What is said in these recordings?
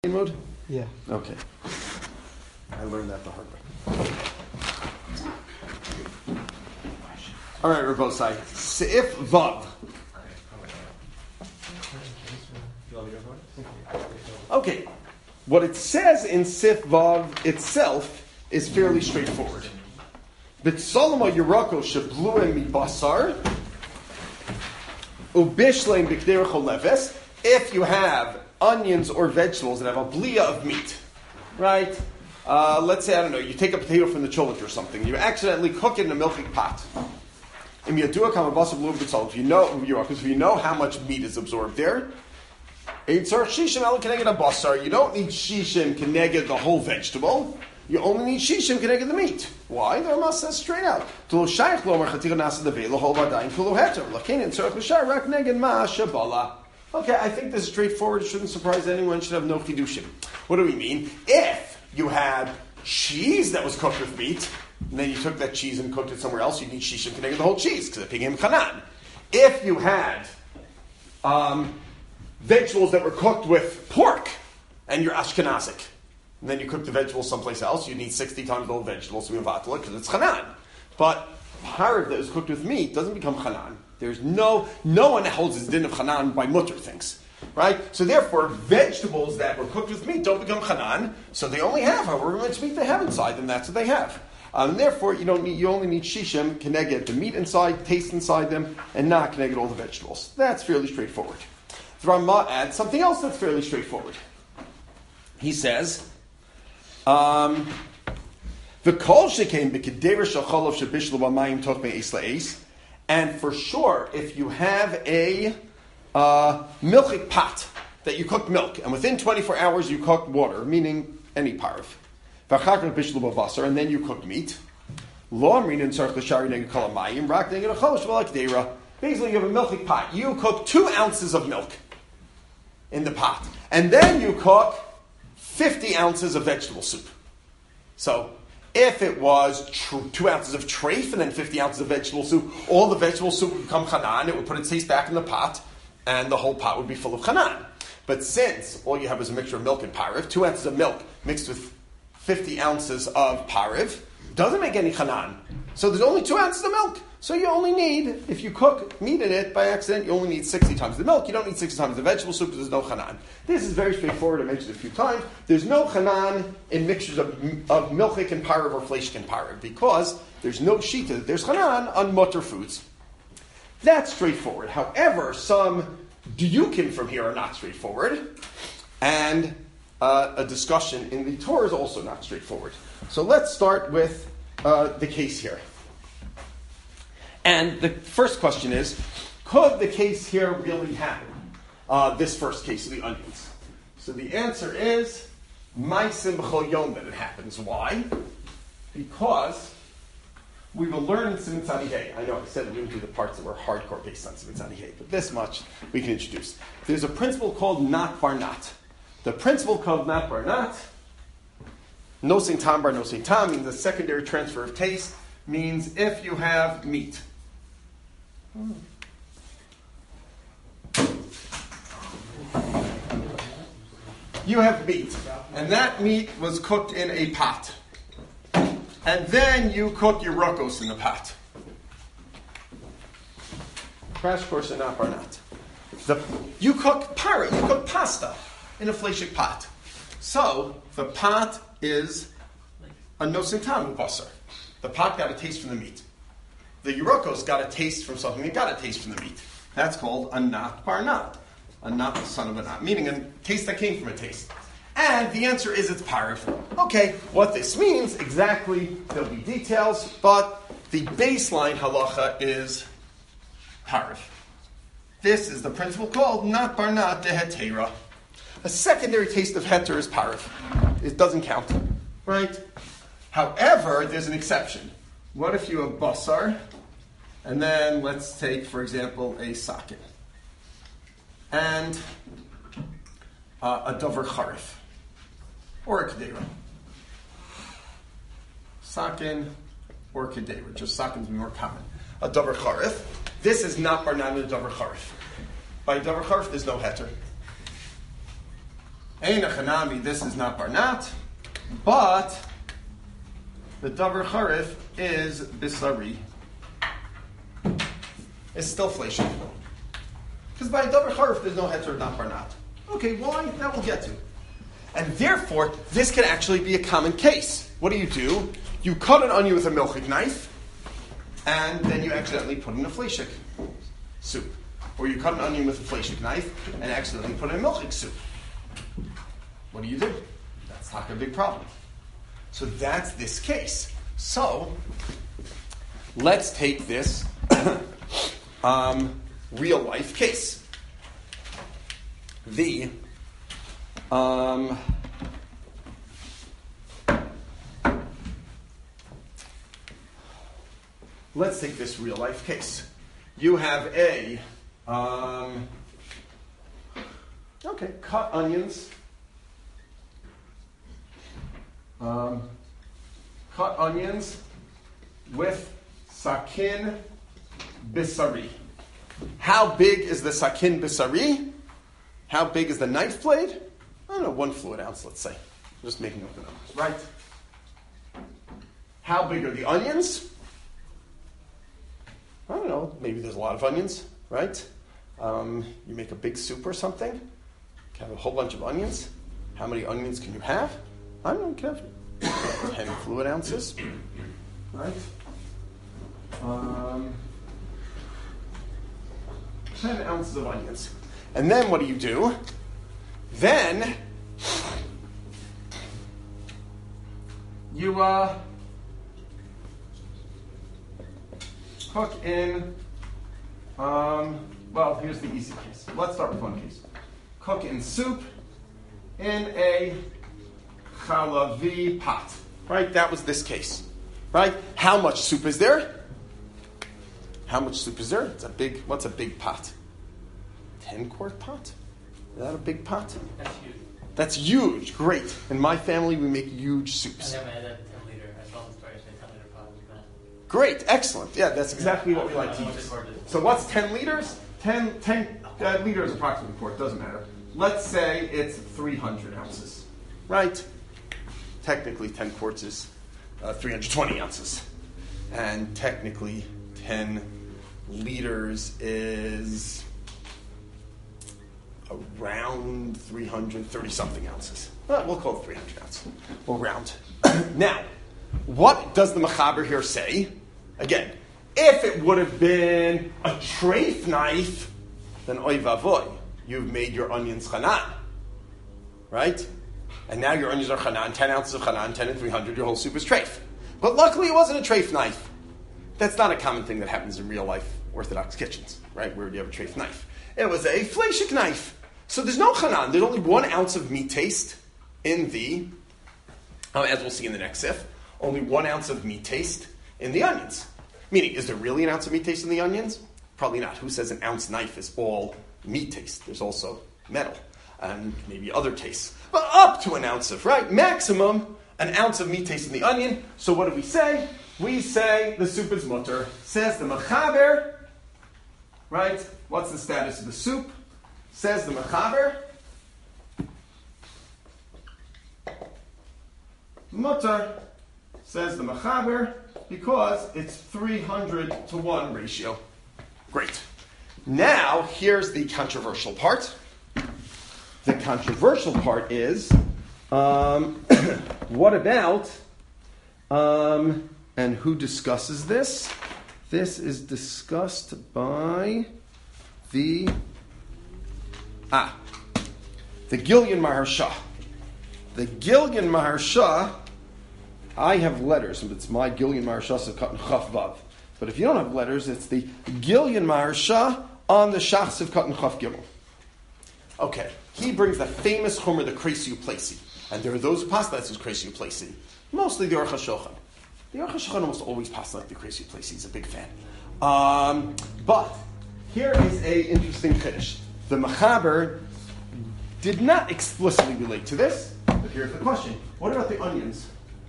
Mode? Yeah. Okay. I learned that the hard way. All right, Rabosai. Seif Vav. Okay. What it says in Seif Vav itself is fairly straightforward. B'tzalma Yerako shebluem mi basar ubishleim b'kderech oleves. If you have onions or vegetables that have a blia of meat, right? Let's say, I don't know, you take a potato from the cholent or something. You accidentally cook it in a milky pot. If you know how much meat is absorbed there, you don't need shishim keneged the whole vegetable. You only need shishim keneged the meat. Why? The Rama says straight out. Okay, I think this is straightforward. It shouldn't surprise anyone. It should have no chidushim. What do we mean? If you had cheese that was cooked with meat, and then you took that cheese and cooked it somewhere else, you need shishim connected the whole cheese, because it became chanan. If you had vegetables that were cooked with pork, and you're Ashkenazic, and then you cook the vegetables someplace else, you need 60 times the whole vegetable, so you vatala, because it's chanan. But harib that was cooked with meat doesn't become chanan. There's no one that holds his din of chanan by mutter things, right? So therefore, vegetables that were cooked with meat don't become chanan, so they only have however much meat they have inside them. That's what they have. Therefore, you only need shishim keneged the meat inside, taste inside them, and not keneged all the vegetables. That's fairly straightforward. The Rama adds something else that's fairly straightforward. He says, "The kol shekain b'kederah shacholov shebishlu b'mayim toch me'es la'es." And for sure, if you have a milchik pot that you cooked milk, and within 24 hours you cooked water, meaning any parv, and then you cooked meat, basically you have a milchik pot. You cook 2 ounces of milk in the pot, and then you cook 50 ounces of vegetable soup. So, if it was 2 ounces of treif and then 50 ounces of vegetable soup, all the vegetable soup would become chanan. It would put its taste back in the pot, and the whole pot would be full of chanan. But since all you have is a mixture of milk and pariv, 2 ounces of milk mixed with 50 ounces of pariv, doesn't make any chanan. So there's only 2 ounces of milk. So you only need, if you cook meat in it by accident, you only need 60 times the milk. You don't need 60 times the vegetable soup because there's no chanan. This is very straightforward. I mentioned it a few times. There's no chanan in mixtures of milchik and pariv or fleshik and pariv because there's no shita. There's chanan on mutter foods. That's straightforward. However, some diyukim from here are not straightforward. And a discussion in the Torah is also not straightforward. So let's start with the case here. And the first question is, could the case here really happen? This first case of the onions. So the answer is, ma'asim b'chol yom, that it happens. Why? Because we will learn in Siman Tzadi. I know I said we wouldn't do the parts that were hardcore based on Siman Tzadi, but this much we can introduce. There's a principle called nat bar nat. The principle called nat bar nat, no sein tam bar no sein tam, means a secondary transfer of taste, means if you have meat. You have meat, and that meat was cooked in a pot. And then you cook your rokos in the pot. Crash course in nat bar nat. You cook you cook pasta in a fleshik pot. So, the pot is a no sein tam basar. The pot got a taste from the meat. The Yerokos got a taste from something that got a taste from the meat. That's called a nat bar nat. A nat, the son of a nat. Meaning a taste that came from a taste. And the answer is it's pariv. Okay, what this means, exactly, there'll be details, but the baseline halacha is pariv. This is the principle called nat bar nat de hetera. A secondary taste of heter is pariv. It doesn't count, right? However, there's an exception. What if you have basar, and then let's take, for example, a sakin, and a davar charif, or a kedera. Sakin or kedera, just sakin is more common. A davar charif. This is not bar nat a davar charif. By davar charif, there's no heter. Ein Chanami, this is not Barnat, but the Davar Charif is Bisari. It's still Fleishik. Because by Davar Charif, there's no Heter, not Barnat. Okay, why? That we'll get to. And therefore, this can actually be a common case. What do? You cut an onion with a milchik knife, and then you accidentally put in a Fleishik soup. Or you cut an onion with a Fleishik knife, and accidentally put in a milchik soup. What do? That's not a big problem. So that's this case. So, let's take this real life case. Let's take this real life case. You have a cut onions. Cut onions with sakin bisari. How big is the sakin bisari? How big is the knife blade? I don't know, 1 fluid ounce, let's say. I'm just making up the numbers, right? How big are the onions? I don't know, maybe there's a lot of onions, right? You make a big soup or something. You have a whole bunch of onions. How many onions can you have? I don't know, you can have 10 fluid ounces, right? 10 ounces of onions. And then what do? Then you cook in, here's the easy case. Let's start with one case. Cook in soup in a chalavi pot. Right? That was this case. Right? How much soup is there? It's what's a big pot? 10-quart pot? Is that a big pot? That's huge. Great. In my family, we make huge soups. I never had that 10-liter. I saw the story say 10-liter pot was bad. Great. Excellent. Yeah, that's exactly what we like to use. So what's 10 liters? 10 liters approximately quart. Doesn't matter. Let's say it's 300 ounces. Right? Technically, 10 quarts is 320 ounces. And technically, 10 liters is around 330-something ounces. Well, we'll call it 300 ounces. We'll round. Now, what does the Mechaber here say? Again, if it would have been a treif knife, then oy vavoy, you've made your onions chanan. Right? And now your onions are chanan, 10 ounces of chanan, 10 and 300, your whole soup is treif. But luckily it wasn't a treif knife. That's not a common thing that happens in real life Orthodox kitchens, right? Where you have a treif knife. It was a fleishik knife. So there's no chanan. There's only 1 ounce of meat taste in the, as we'll see in the next sif, only 1 ounce of meat taste in the onions. Meaning, is there really an ounce of meat taste in the onions? Probably not. Who says an ounce knife is all meat taste? There's also metal and maybe other tastes. But up to an ounce of, right? Maximum, an ounce of meat taste in the onion. So what do we say? We say the soup is mutter. Says the Mechaber, right? What's the status of the soup? Says the Mechaber, mutter, says the Mechaber, because it's 300 to 1 ratio. Great. Now, here's the controversial part. The controversial part is, what about, and who discusses this? This is discussed by the Gilyon Maharsha. The Gilyon Maharsha, I have letters, it's my Gilyon Maharsha Sivkat Chaf Vav. But if you don't have letters, it's the Gilyon Maharsha on the Shach Sivkat Chaf Gimel. Okay, he brings the famous Chomer, the Kreisi Uplesi. And there are those who pass that as Kreisi Uplesi. Mostly the Aruch HaShulchan. The Aruch HaShulchan almost always passes like the Kreisi Uplesi. He's a big fan. But here is a interesting chiddush. The Mechaber did not explicitly relate to this, but here's the question. What about the onions?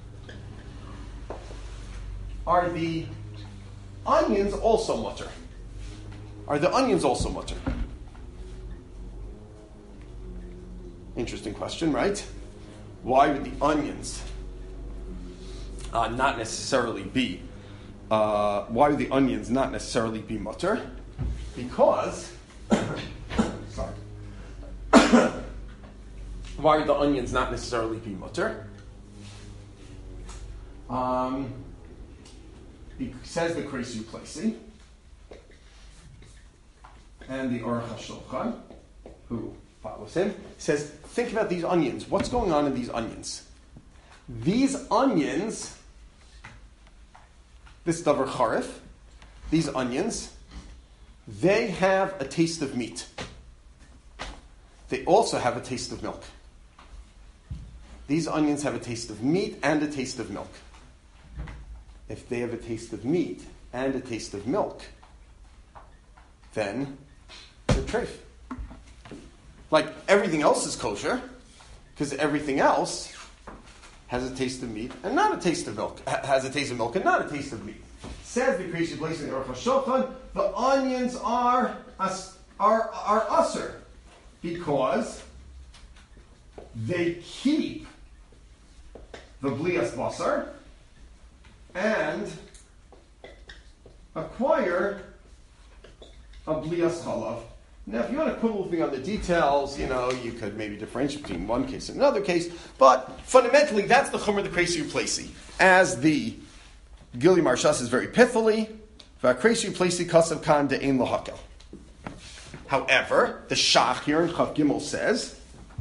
Are the onions also mutter? Are the onions also mutter? Interesting question, right? Why would the onions not necessarily be? Why would the onions not necessarily be mutter? Because, sorry. Why would the onions not necessarily be mutter? Says the Kreisi Uplesi and the Aruch HaShulchan, who follows him, says, think about these onions. What's going on in these onions? These onions, this davar charif, these onions, they have a taste of meat. They also have a taste of milk. These onions have a taste of meat and a taste of milk. If they have a taste of meat and a taste of milk, then they're treif. Like everything else is kosher, because everything else has a taste of meat and not a taste of milk. Has a taste of milk and not a taste of meat. Says the Kreisi Uplesi in the Aruch HaShulchan, the onions are usher because they keep the blias basar and acquire a blias chalav. Now, if you want to quibble with me on the details, you could maybe differentiate between one case and another case, but fundamentally, that's the chumrah of the Kreisi Uplesi. As the Gili Marshas is very pithily, Kreisi Uplesi kasav kan de'ein lahakel. However, the Shach here in Chav Gimel says,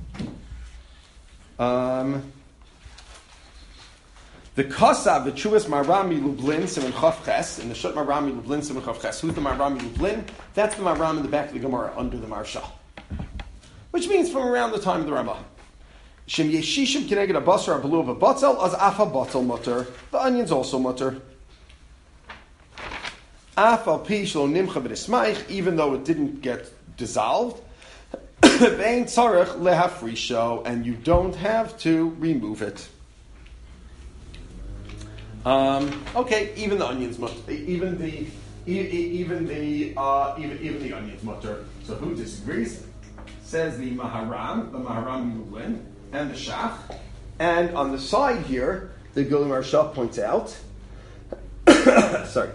the Kasav, the Chuas Marami Lublin, Simon Chav Ches, and the Shut Marami Lublin, Simon Chav Ches. Who's the Marami Lublin? That's the Maram in the back of the Gemara, under the Marsha. Which means from around the time of the Ramah. Shem Yeshishim Kineged a Basar a Beluv a Batzel, as Afa Batzel Mutter. The onions also mutter. Afal Pi Shlo Nimcha B'Nismaich, even though it didn't get dissolved. Vein Tzarech Lehafrisho, and you don't have to remove it. Okay, even the onions mutter. Even the onions mutter. So who disagrees? Says the Maharam Lublin, and the Shach. And on the side here, the Gili Marsha points out, sorry,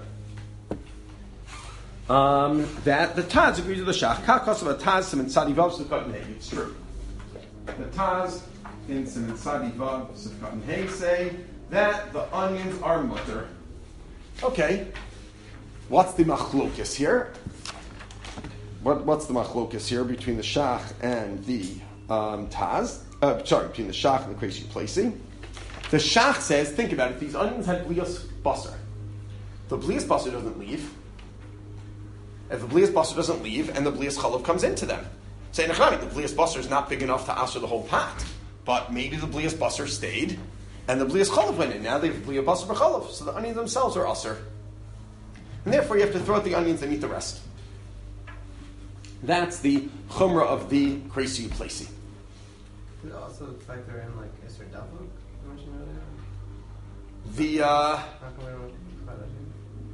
that the Taz agrees with the Shach. Kakos of a Taz Siman Sadivav Sivkat Hey. It's true. The Taz in Siman Sadivav Sivkat Hey say that the onions are mutter. Okay, what's the machlokes here? What's the machlokes here between the Shach and the Taz? Between the Shach and the Kreisi Uplesi. The Shach says, think about it, these onions had blias basar. The blias basar doesn't leave. If the blias basar doesn't leave, and the blias chalav comes into them. Say, the blias basar is not big enough to answer the whole pot, but maybe the blias basar stayed, and the blias chalav went in. Now they have blias basar b'chalav, so the onions themselves are aser. And therefore you have to throw out the onions and eat the rest. That's the chumrah of the Kreisi Uplesi. Did it also factor in like Isser Davuk you mentioned earlier? How come we don't apply that here?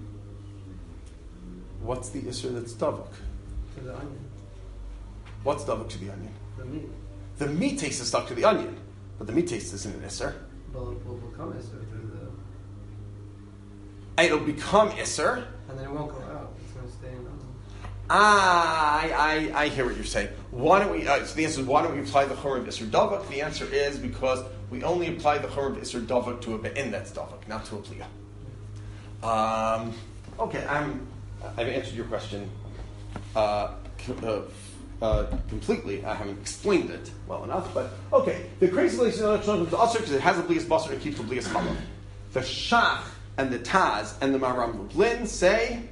What's the Isser that's davuk? To the onion. What's davuk to the onion? The meat. The meat taste is stuck to the onion, but the meat taste isn't an Isser. Well, it will become Isser through the... It'll become Isser. And then it won't go out. It's going to stay in the onion. I hear what you're saying. Why don't we? So the answer is, why don't we apply the chumrah of Isser Davuk? The answer is because we only apply the chumrah of Isser Davuk to a be'in that's Davuk, not to a pliya. Okay, I've answered your question completely. I haven't explained it well enough, but okay. The Kreisi Uplesi is also because it has a blias basar and keeps the blias chalav. The Shach and the Taz and the Maram Lublin say,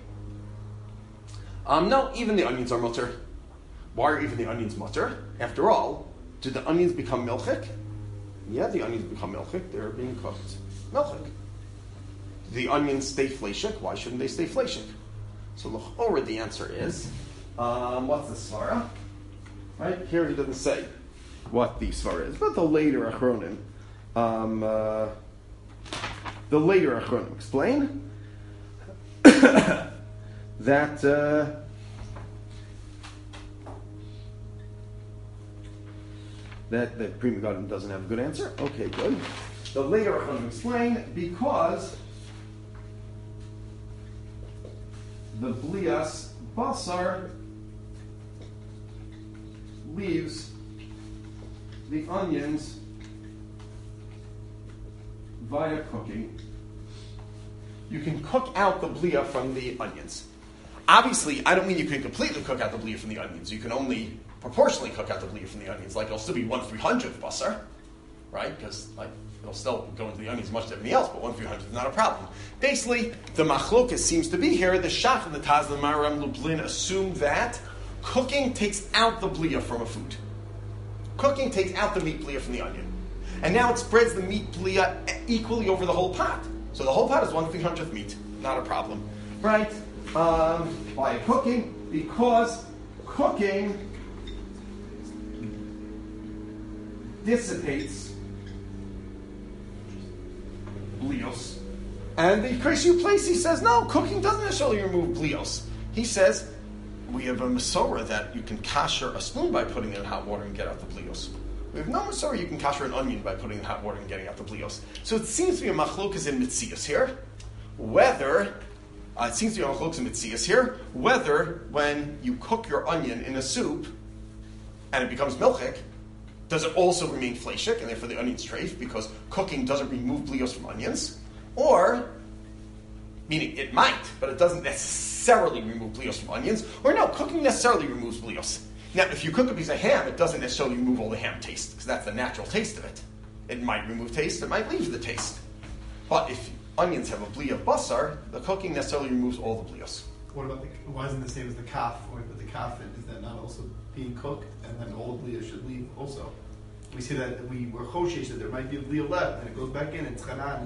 no, even the onions are mutter. Why are even the onions mutter? After all, did the onions become milchik? Yeah, the onions become milchik. They're being cooked milchik. Do the onions stay fleshik? Why shouldn't they stay fleshik? So l'chorah, the answer is, what's the svara? Right here, he doesn't say what the svara is, but the later achronim, explain that That Pri Megadim doesn't have a good answer. Okay, good. The later Chachamim explain because the blias basar leaves the onions via cooking. You can cook out the blia from the onions. Obviously, I don't mean you can completely cook out the blia from the onions. You can only proportionally cook out the blia from the onions. Like, it'll still be 1/300th basar, right? Because, it'll still go into the onions as much as everything else, but 1/300th is not a problem. Basically, the machlokas seems to be here. The Shach and the Taz, the Maram, Lublin assume that cooking takes out the blia from a food. Cooking takes out the meat blia from the onion. And now it spreads the meat blia equally over the whole pot. So the whole pot is 1/300th meat. Not a problem. Right? By cooking, because cooking dissipates blios. And the Kresu Plesi says, no, cooking doesn't necessarily remove blios. He says, we have a Masorah that you can kasher a spoon by putting it in hot water and get out the blios. We have no Masorah you can kasher an onion by putting it in hot water and getting out the blios. So it seems to be a machlokas in mitzias here, whether when you cook your onion in a soup and it becomes milchik, does it also remain fleshik, and therefore the onion's treif, because cooking doesn't remove blios from onions? Or, meaning it might, but it doesn't necessarily remove blios from onions. Or no, cooking necessarily removes blios. Now, if you cook a piece of ham, it doesn't necessarily remove all the ham taste, because that's the natural taste of it. It might remove taste, it might leave the taste. But if onions have a blia of basar, the cooking necessarily removes all the blios. What about why isn't it the same as the kaf? When we put the kaf in, is that not also being cooked, and then all the blia should leave also? We see that we were choshesh that there might be a blia left, and it goes back in, and it's chanan.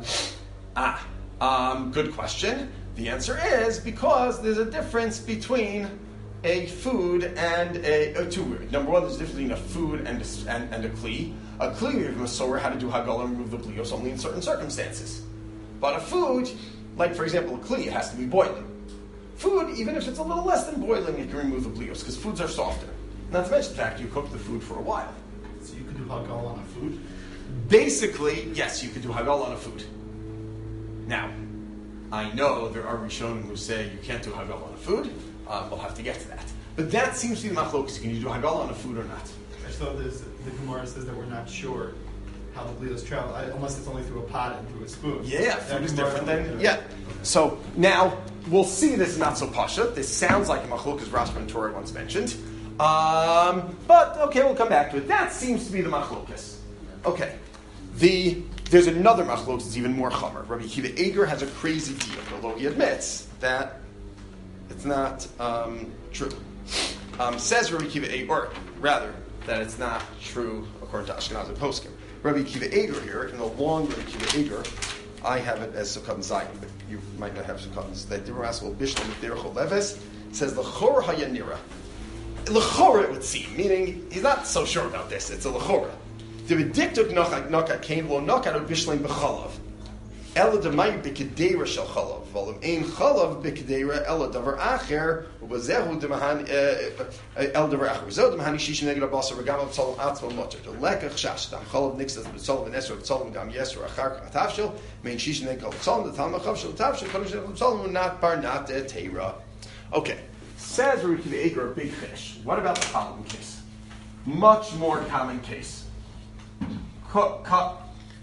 Good question. The answer is because there's a difference between a food and two words. Number one, there's a difference between a food and a kli. A kli, we have Masorah how to do hagala and remove the blios only in certain circumstances. But a food, like for example a kli, it has to be boiling. Food, even if it's a little less than boiling, it can remove the blios because foods are softer. Not to mention the fact you cook the food for a while. So you could do hagal on a food? Basically, yes, you could do hagal on a food. Now, I know there are Rishonim who say you can't do hagal on a food. We'll have to get to that. But that seems to be the machlokas. Can you do hagal on a food or not? I saw the Gemara says that we're not sure how the blios travel, unless it's only through a pot and through a spoon. Yeah, food is different than... Yeah. So, now, we'll see this is not so pasha. This sounds like a machlokas Rashi and Torah once mentioned. But, okay, we'll come back to it. That seems to be the machlokas. Okay. There's another machlokas that's even more chamer. Rabbi Akiva Eiger has a crazy deal, although he admits that it's not true. Says Rabbi Akiva Eiger, or rather, that it's not true according to Ashkenazi poskim. Rabbi Akiva Eiger here, in the long Rabbi Akiva Eiger, I have it as Sukkot Zayin, but you might not have Sukkot. That Dirasel Bishlam Derech Leves says l'chora hayanira. L'chora it would seem, meaning he's not so sure about this. It's a l'chora. The redictuk naka came lo naka bishlam b'chalav. Ela demay b'kedera shel chalav. V'olam ein chalav b'kedera ela davar acher u'bazehu demahan el davar acher. V'zehu demahani shishin neged abasa v'gam v'tzolam atzma motor. The lekach shash dam chalav nixas v'tzolam v'nesra v'tzolam gam yesra achar katavshel mein shishin neged v'tzolam the tam achavshel tavshel kodesh v'tzolam not bar not teira. Okay, says Rabbi Akiva Eiger a big fish. What about the following case? Much more common case. Cut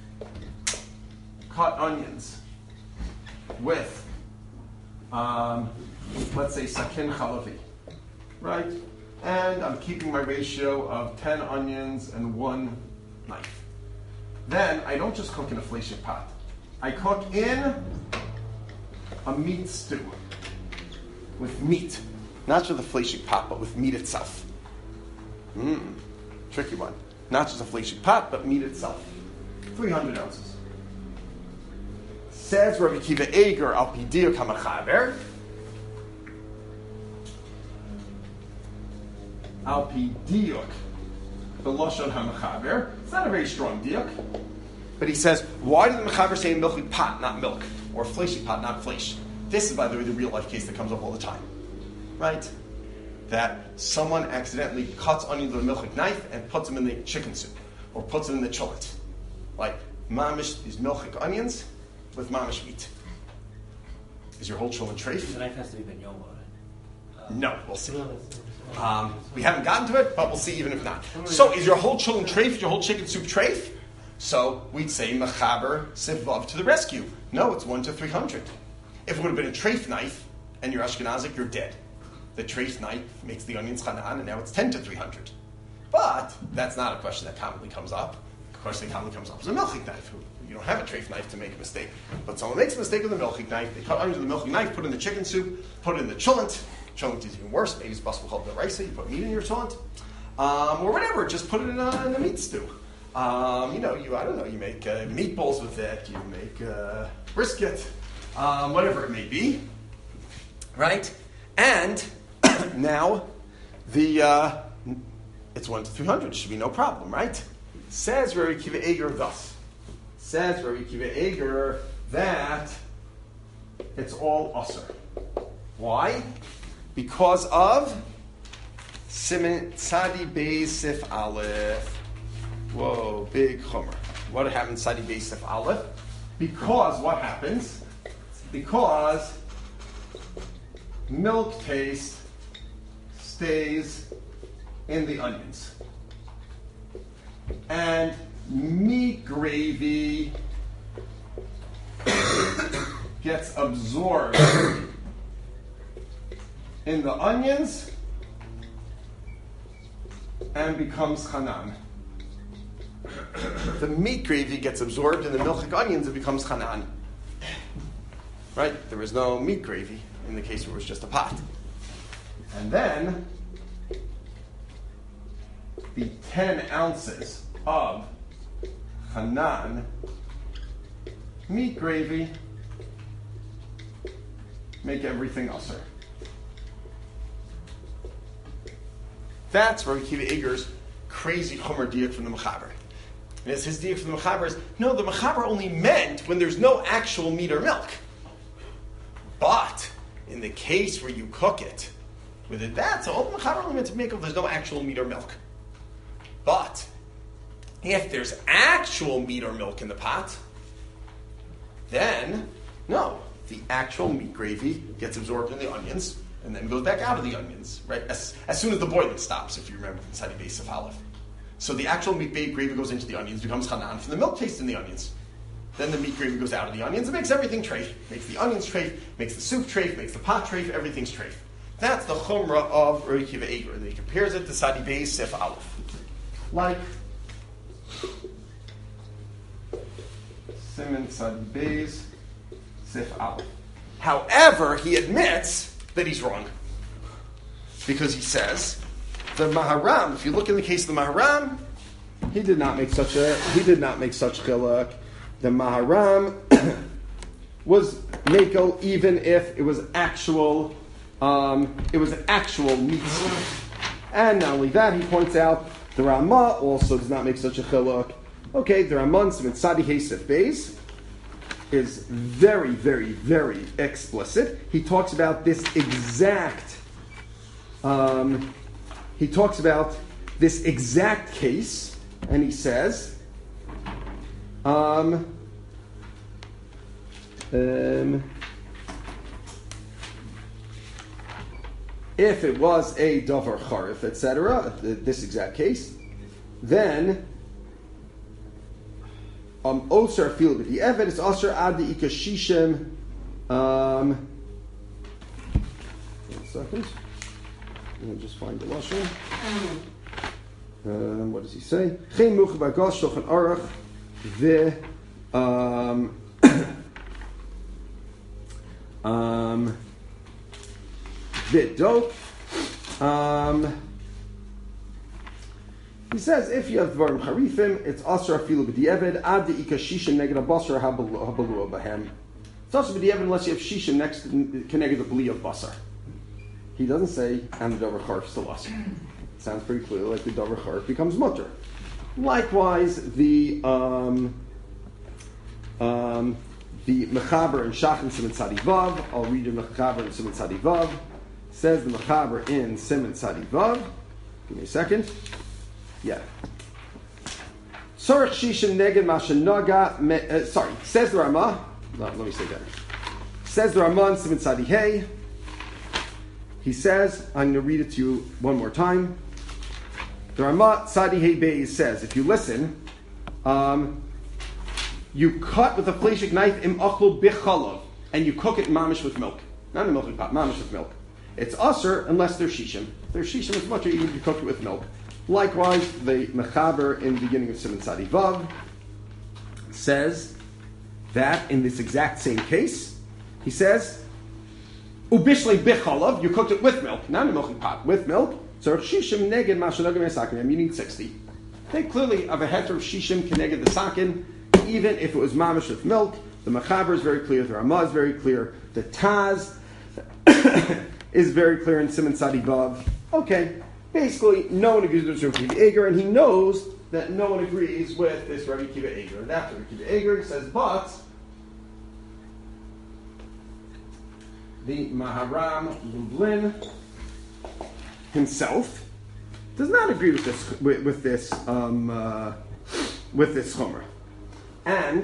onions with, let's say, sakin chalavi, right? And I'm keeping my ratio of 10 onions and 1 knife. Then I don't just cook in a fleshik pot. I cook in a meat stew with meat, not just a fleshik pot, but with meat itself. Tricky one. Not just a fleshik pot, but meat itself. 300 ounces. Says Rabbi Akiva Eiger al pidiyuk hamachaber. Al pidiyuk b'loshon hamachaber. It's not a very strong diuk. But he says, why did the mechaber say milchik pot, not milk? Or fleshik pot, not flesh? This is, by the way, the real life case that comes up all the time. Right? That someone accidentally cuts onions with a milchik knife and puts them in the chicken soup. or puts it in the chulent. Like mamish, these milchik onions with mamish meat. Is your whole chulent treif? The knife has to be ben yomo, right? No, we'll see. We haven't gotten to it, but we'll see even if not. So is your whole chulent treif, is your whole chicken soup treif? So we'd say mechaber sivav to the rescue. No, it's 1 to 300. If it would have been a treif knife and you're Ashkenazic, you're dead. The treif knife makes the onions chanan, and now it's 10 to 300. But that's not a question that commonly comes up. The question that commonly comes up is a milchik knife. You don't have a treif knife to make a mistake. But someone makes a mistake with a milchik knife. They cut onions with a milchik knife, put it in the chicken soup, put it in the chulent. Chulent is even worse. Maybe it's possible called the rice. You put meat in your chulent. Or whatever. Just put it in a meat stew. I don't know, you make meatballs with it. You make brisket. Whatever it may be. Right? And now it's 1 to 300. Should be no problem, right? Says Rabbi Akiva Eger thus. Says Rabbi Akiva Eger that it's all usher. Why? Because of Siman Tzadi Beis Sif Aleph. Whoa, big chumrah. What happens Tzadi Beis Sif Aleph? Because what happens? Because milk taste stays in the onions. And meat gravy gets absorbed in the onions and becomes chanan. The meat gravy gets absorbed in the milchik onions and becomes chanan. Right? There was no meat gravy in the case where it was just a pot. And then the 10 ounces of chanan meat gravy make everything usher. That's Rabbi Akiva Eger's crazy chomer diak from the Mechaber. And it's his diak from the Mechaber is, no, the Mechaber only meant when there's no actual meat or milk. But in the case where you cook it, with it, that's all the Mechaber only meant to make if there's no actual meat or milk. But if there's actual meat or milk in the pot, then no, the actual meat gravy gets absorbed in the onions and then goes back out of the onions, right? As soon as the boiling stops, if you remember from Tzadi Beis Sif Aleph. So the actual meat gravy goes into the onions, becomes chanan from the milk taste in the onions. Then the meat gravy goes out of the onions and makes everything treif. Makes the onions treif, makes the soup treif, makes the pot treif, everything's treif. That's the chumrah of Rabbi Akiva Eger. And he compares it to Tzadi Beis Sif Aleph. Like Siman Tzadi Beis Sif Aleph. However, he admits that he's wrong. Because he says, the Maharam, if you look in the case of the Maharam, he did not make such chiluk. The Maharam was makel even if it was actual meat. And not only that, he points out the Ramah also does not make such a chiluk. Okay, the Ramah in Tzadi Beis Beis is very, very, very explicit. He talks about this exact. He talks about this exact case, and he says, if it was a davar charif, etc., this exact case, then Osar feel with the Eved is Osar ad the ikashishim. 1 second. Let me just find the lashon. What does he say? Geen much bagas shochan arach the vidok. He says if you have dvarim charifim, it's asher afilu b'di'eved ad the ikashishim neged abasar habalua b'hem. It's asher b'di'eved unless you have shishim next to connected the bli of basar. He doesn't say and the davar charif still asher. Sounds pretty clear, like the davar charif becomes mutter. Likewise, the mechaber in Shach and Siman Tzadi Vav. I'll read the mechaber in Siman Tzadi Vav. Says the mechaber in Siman Tzadi Vav. Give me a second. Yeah. Sorach Shishim Neged Mashanaga. Sorry, says the Rama. No, let me say that. Says the Rama in Simon Sadi Hey. He says, I'm going to read it to you one more time. The Rama Sadi Hey Beis says, if you listen, you cut with a fleshik knife im achlu bichalov, and you cook it mamish with milk. Not in a milking pot, mamish with milk. It's usher unless there's shishim. If there's shishim, it's much even if you cook it with milk. Likewise, the Mechaber in the beginning of Simon Sadi Vav says that in this exact same case, he says, ubishle bichalov, you cooked it with milk, not in a milking pot, with milk. So shishim neged mashanagam esakim, you need 60. They clearly have a heter of shishim keneged the sakin, even if it was mamish with milk. The Mechaber is very clear, the Ramah is very clear, the Taz is very clear in Simon Sadi Vav. Okay, basically, no one agrees with Rabbi Kiva Eger, and he knows that no one agrees with this Rabbi Kiva Eger. And after Rabbi Kiva Eger, he says, but the Maharam Lublin himself does not agree with this with this chomer, and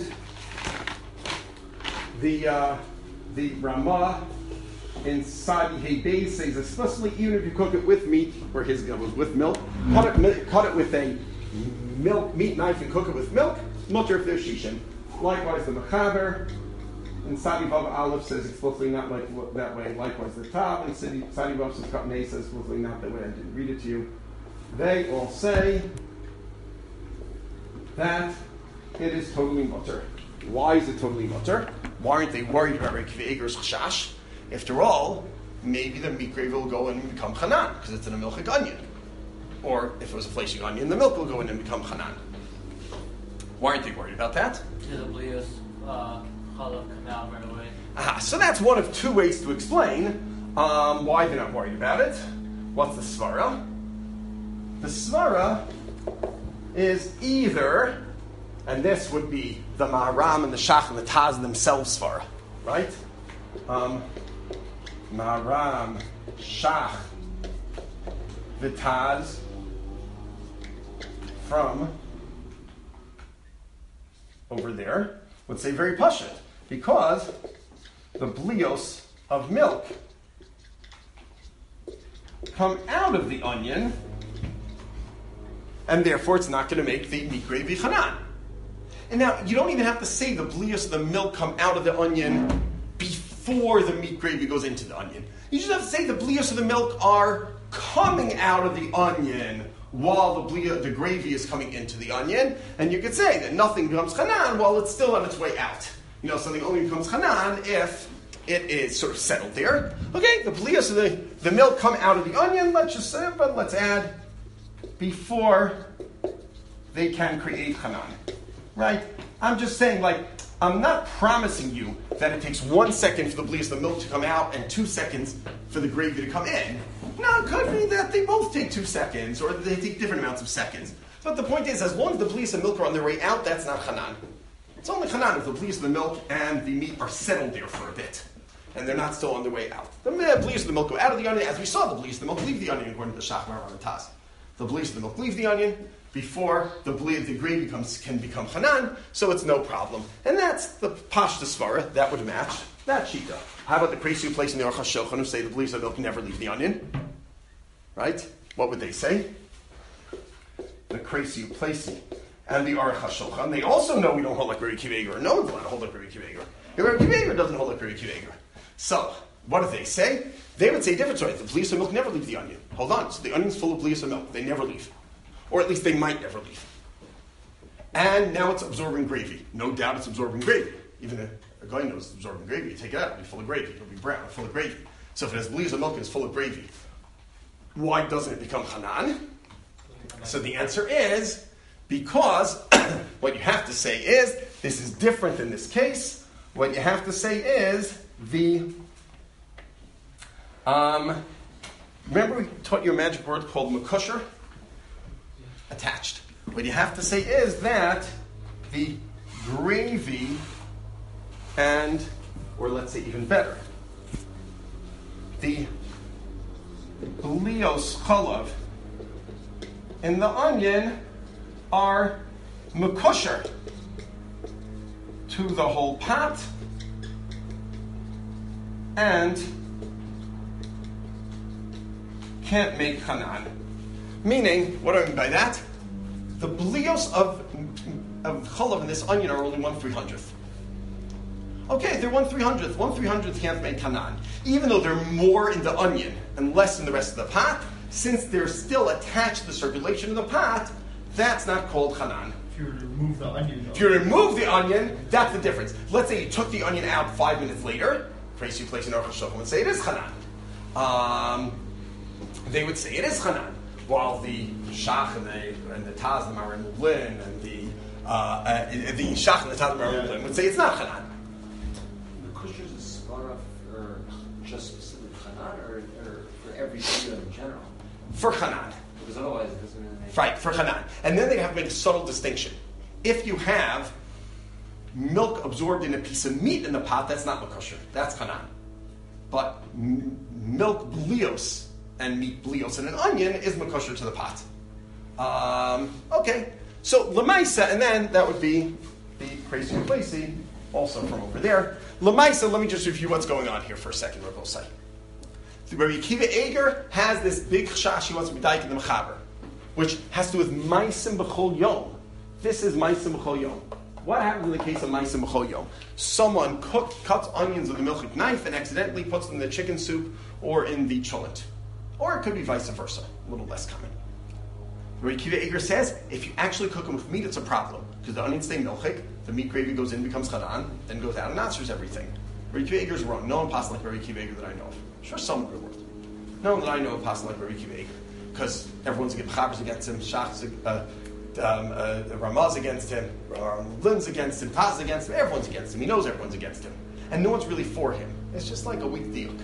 the Ramah in Sadi Hey Beis says explicitly, even if you cook it with meat, or his was with milk, cut it with a meat knife and cook it with milk, mutter if there's shishim. Likewise, the Mechaber in Sadi Vav Aleph says explicitly not like that way. Likewise, the Tab in Sadi Vav Sivkat says explicitly not that way. I didn't read it to you. They all say that it is totally mutter. Why is it totally mutter? Why aren't they worried about Rabbi Kiva Eger's chashash? After all, maybe the meat gravy will go in and become chanan because it's in a milchik onion. Or if it was a fleshing onion, the milk will go in and become chanan. Why aren't they worried about that? Did the blios challah come out right away? So that's one of two ways to explain why they're not worried about it. What's the svara? The svara is either, and this would be the Maharam and the Shach and the Taz themselves svara, right? Maharam, Shach, the Taz from over there would say very pashut, because the blios of milk come out of the onion, and therefore it's not going to make the meat gravy chanan. And now, you don't even have to say the blios of the milk come out of the onion before the meat gravy goes into the onion. You just have to say the blios of the milk are coming out of the onion while the gravy is coming into the onion, and you could say that nothing becomes chanan while it's still on its way out. You know, something only becomes chanan if it is sort of settled there. Okay, the blios of the milk come out of the onion, let's just say, but let's add before they can create chanan. Right? I'm just saying, I'm not promising you that it takes 1 second for the blios of the milk to come out and 2 seconds for the gravy to come in. No, it could be that they both take 2 seconds, or they take different amounts of seconds. But the point is, as long as the blios of milk are on their way out, that's not chanan. It's only chanan if the blios of the milk and the meat are settled there for a bit, and they're not still on their way out. The blios of the milk go out of the onion, as we saw the blios of the milk leave the onion according to the Shach Maharam and Taz. The blios of the milk leave the onion before the gravy can become chanan, so it's no problem. And that's the pashta svara that would match that shita. How about the Kreisi who place in the Aruch HaShulchan who say the blios of milk never leave the onion? Right? What would they say? The Kreisi who place and the Aruch HaShulchan, they also know we don't hold like Rabbi Kiva Eger. No one's allowed to hold like Rabbi Kiva Eger. Rabbi Kiva Eger doesn't hold like Rabbi Kiva Eger. So, what do they say? They would say a different story. The blios of milk never leave the onion. Hold on. So the onion's full of blios of milk. They never leave. Or at least they might never leave. And now it's absorbing gravy. No doubt it's absorbing gravy. Even a guy knows it's absorbing gravy. You take it out, it'll be full of gravy. It'll be brown, full of gravy. So if it has blios of milk and it's full of gravy, why doesn't it become chanan? So the answer is because what you have to say is, this is different in this case. What you have to say is remember we taught you a magic word called makusher? Attached. What you have to say is that the gravy or let's say even better, the blios chalav in the onion are Mekusher to the whole pot, and can't make chanan. Meaning, what do I mean by that? The blios of chalav in this onion are only 1/300th. Okay, they're 1/300th. 1/300th can't make chanan. Even though they're more in the onion and less in the rest of the pot, since they're still attached to the circulation of the pot, that's not called chanan. If you were to remove the onion, though. If you remove the onion, that's the difference. Let's say you took the onion out 5 minutes later. Crazy place in Aruch HaShulchan would say it is chanan. They would say it is chanan, while the shach and the taz, the marin lin, and the shach and the taz, the marin lin would say it's not chanan. The kusher is a svara for just specific chanan, or for every video in general? For chanan. Because otherwise it doesn't really make sense. Right, for chanan. And then they have to make a subtle distinction. If you have milk absorbed in a piece of meat in the pot, that's not makosher. That's chanan. But milk blios and meat blios in an onion is makosher to the pot. Okay, so lemaisa, and then that would be the crazy replacey, also from over there. Lemaisa, let me just review what's going on here for a second, Rabbi Osai. Rabbi Akiva Eger has this big chash he wants to be daik in the mechaber, which has to do with maisim b'chol yom. This is maisim b'chol yom. What happens in the case of maisim b'chol yom? Someone cuts onions with a milchik knife and accidentally puts them in the chicken soup or in the cholent. Or it could be vice versa, a little less common. Rabbi Akiva Eger says, if you actually cook them with meat, it's a problem. Because the onions stay milchik, the meat gravy goes in, becomes chanan, then goes out and answers everything. Rabbi Akiva Eger is wrong. No one passed like Rabbi Akiva Eger that I know of. Sure, some of the world. No one that I know of passed like Rabbi Akiva Eger. Because everyone's against Chavers against him, Shach's Ramaz against him, Lin's against him, Taz against him, everyone's against him. He knows everyone's against him. And no one's really for him. It's just like a weak diuk.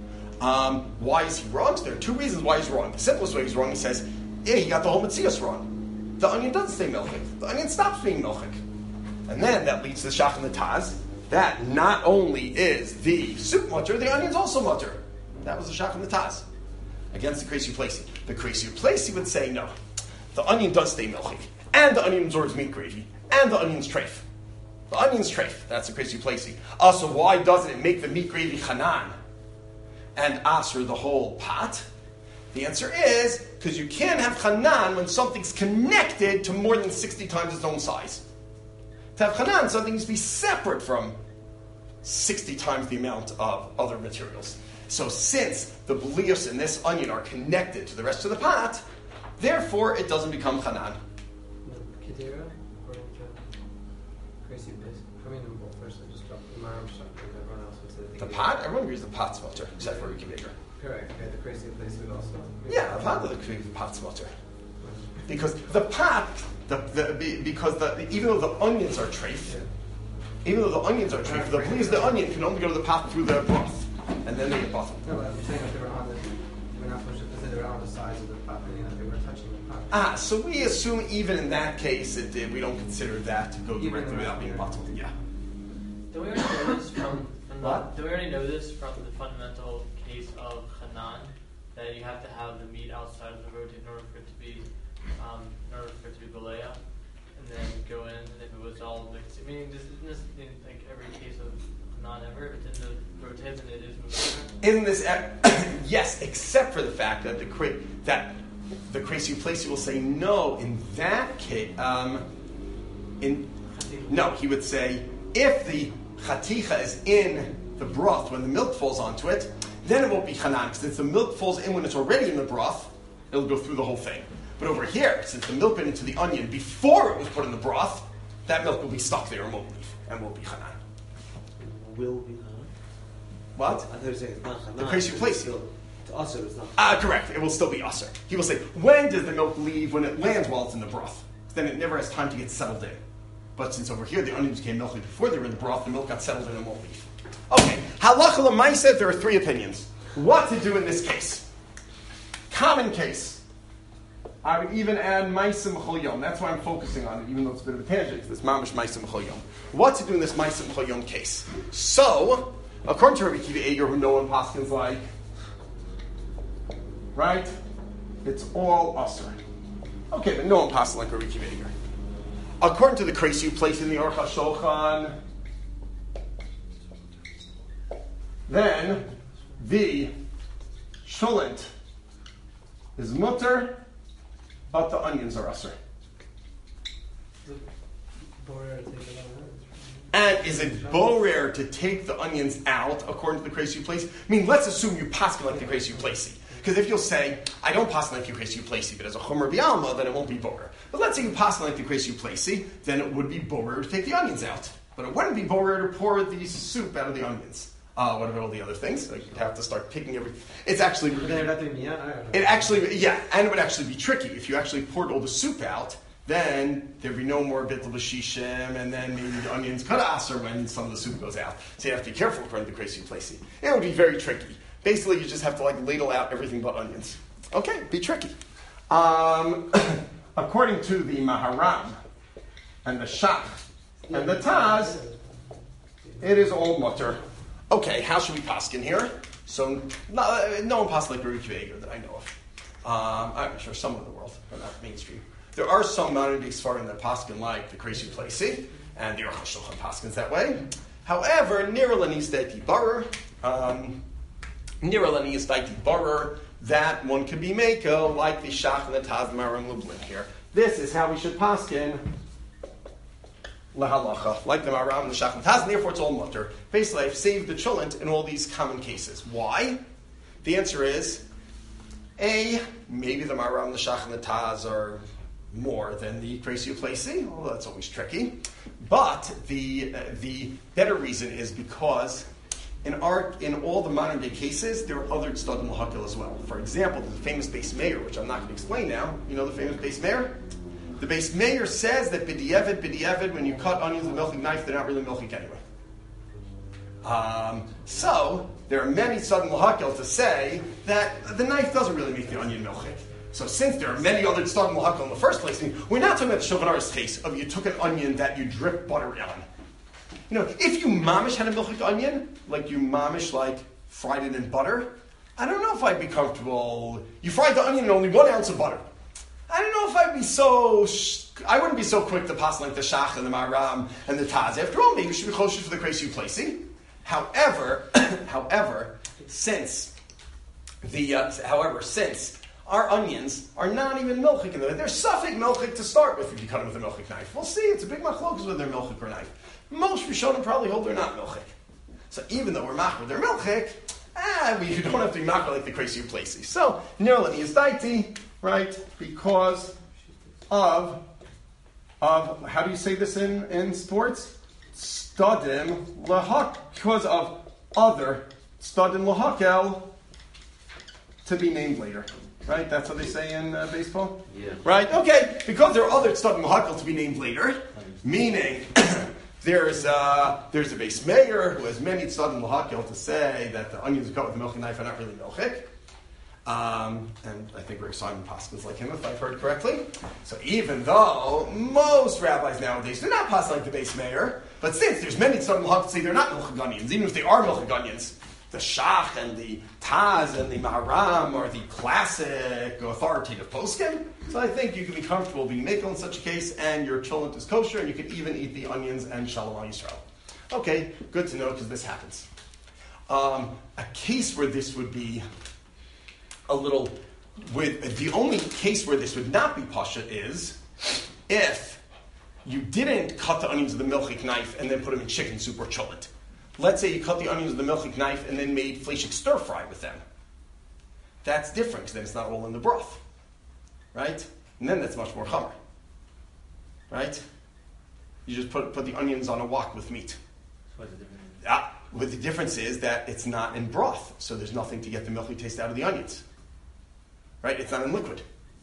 Why is he wrong? So there are two reasons why he's wrong. The simplest way he's wrong, he says, yeah, he got the whole Metzias wrong. The onion doesn't stay milchik. The onion stops being milchik. And then that leads to the Shach and the Taz. That not only is the soup mutter, the onion's also mutter. That was the Shach and the Taz. Against the Kresi Placey. The Kresi Placey would say, no, the onion does stay milchik. And the onion absorbs meat gravy. And the onion's treif. The onion's treif. That's the Kresi Placey. So why doesn't it make the meat gravy chanan and aser the whole pot? The answer is because you can't have chanan when something's connected to more than 60 times its own size. To have chanan, something needs to be separate from 60 times the amount of other materials. So since the blios in this onion are connected to the rest of the pot, therefore it doesn't become chanan. Kedera, according to Crazy Place. I mean, well, first I just dropped the Maram shop because everyone else would say The pot? Everyone agrees the pot's mutter, except for Ricky Baker. Correct. Okay, the Crazy Place would also. Yeah, the pot of the pot's mutter. Because the pot, even though the onions are treif, the blios of the onion can only go to the pot through the broth, and then they get bottled. No, but I'm saying that they were not supposed to, because they were on the sides of the pot, meaning that they were touching the pot. So we assume even in that case, we don't consider that to go directly without being bottled. Yeah. Do we already know this from What? Do we already know this from the fundamental case of chanan, that you have to have the meat outside of the roti in order for it to be balea, and then go in, and if it was all mixed, I mean, isn't this in like every case of chanan ever? If it's in the roti, then it is mukosher? Isn't this yes, except for the fact that the crazy place will say no. In that case, no, he would say if the chaticha is in the broth when the milk falls onto it, then it won't be chanan. Because since the milk falls in when it's already in the broth, it'll go through the whole thing. But over here, since the milk went into the onion before it was put in the broth, that milk will be stuck there and won't leave, and won't be chanan. Will be chanan? What? I thought you were saying it's not chanan. The crazy place. To usher, it's not. Correct. It will still be usher. He will say, when does the milk leave? When it lands while it's in the broth. Then it never has time to get settled in. But since over here the onions became milky before they were in the broth, the milk got settled in and won't leave. Okay, halacha l'maaseh, there are three opinions. What to do in this case? Common case. I would even add maisim chol yom. That's why I'm focusing on it, even though it's a bit of a tangent. This mamish maisim chol yom. What to do in this maisim chol yom case? So, according to Rabbi Akiva Eger, who no one paskins like, right? It's all usher. Okay, but no one paskins like Rabbi Akiva Eger. according to the Kreisi you place in the Aruch HaShulchan, then the shulent is mutter, but the onions are usher. And is it borer to take the onions out according to the Kreisi you place? I mean, let's assume you paskin like the Kreisi you place. Because if you'll say, I don't paskin like the Kreisi you place, but as a chomer bialma, then it won't be borer. But let's say you paskin like the Kreisi you place, then it would be borer to take the onions out. But it wouldn't be borer to pour the soup out of the onions. What about all the other things? Like you'd have to start picking everything. It's actually... and it would actually be tricky. If you actually poured all the soup out, then there'd be no more bittul b'shishim, and then maybe the onions could aser when some of the soup goes out. So you have to be careful according to the Kreisi Placey. It would be very tricky. Basically, you just have to ladle out everything but onions. Okay, be tricky. According to the Maharam and the Shach and the Taz, it is all mutter. Okay, how should we paskin here? So no one paskin like Baruch Yeager that I know of. I'm sure some of the world, but not mainstream. There are some modern day Sfarim that paskin like the Kreisi Placey, and the Aruch HaShulchan paskins that way. However, Niralanis Daiti Barer, that one could be Mako, like the Shach and the Taz Maram Lublin here. This is how we should paskin lahalacha, like the Maram and the Shach and the Taz, and therefore it's all mutter. Basically, I've saved the chulent in all these common cases. Why? The answer is, A, maybe the Maram, the Shach, and the Taz are more than the Kreisi Placey, although that's always tricky. But the better reason is because in all the modern day cases, there are other tzaddim l'hakil as well. For example, the famous Beis Meir, which I'm not going to explain now. You know the famous Beis Meir? The Beis Meir says that b'di'evid, when you cut onions with a milchik knife, they're not really milchik anyway. So there are many tzaddim l'hakil to say that the knife doesn't really make the onion milchik. So since there are many other tzaddim l'hakil in the first place, we're not talking about the Shulchan Aruch's case of you took an onion that you drip butter on. If you mamish had a milchik onion, like you mamish fried it in butter, I don't know if I'd be comfortable. You fried the onion in only 1 ounce of butter. I don't know if I'd be I wouldn't be so quick to pass like the Shach and the Maram and the Taz. After all, maybe you should be closer to the Kreisi Placey. However, since our onions are not even milchik in them, they're suffik milchik to start with if you cut them with a milchik knife. We'll see, it's a big machlokas whether they're milchik or knife. Most Rishonim probably hold they're not milchik. So even though we're machmer, they're milchik, we don't have to be machmer like the Kreisi Placey. So, Nirlani is daiti, right, because of how do you say this in sports? Stadim lahak, because of other stadim lahakel to be named later. Right? That's what they say in baseball? Yeah. Right? Okay. Because there are other stadim lahakel to be named later, meaning there's a Beis Meir who has many stadim lahakel to say that the onions cut with a milchik knife are not really milchik. And I think Rick Simon Paskins like him, if I've heard correctly. So even though most rabbis nowadays do not pass like the Beis Meir, but since there's many tzaddim l'hakil to say they're not milchik onions, even if they are milchik onions, the Shach and the Taz and the Maharam are the classic authoritative poskim. So I think you can be comfortable being makel in such a case, and your cholent is kosher, and you can even eat the onions and Shalom al Yisrael. Okay, good to know because this happens. A case where this would be the only case where this would not be pasha is if you didn't cut the onions with a milchik knife and then put them in chicken soup or cholent. Let's say you cut the onions with a milchik knife and then made fleshik stir fry with them. That's different because then it's not all in the broth, right? And then that's much more chamer, right? You just put the onions on a wok with meat. What's the difference? Well, the difference is that it's not in broth, so there's nothing to get the milky taste out of the onions. Right? It's not in liquid.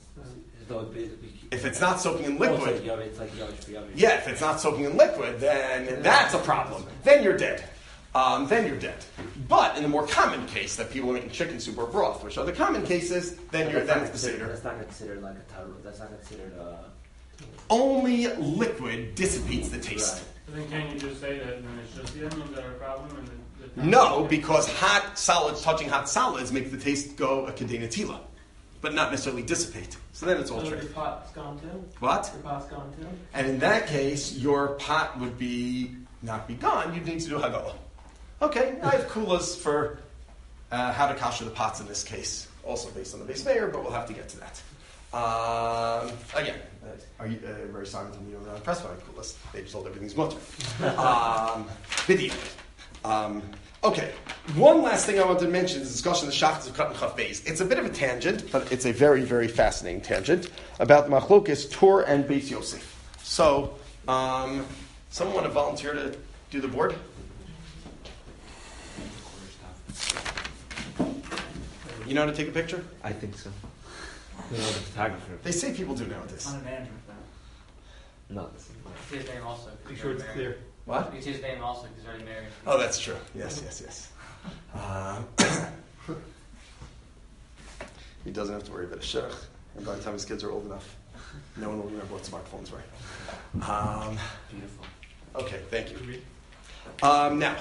If it's not soaking in liquid, it's like yummy. Yeah, if it's not soaking in liquid, then that's a problem. Then you're dead. But in the more common case that people are making chicken soup or broth, which are the common cases, then it's the seder. That's not considered like a taru. That's not considered a... Only liquid dissipates the taste. Right. So then can't you just say that then it's just the onions that are a problem? And No, because hot solids touching hot solids make the taste go a kedei netila. but not necessarily dissipate. So then it's all So treif. your pot's gone too? What? Your pot's gone too? And in that case, your pot would not be gone. You'd need to do Haggalah. Okay, I have kulas for how to kasher the pots in this case, also based on the base mayor, but we'll have to get to that. Again, are you very sorry to me? You're not impressed by my kulas. They just told everything's mutter. Video. Okay, one last thing I wanted to mention is the discussion of the shachtas of Kat and Chaf Beis. It's a bit of a tangent, but it's a very, very fascinating tangent about the machlokes Tur and Beis Yosef. So, someone want to volunteer to do the board? You know how to take a picture? I think so. You know, the photographer. They say people do nowadays. On a man with Not the same. that. See his name also. 'cause Make he's sure it's already married. clear. What? You see his name also because he's already married. Oh, that's true. Yes. He doesn't have to worry about a shidduch. And by the time his kids are old enough, no one will remember what smartphones were. Beautiful. Okay, thank you. Now,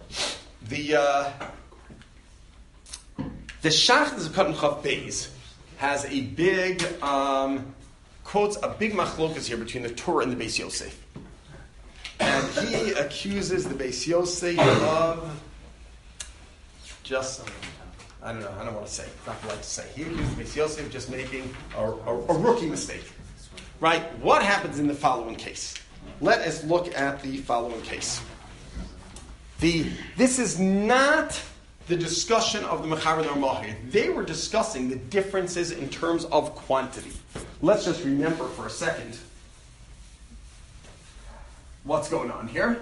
the shachtas of Kat and Chaf Beis has a big, quotes a big machlokas here between the Torah and the Beis Yosef. And he accuses the Beis Yosef of just, I don't want to say, it's not polite to say. He accuses the Beis Yosef of just making a rookie mistake. Right? What happens in the following case? Let us look at the following case. This is not the discussion of the Mechaber and the Ramah. They were discussing the differences in terms of quantity. Let's just remember for a second what's going on here.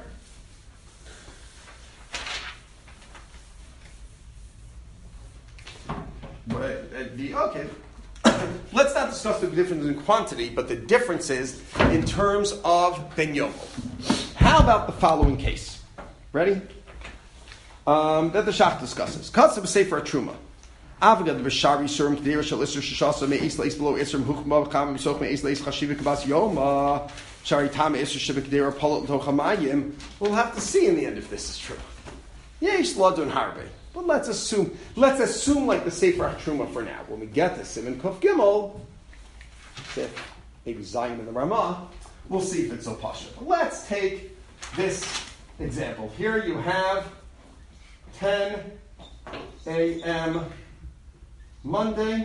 Okay. Let's not discuss the difference in quantity, but the differences in terms of Ben Yovel. How about the following case? Ready? That the Shach discusses. Katsav Sefer Truma. Avgad b'shari surim k'dira shel isur shishasa me'is leis below isur m'huchma b'cham b'soch me'is leis chashivik b'as yoma shari tam isur shivik k'dira polot l'tochamayim. We'll have to see in the end if this is true. Yesh ladun harbe. But let's assume like the Sefer Truma for now. When we get to Siman Kuf Gimel, maybe Zion and the Ramah, we'll see if it's so pasha. Let's take this example. Here you have 10 a.m. Monday,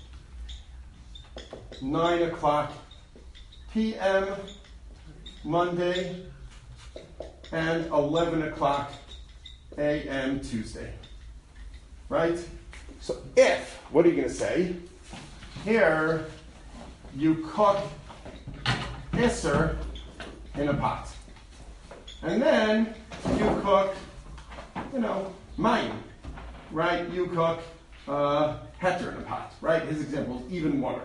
9 o'clock p.m. Monday, and 11 o'clock a.m. Tuesday. Right? So what are you going to say? Here, you cook Isser in a pot. And then you cook, Mayim. Right? You cook Heter in a pot. Right? His example is even water.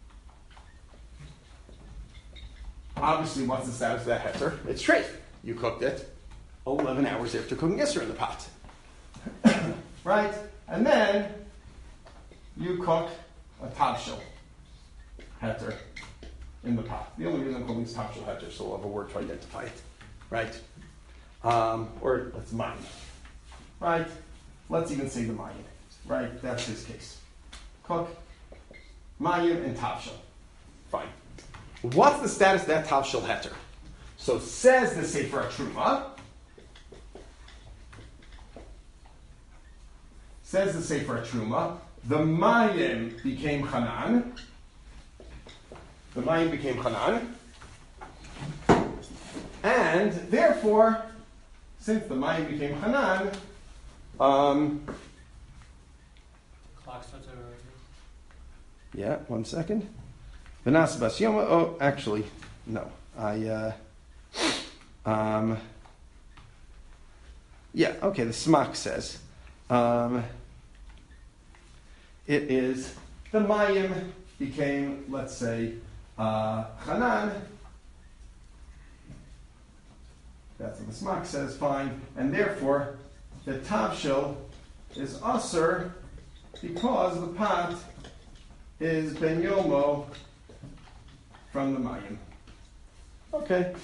Obviously, what's the status of that Heter? It's treif. You cooked it 11 hours after cooking Isser in the pot. Right? And then you cook a tavshil Heter in the pot. The only reason I'm calling this tavshil Heter is so we'll have a word to identify it. Right? Or let's mine. Right? Let's even say the mayim. Right? That's his case. Cook, mayim, and tavshil. Fine. What's the status of that tavshil Heter? So says the Sefer Truma. Says the Sefer Truma, the mayim became Hanan. The mayim became Hanan. And therefore, since the mayim became Hanan, Clock starts over. yeah, 1 second. Vanasa Bas Yoma. Oh, actually, no. Yeah, okay, the Smak says. It is the mayim became, let's say, Hanan. That's what the Smak says, fine. And therefore, the tavshil is Asr because the pot is Ben Yomo from the mayim. Okay.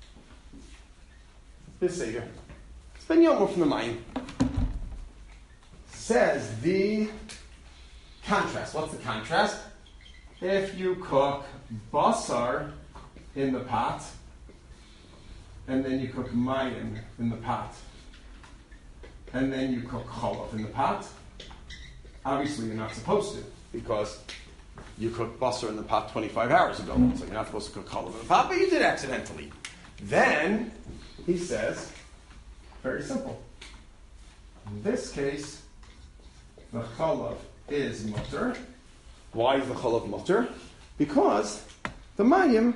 This Seder. It's Ben Yomo from the mayim. Says the contrast. What's the contrast? If you cook basar in the pot, and then you cook mayim in the pot, and then you cook cholov in the pot, obviously you're not supposed to, because you cooked basar in the pot 25 hours ago, so you're not supposed to cook cholov in the pot, but you did accidentally. Then, he says, very simple. In this case, the cholov is mutter. Why is the cholov mutter? Because the mayim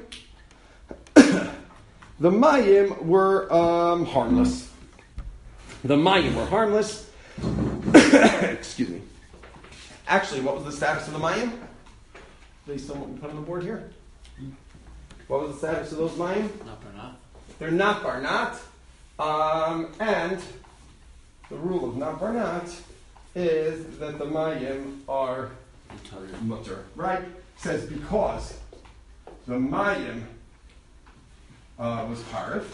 were harmless. The mayim were harmless. Excuse me. Actually, what was the status of the mayim? Based on what we put on the board here. What was the status of those mayim? Not barnat. They're not barnat. And the rule of not barnat is that the mayim are mutter. Right? It says because the mayim was harif,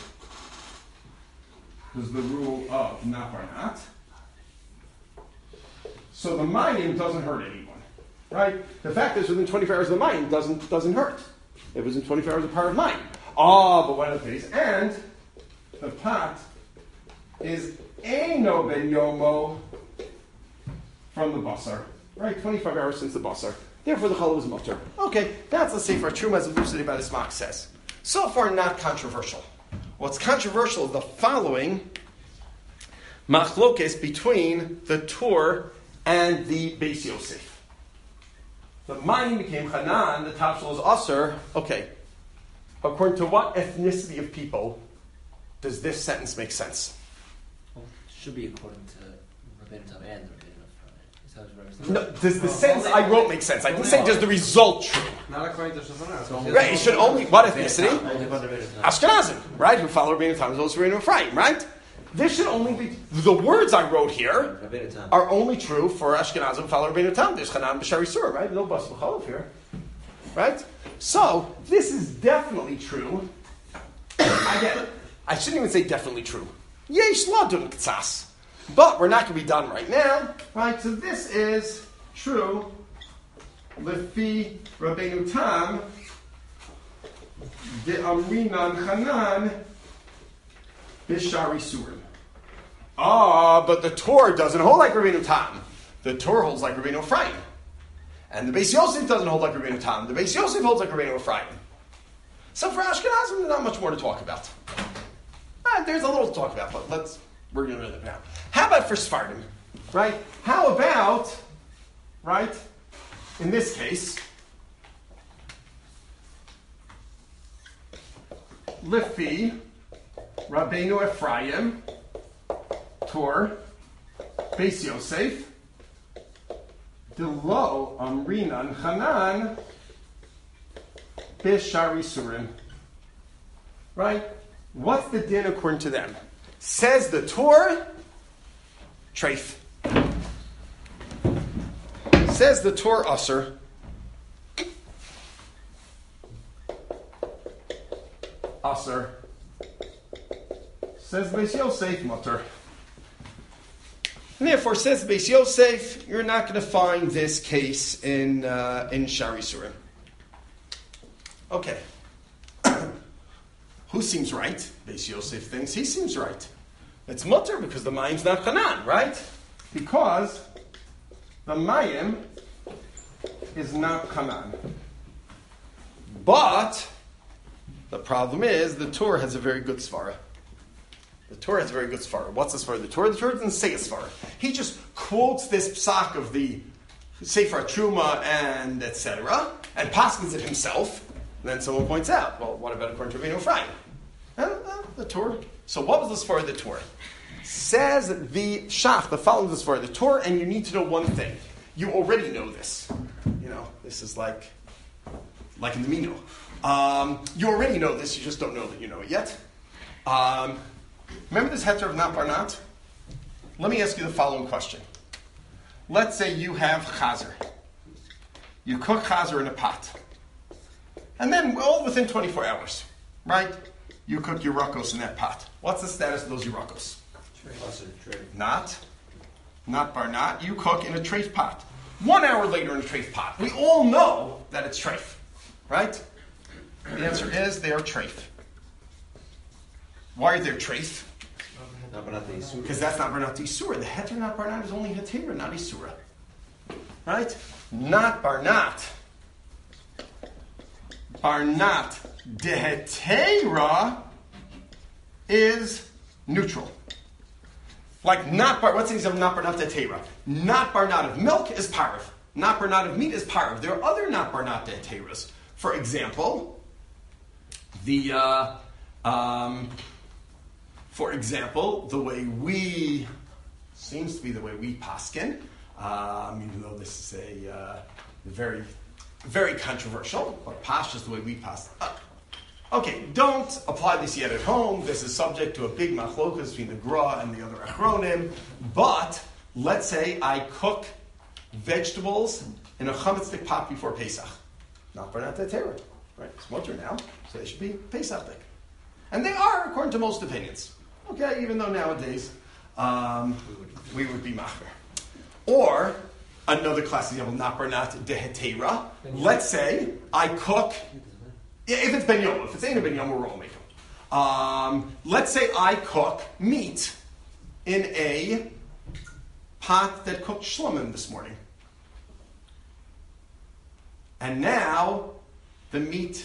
was the rule of not barnat. So the mayim doesn't hurt anyone. Right? The fact is within 24 hours of the mayim doesn't hurt. It was in 24 hours a part of mayim. But one of the things, and the pot is Eino ben Yomo from the basar. Right? 25 hours since the basar. Therefore, the cholov is mutter. Okay, that's the Sefer Truma as elucidated by the Smak says. So far, not controversial. What's controversial is the following machlokes between the Tur and the Beis Yosef. The mayim became Hanan, the tafshil is Aser. Okay, according to what ethnicity of people does this sentence make sense? Well, it should be according to Rabbeinu Tam and the Rabbeinu Ephraim. Is that what Rabbi said? No, does the sentence I wrote make sense? I didn't say does the result true. Not according to Shulchan. Right, it should only, what ethnicity? Only by the Rabbeinu Tam. Ashkenazim, right, who follow Rabbeinu Tam, as well as Rabbeinu Ephraim, right? This should only be, the words I wrote here Rabbeinu Tam. are only true for Ashkenazim who follow Rabbeinu Tam. There's Chanan B'Shari Surah, right? No Bas B'Cholov here. Right? So, this is definitely true. I shouldn't even say definitely true. Yesh Ladun K'tzas. But we're not going to be done right now. Right? So this is true. Lefi Rabbeinu Tam De Amrinan Chanan B'Shari Surim. But the Torah doesn't hold like Rabbeinu Tam. The Torah holds like Rabbeinu Ephraim. And the Beis Yosef doesn't hold like Rabbeinu Tam. The Beis Yosef holds like Rabbeinu Ephraim. So for Ashkenazim, there's not much more to talk about. There's a little to talk about, but we're going to do it now. How about for Sephardim? Right? How about, right, in this case, Lifi, Rabbeinu Ephraim, Tor, Beis Yosef, Delo Amrinan Chanan, B'Shari Surim. Right? What's the din according to them? Says the Torah, treif. Says the Torah, Aser. Aser. Says Beis Yosef, mutter. And therefore, says Beis Yosef, you're not going to find this case in Shari Surim. Okay. Who seems right? Beis Yosef thinks he seems right. It's mutter because the mayim's not Hanan, right? Because the mayim is not Hanan. But the problem is the Torah has a very good svara. The Torah has a very good svara. What's the svara? The Torah doesn't say a svara. He just quotes this psak of the Sefer Truma and etc. and paskins it himself. And then someone points out, well, what about according to Rabbeinu Ephraim? The Torah. So what was the svara of the Torah? Says the Shach, the following is the svara of the Torah, and you need to know one thing. You already know this. You know, this is like in the Mino. You already know this, you just don't know that you know it yet. Remember this heter of not barnat? Let me ask you the following question. Let's say you have chazer. You cook chazer in a pot. And then, all within 24 hours, right? You cook Yerakos in that pot. What's the status of those Yerakos? Not barnat. You cook in a treif pot. 1 hour later in a treif pot. We all know that it's treif, right? The answer is they are treif. Why are they treif? No, but not the Yisur. Because that's not Barnat Isura. The heter not Barnat is only hetera, not Isura. Right? Not Barnat. Barnat dehetera is neutral. Like not bar. What's the example? Not Barnat dehetera. Not Barnat of milk is parav. Not Barnat of meat is parav. There are other not Barnat deheteras. For example, the way we, seems to be the way we paskin, even though this is a very, very controversial, but Pash is the way we pass. Okay, don't apply this yet at home. This is subject to a big machlokas between the Gra and the other Achronim. But let's say I cook vegetables in a chametzik pot before Pesach. Not Barnat Terah, right? It's mutter now, so they should be Pesach. And they are, according to most opinions. Okay, even though nowadays we would be machmer. Or another class example, not Barnat dehetera. Let's say I cook. If it's ben yom, if it's ain't a ben yom, we're all making. Let's say I cook meat in a pot that cooked shlomim this morning, and now the meat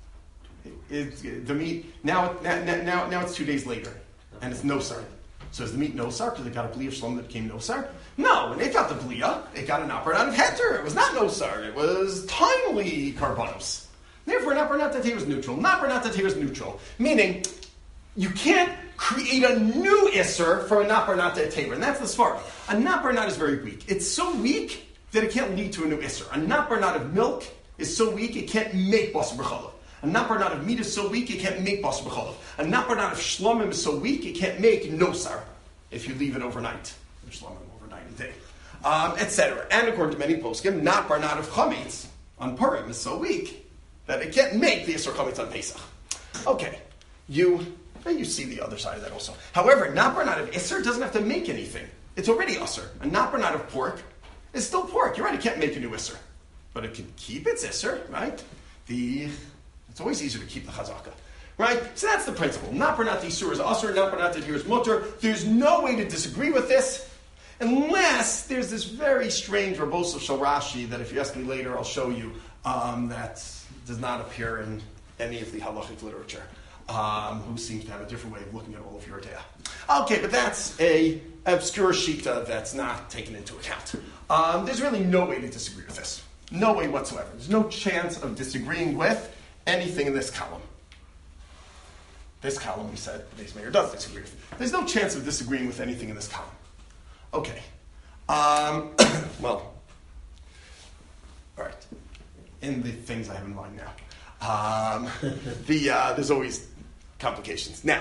now it's 2 days later, and it's nosar. So is the meat nosar because it got a bli of shlom that became nosar? No, when it got the blia, it got an upper out of heter. It was not nosar. It was timely karbanos. Therefore, not Barnat Tatei was neutral. Not Barnat Tatei was neutral. Meaning, you can't create a new Isser from a not Barnat Tatei. And that's the svara. A not Barnat is very weak. It's so weak that it can't lead to a new Isser. A not Barnat of milk is so weak it can't make Basar B'chalav. A not Barnat of meat is so weak it can't make Basar B'chalav. A not Barnat of Shlomim is so weak it can't make Nosar if you leave it overnight. Shlomim overnight a day. Etc. And according to many poskim, not Barnat of Chametz on Purim is so weak that it can't make the Yisur Chametz on Pesach. Okay, you see the other side of that also. However, not Barnat of Isser doesn't have to make anything. It's already Isser. A not Barnat of pork is still pork. You're right, it can't make a new Isser. But it can keep its Isser, right? It's always easier to keep the Chazaka. Right? So that's the principle. Not Barnat Yisur is Isser, not Barnat here is Mutter. There's no way to disagree with this unless there's this very strange verbose of Shal Rashi that if you ask me later, I'll show you that does not appear in any of the halachic literature, who seems to have a different way of looking at all of your data. Okay, but that's a obscure shita that's not taken into account. There's really no way to disagree with this. No way whatsoever. There's no chance of disagreeing with anything in this column. This column, we said, Beis Meir does disagree with. There's no chance of disagreeing with anything in this column. Okay. Well, all right. In the things I have in mind now. There's always complications. Now,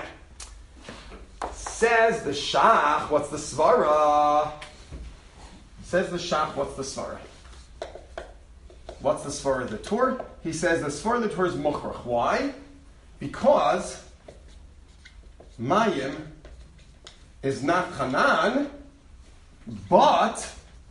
says the Shach, what's the Svara? Says the Shach, what's the Svara? What's the Svara of the Tur? He says the Svara of the Tur is Mukhrach. Why? Because Mayim is not Hanan, but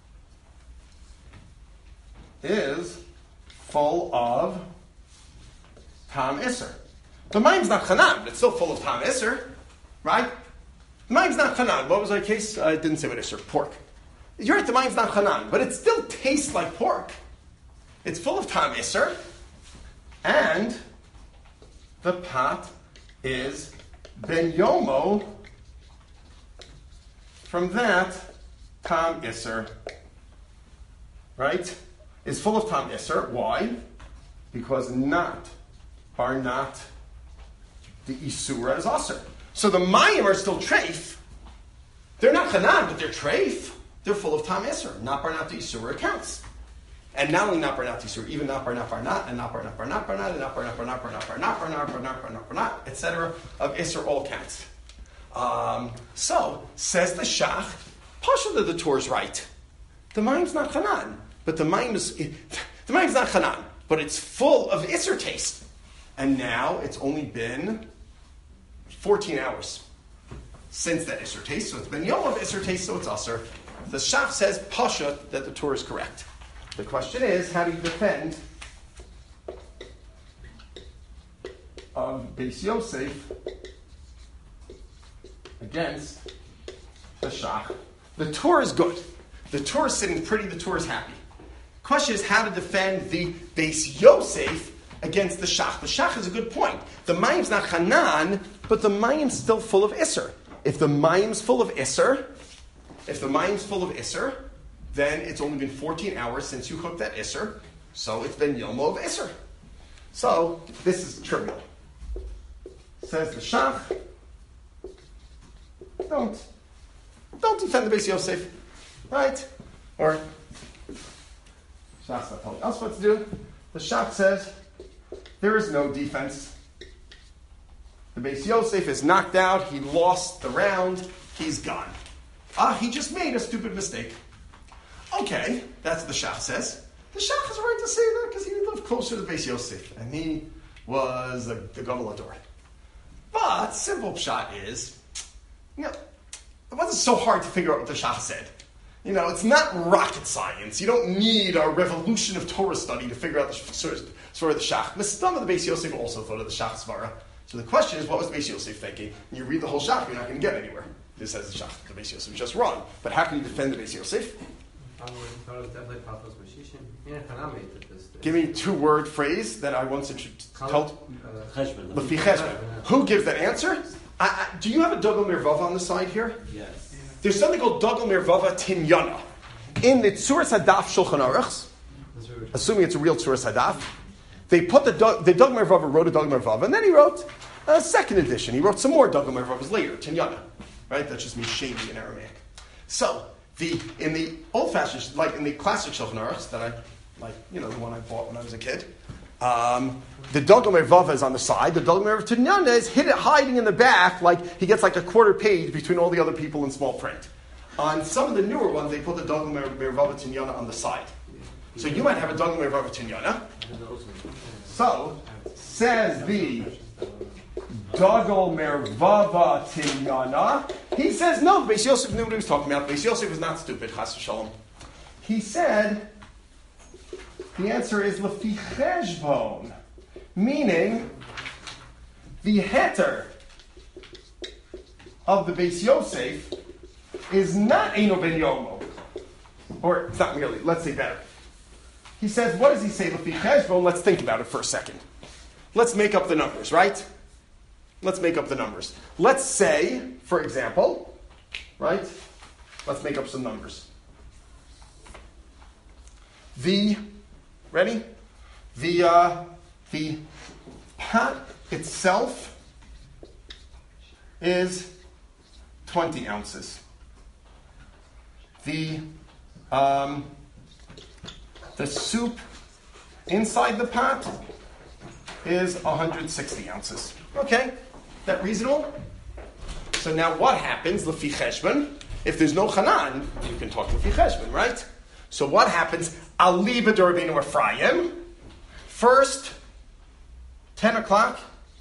is full of Tam Isser. The Mayim's not Hanan, but it's still full of Tam Isser, right? The Mayim's not Hanan. What was our case? I didn't say what Isser. Pork. You're right, the Mayim's not Hanan, but it still tastes like pork. It's full of Tam Isser, and the pot is Ben Yomo from that Tam Isser, right? Is full of Tam Isser. Why? Because not Barnat the Isura is Asr. So the Mayim are still treif. They're not Hanan, but they're treif. They're full of Tam Isser. Not Barnat the Isura counts. And not only not Barnat the Isura, even not Barnat Barnat, and not Barnat Barnat Barnat, and not Barnat Barnat Barnat Barnat Barnat Barnat Barnat Barnat, etc. of Isser all counts. So, says the Shach, Pasha the Torah's right. The Mayim's not Hanan, but the Mayim's not Hanan, but it's full of Isser taste. And now it's only been 14 hours since that Isser taste, so it's been Yom of Isser taste, so it's Asr. The Shach says pasha that the Torah is correct. The question is, how do you defend Beis Yosef against the Shach? The Torah is good. The Torah is sitting pretty. The Torah is happy. Question is how to defend the Beis Yosef against the Shach. The Shach is a good point. The Mayim's not Hanan, but the Mayim's still full of Isser. If the Mayim's full of Isser, then it's only been 14 hours since you cooked that Isser, so it's been Yomo of Isser. So this is trivial. Says the Shach, don't defend the Beis Yosef, right? Or Shach's not telling us what to do. The Shach says there is no defense. The Beis Yosef is knocked out. He lost the round. He's gone. He just made a stupid mistake. Okay, that's what the Shach says. The Shach has a right to say that because he lived closer to the Beis Yosef and he was the Gadol Hador. But simple pshat is, it wasn't so hard to figure out what the Shach said. It's not rocket science. You don't need a revolution of Torah study to figure out the story of the Shach. Mistama, the Beis Yosef also thought of the Shach Svara. So the question is, what was the Beis Yosef thinking? And you read the whole Shach, you're not going to get anywhere. This says the Shach, the Beis Yosef is just wrong. But how can you defend the Beis Yosef? Give me 2-word phrase that I once told. Lefi Cheshbon. Who gives that answer? Do you have a Dogel Mervava on the side here? Yes. There's something called Dogel Mervava Tinyana. In the Tzuras Hadaf Shulchan Aruch, assuming it's a real Tzuras Hadaf, they put the Dogel Mervava wrote a Dogel Mervava, and then he wrote a second edition. He wrote some more Dogel Mervavas later, Tinyana. Right? That just means shady in Aramaic. So, in the old-fashioned, like in the classic Shulchan Aruch that I, the one I bought when I was a kid, the Dogel Mervava is on the side. The Dogel Mervava Tinyana is hiding in the back, like he gets like a quarter page between all the other people in small print. On some of the newer ones, they put the Dogel Mervava Tinyana on the side. So you might have a Dogel Mervava Tinyana. So, says the Dogel Mervava Tinyana. He says, no, Beis Yosef knew what he was talking about. Beis Yosef was not stupid, Chas v'shalom. He said, the answer is Lefi Cheshbon, meaning the heter of the Beis Yosef is not Eino Ben Yomo. Or, it's not merely, let's say better. He says, what does he say, Lefi Cheshbon? Let's think about it for a second. Let's make up the numbers, right? Let's make up the numbers. Let's say, for example, right? Let's make up some numbers. Ready? The pot itself is 20 ounces. The soup inside the pot is 160 ounces. Okay, that reasonable? So now what happens, Lefi Cheshbon? If there's no Hanan, you can talk Lefi Cheshbon, right? So what happens? Ali b'Dorbeinu Ephraim. First, 10 o'clock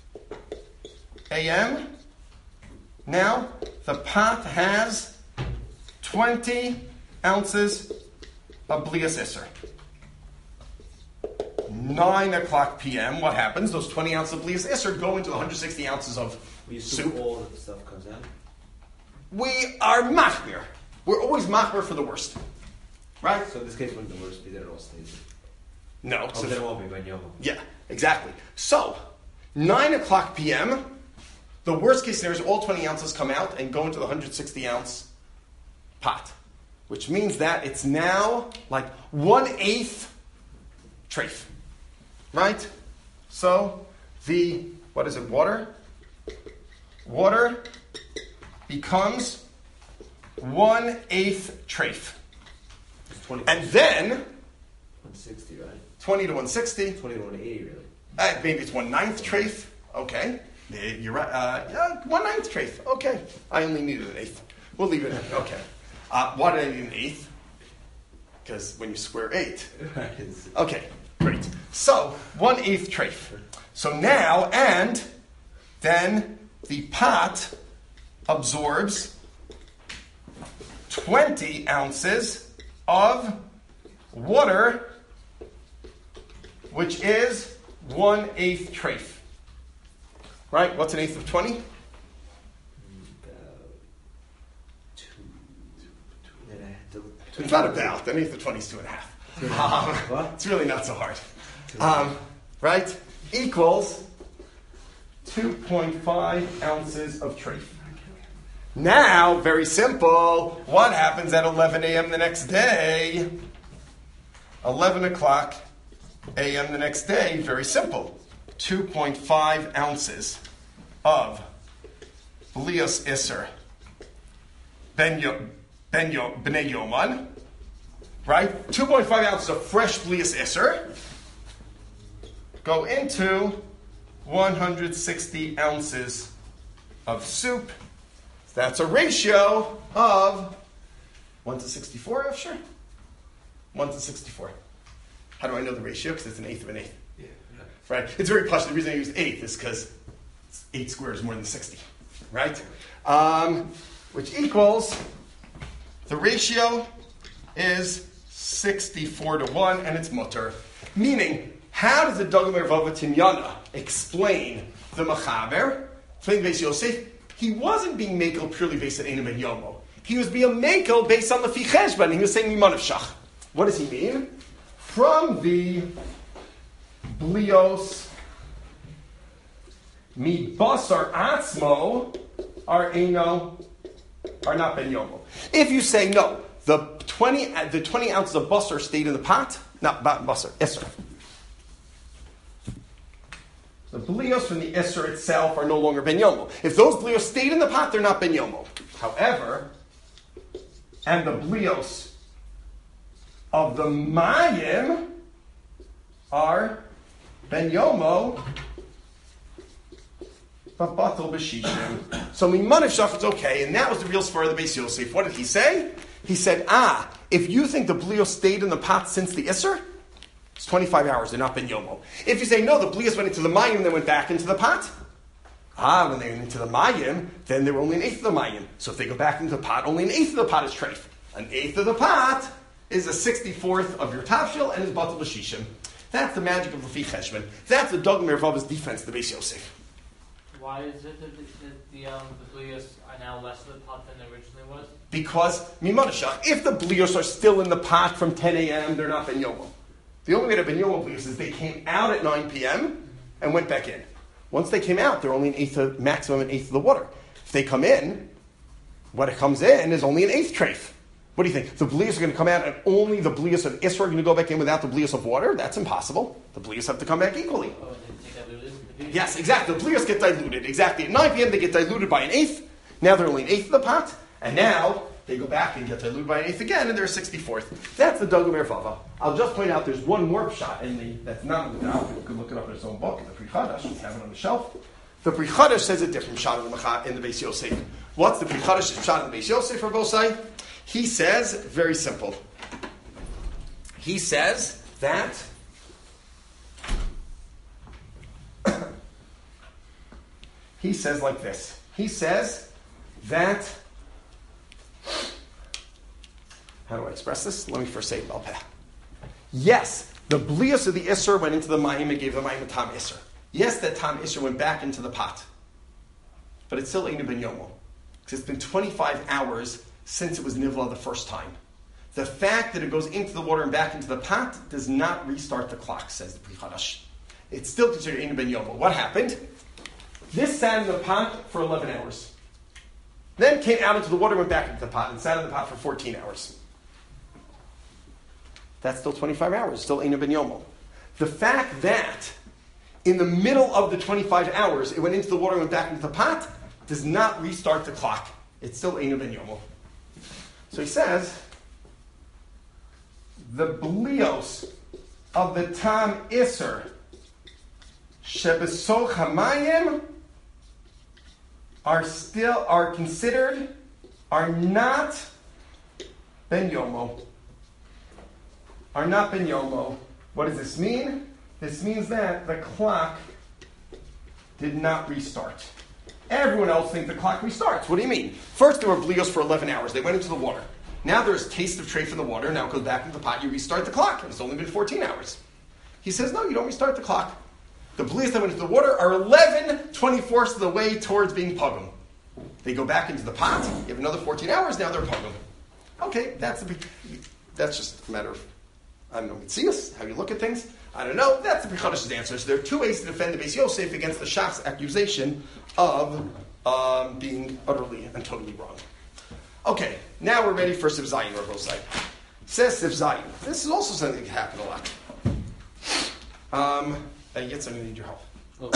a.m. Now, the pot has 20 ounces of Blias Isser. 9 o'clock p.m., what happens? Those 20 ounces of Blias Isser go into the 160 ounces of soup. All of the stuff comes out? We are machmir. We're always machmir for the worst. Right? So in this case, wouldn't the worst be that it all stays? No. Oh, then it won't be Ben Yomo. Yeah, exactly. So, 9 o'clock p.m., the worst case scenario is all 20 ounces come out and go into the 160 ounce pot. Which means that it's now like 1/8 treif. Right? So, what is it, water? Water becomes 1/8 treif. And then 160, right? 20 to 160. 20 to 180, really. Maybe it's 1/9 treif. Okay. You're right. 1/9 treif. Okay. I only needed an eighth. We'll leave it in. Okay. Why did I need an eighth? Because when you square 8. Okay. Great. So, 1/8 treif. So now, and then the pot absorbs 20 ounces of water, which is 1/8 treif. Right? What's 1/8 of 20? It's not about. 1/8 of 20 is 2.5. It's really not so hard. Right? Equals 2.5 ounces of treif. Now, very simple. What happens at 11 a.m. the next day? 11 o'clock a.m. the next day, very simple. 2.5 ounces of Blios Isser B'nei Yoman, right? 2.5 ounces of fresh Blios Isser go into 160 ounces of soup. That's a ratio of 1 to 64, sure? 1 to 64. How do I know the ratio? Because it's 1/8 of 1/8. Yeah. Right? It's very plush. The reason I use 1/8 is because 8 squares is more than 60. Right? Which equals, the ratio is 64-1, and it's mutter. Meaning, how does the Dogomer Vava Tinyana explain the Machaber? Explain Beis Yosef? He wasn't being makel purely based on Einu Ben Yomo. He was being makel based on the Fi Cheshbon. He was saying Mimanav Shach. What does he mean? From the Blios Mi Basar Atzmo are not Ben Yomo. If you say no, the 20 ounces of basar stayed in the pot, not basar, Isser. The blios from the Isser itself are no longer Ben Yomo. If those blios stayed in the pot, they're not Ben Yomo. However, and the blios of the Mayim are Ben Yomo, but Batal B'Shishim. So Mimanav Shach, it's okay, and that was the real svara of the Beis Yosef. What did he say? He said, if you think the blios stayed in the pot since the Isser, it's 25 hours, they're not Ben Yomo. If you say, no, the blios went into the Mayim and then went back into the pot, when they went into the Mayim, then they were only 1/8 of the Mayim. So if they go back into the pot, only 1/8 of the pot is treif. 1/8 of the pot is a 64th of your tafshil and is batal b'shishim. That's the magic of Lefi Cheshbon. That's the Dogomer Vava's defense to the Beis Yosef. Why is it that the blios are now less of the pot than they originally was? Because, Mimanashach, if the blios are still in the pot from 10 a.m., they're not Ben Yomo. The only way to Ben Yomo blios is they came out at 9 p.m. and went back in. Once they came out, they're only maximum 1/8 of the water. If they come in, what it comes in is only 1/8 treif. What do you think? The blios are going to come out and only the blios of Isra are going to go back in without the blios of water? That's impossible. The blios have to come back equally. Oh, they get diluted? Yes, exactly. The blios get diluted. Exactly. At 9 p.m. they get diluted by 1/8. Now they're only 1/8 of the pot. And now they go back and get diluted by 1/8 again, and they're 64th. That's the Dogomer Vava. I'll just point out there's one more shot that's not in the Daf. You can look it up in its own book, in the Pri Chadash. We have it on the shelf. The Pri Chadash says a different shot in the Beis Yosef. What's the Pri Chadash shot in the Beis Yosef for Bosai? He says, very simple. He says that he says like this. He says that, how do I express this? Let me first say it, Balpeh. Yes, the blios of the Isser went into the Mayim and gave the Mayim a Tam Isser. Yes, that Tam Isser went back into the pot. But it's still Einu Ben Yomo. Because it's been 25 hours since it was Nivla the first time. The fact that it goes into the water and back into the pot does not restart the clock, says the Pri Chadash. It's still considered Einu Ben Yomo. What happened? This sat in the pot for 11 hours. Then came out into the water, went back into the pot, and sat in the pot for 14 hours. That's still 25 hours, still Einu Ben Yomo. The fact that in the middle of the 25 hours it went into the water and went back into the pot does not restart the clock. It's still Einu Ben Yomo. So he says, the blios of the Tam Isser shebesoch hamayim are not Ben Yomo. Are not Ben Yomo. What does this mean? This means that the clock did not restart. Everyone else thinks the clock restarts. What do you mean? First, there were blios for 11 hours. They went into the water. Now there's taste of treif in the water. Now it goes back into the pot. You restart the clock. And it's only been 14 hours. He says, no, you don't restart the clock. The blias that went into the water are 11/24 of the way towards being pogum. They go back into the pot. You have another 14 hours. Now they're pogum. Okay, that's just a matter of, I don't know, mitzias, how you look at things. I don't know. That's the Pechadish's answer. So there are two ways to defend the Beis Yosef against the Shach's accusation of being utterly and totally wrong. Okay, now we're ready for Siv Zayin, Rabosai. Says Siv Zayin. This is also something that can happen a lot. Yes, I'm going to need your help.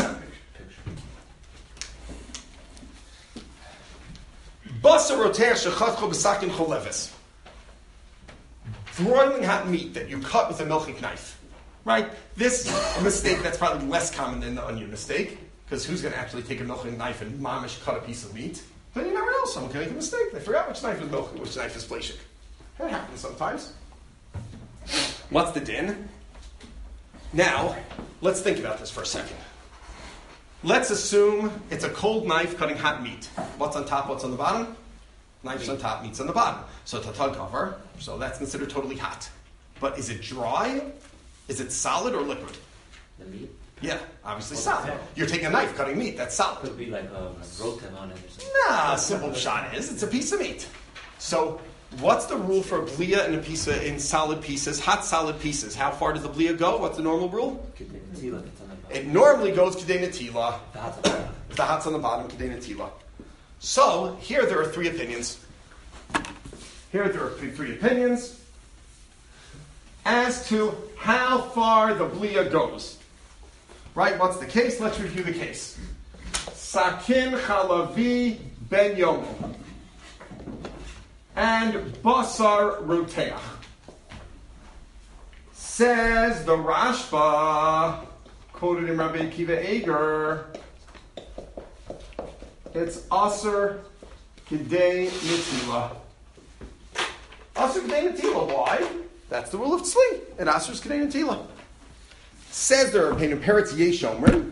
Basa roteach shechatcho b'sakin choleves. Broiling hot meat that you cut with a milchik knife. Right? This mistake, that's probably less common than the onion mistake, because who's going to actually take a milchik knife and mamish cut a piece of meat? But you never know. Someone can make a mistake. They forgot which knife is milchik, which knife is fleshik. That happens sometimes. What's the din? Now, let's think about this for a second. Let's assume it's a cold knife cutting hot meat. What's on top, what's on the bottom? Knife's on top, meat's on the bottom. So tatal cover, so that's considered totally hot. But is it dry? Is it solid or liquid? The meat? Yeah, obviously solid. You're taking a knife cutting meat, that's solid. Could be like a rotem on it or something. Nah, simple shot is, it's a piece of meat. So, what's the rule for a blia in solid pieces, hot solid pieces? How far does the blia go? What's the normal rule? It normally goes Kedei Netila. The hot's on the bottom, Kedei Netila. So, here there are three opinions. As to how far the blia goes. Right, what's the case? Let's review the case. Sakin chalavi ben yomo. And basar roteach. Says the Rashba, quoted in Rabbi Akiva Eger, it's Aser Kedei Netila. Aser Kedei Netila. Why? That's the rule of Tzli. It Aser's Kedei Netila. Says there are Peretz Yesh Omrim.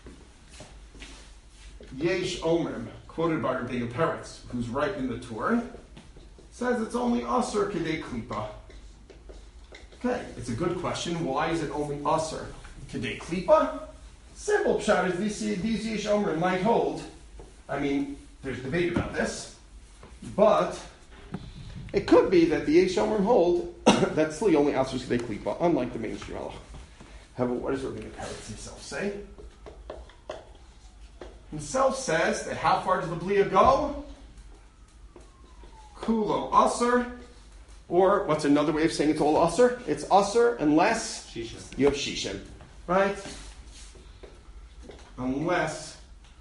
Yesh Omrim, quoted by Rabbi Peretz, who's right in the Torah, says it's only Aser Kedei Klipa. Okay, it's a good question. Why is it only Aser Kedei Klipa? Simple pshat is these Yesh Omrim might hold. I mean, there's debate about this, but it could be that the Yesh Omrim hold that Tzli only Aser Kedei Klipa, unlike the mainstream halacha. However, what does Rabbi Peretz himself say? Himself says that how far does the blia go? Kulo Aser. Or, what's another way of saying it's all Aser? It's Aser unless you have Shishim. Right? Unless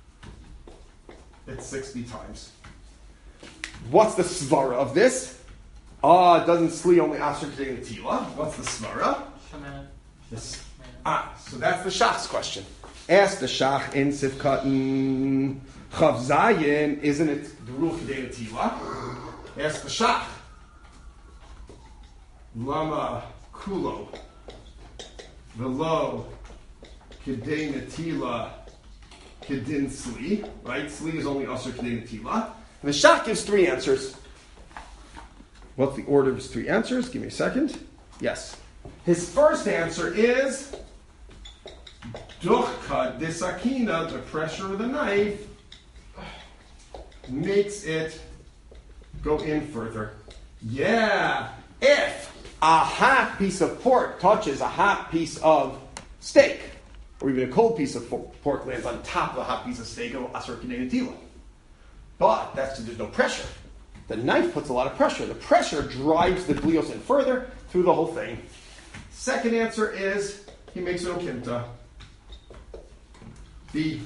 it's 60 times. What's the svara of this? Doesn't Tzli only Aser Kedei Netila? What's the svara? Yes. So that's the Shach's question. Ask the Shach in Sivkatan Chav Zayin, isn't it the rule Kedei Netila? Ask the Shach. Lama Kulo Velo Kedei Netila Kedin Tzli. Right? Tzli is only Aser Kedei Netila. And the Shach gives three answers. What's the order of his three answers? Give me a second. Yes. His first answer is Duchka Disakina, the pressure of the knife, makes it go in further. Yeah, if a hot piece of pork touches a hot piece of steak, or even a cold piece of pork lands on top of a hot piece of steak, it'll Aser Kedei Netila. But there's no pressure. The knife puts a lot of pressure. The pressure drives the blios in further through the whole thing. Second answer is he makes it okimta. The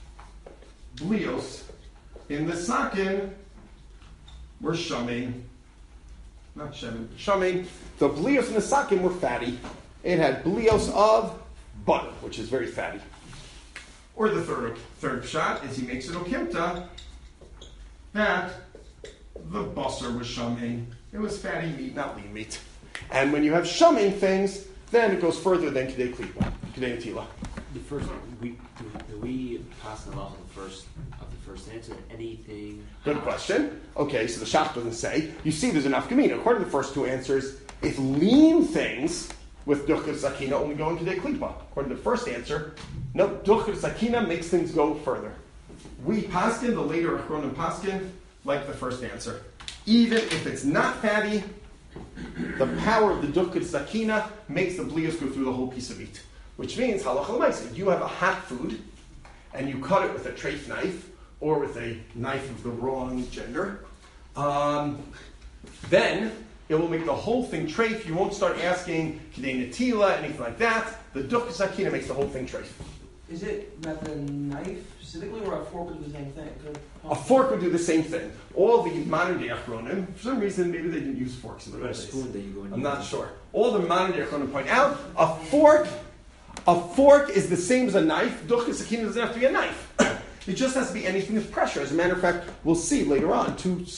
blios in the sakin were shuming. Not sheming, shuming. The blios in the sakin were fatty. It had blios of butter, which is very fatty. Or the third shot is he makes it okimta that the basar was shuming. It was fatty meat, not lean meat. And when you have shuming things, then it goes further than Kedei Klipa, Kedei Netila. The first week, the Do we pass the law of the first answer? Anything? Good question. Okay, so the Shach doesn't say. You see, there's enough Gemina. According to the first two answers, if lean things with Duchka Sakina only go into Kedei Klipa. According to the first answer, no, Duchka Sakina makes things go further. We Paskin, the later Achronim Paskin, like the first answer. Even if it's not fatty, the power of the Duchka Sakina makes the blias go through the whole piece of meat. Which means, halacha l'maisa, you have a hot food, and you cut it with a treif knife, or with a knife of the wrong gender, then it will make the whole thing treif. You won't start asking kidei netila, anything like that. The Duchka Sakina makes the whole thing treif. Is it that the knife specifically, or a fork would do the same thing? A fork would do the same thing. All the modern day Achronim, for some reason, maybe they didn't use forks in the What old about a days. spoon that you go in? I'm not sure. All the modern day Achronim point out, a fork is the same as a knife. Duchka Sakina doesn't have to be a knife. It just has to be anything with pressure. As a matter of fact, we'll see later on,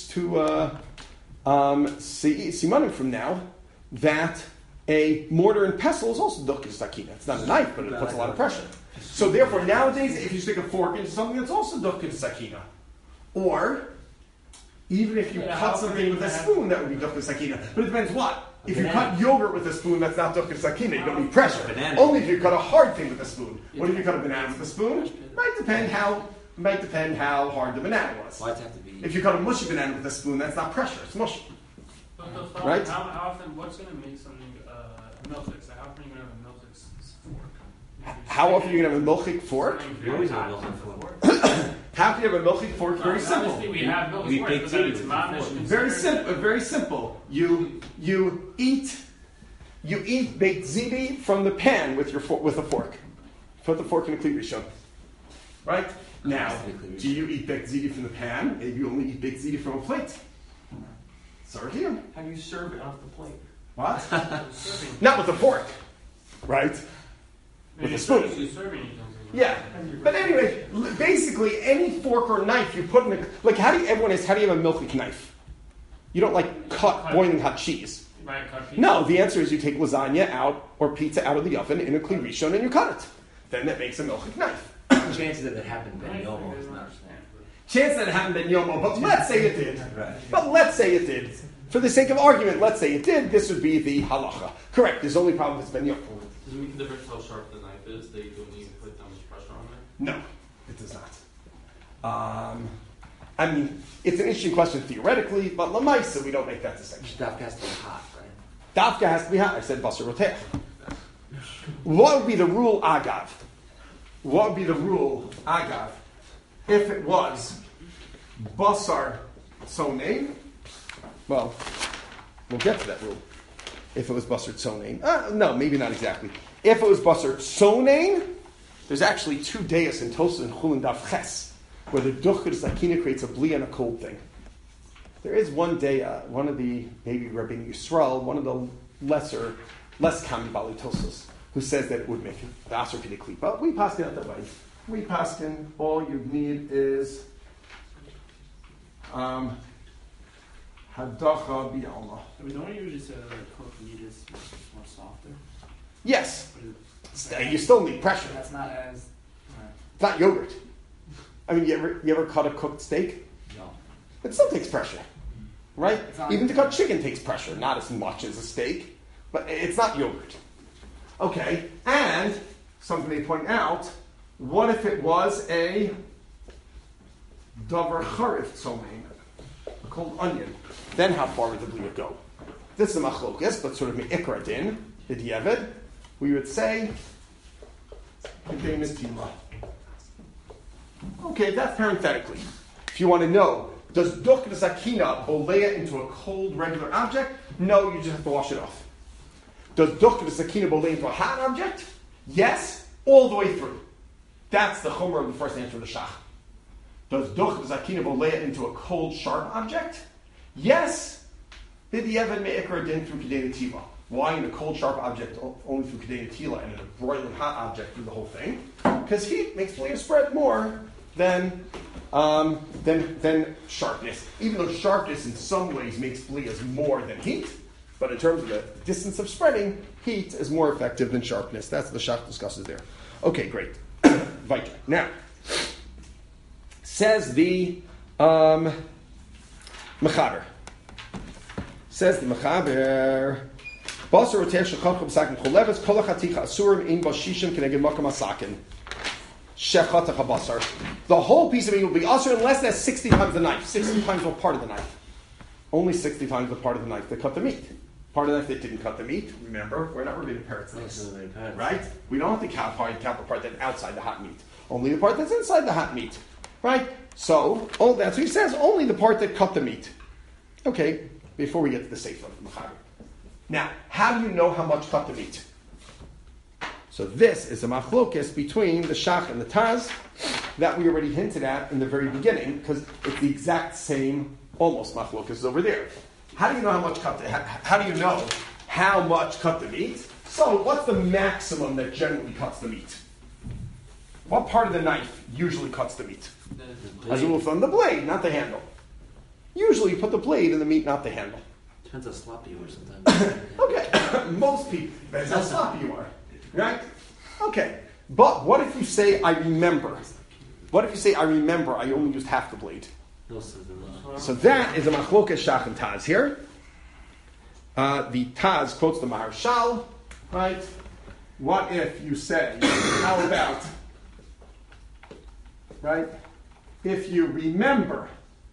simanim from now, that a mortar and pestle is also Duchka Sakina. It's not a knife, but it puts a lot of pressure. So therefore, nowadays, if you stick a fork into something, that's also Duchka Sakina. Or, even if you cut something with a spoon, that would be Duchka Sakina. But it depends what. If you cut yogurt with a spoon, that's not Duchka Sakina. You don't need pressure. Only if you cut a hard thing with a spoon. What if you cut a banana with a spoon? Might depend how hard the banana was. Why does it have to be? If you cut a mushy banana with a spoon, that's not pressure. It's mushy. Right? How often? What's going to make something milchik? So how often are you going to have a milchik fork? How often are you going to have a milchik fork? You always have a milchik fork. How can you have a milchik fork? Very simple. Obviously, we have milchik We forks, bake but then it's tea. mamish. Very simple. Very simple. You eat baked ziti from the pan with a fork. Put the fork in a kli rishon. Right now, do you eat baked ziti from the pan? Maybe you only eat baked ziti from a plate. Sorry to you. How do you serve it off the plate? What? Not with a fork, right? With a spoon. Yeah, but anyway, basically any fork or knife you put in a how do you have a milchik knife? You don't cut boiling hot cheese. No, the answer is you take lasagna out or pizza out of the oven in a kli rishon and you cut it. Then that makes a milchik knife. Chances that it happened Ben Yomo is not. Chance that it happened Ben Yomo, but let's say it did. Right. But let's say it did. For the sake of argument, let's say it did. This would be the halacha. Correct. There's only problem with Ben Yomo. Does it make a difference how sharp the knife is? That you don't need to put that much pressure on there? No, it does not. I mean, it's an interesting question theoretically, but lamaisa we don't make that distinction. Dafka has to be hot, right? Dafka has to be hot. I said basar rotech. What would be the rule agav? What would be the rule agav if it was basar tzonein? Well, we'll get to that rule. If it was basar tzonein, no, maybe not exactly. If it was basar tzonein, there's actually two deis in Tosafos and Chulin Daf Ches, where the Duchka Sakina creates a bli and a cold thing. There is one day, one of the, maybe Rabbi Yisrael, one of the less common Bali Tosafos, who says that it would make the Asr Kedei Klipa. We pass it out that way. We pass in, all you need is Hadacha B'Yalma. I mean, don't we usually say that cooked meat is more softer? Yes. You still need pressure. That's not as... It's not yogurt. I mean, you ever cut a cooked steak? No. It still takes pressure, right? not- Even to cut chicken takes pressure, not as much as a steak, but it's not yogurt. Okay, and something they point out, what if it was a davar charif tzomein, a cold onion? Then how far would the bli go? This is a machlokes, but sort of me'ikra din, b'diavad, we would say, okay, that's parenthetically. If you want to know, does Duchka Sakina bolea into a cold regular object? No, you just have to wash it off. Does Duchka Sakina bolea into a hot object? Yes, all the way through. That's the chomer of the first answer of the shach. Does Duchka Sakina bolea into a cold sharp object? Yes, b'diavad me'ikra din through kedei netiva. Why in a cold, sharp object only through Kedei Netila and in a broiling hot object through the whole thing? Because heat makes Blia spread more than sharpness. Even though sharpness in some ways makes Blias more than heat, but in terms of the distance of spreading, heat is more effective than sharpness. That's what the Shach discusses there. Okay, great. Vayter. Now, says the Mechaber. Says the Mechaber. Basar oter shechacham sakin choleves kol hachaticha asurim in bashishim keneged makam asakin. Shechatach habasar. The whole piece of meat will be asur unless that's 60 times the knife. 60 times what part of the knife? Only 60 times the part of the knife that cut the meat. Part of the knife that didn't cut the meat. Remember, we're not reviewing parrots. Right? We don't have to count the part that's outside the hot meat. Only the part that's inside the hot meat. Right? So, that's what he says. Only the part that cut the meat. Okay, before we get to the Sefer of the Mechaber. Now, how do you know how much cut the meat? So this is a machlokes between the Shach and the Taz that we already hinted at in the very beginning, because it's the exact same, almost machlokes over there. How do you know how much how do you know how much cut the meat? So what's the maximum that generally cuts the meat? What part of the knife usually cuts the meat? As a rule of thumb, the blade, not the handle. Usually you put the blade in the meat, not the handle. Depends how sloppy you are sometimes. Okay, most people, depends how sloppy you are. Right? Okay. But what if you say, I remember? What if you say, I remember, I only used half the blade? So that is a machlokes Shach and Taz here. The Taz quotes the Maharshal, right? What if you say, how about, right? If you remember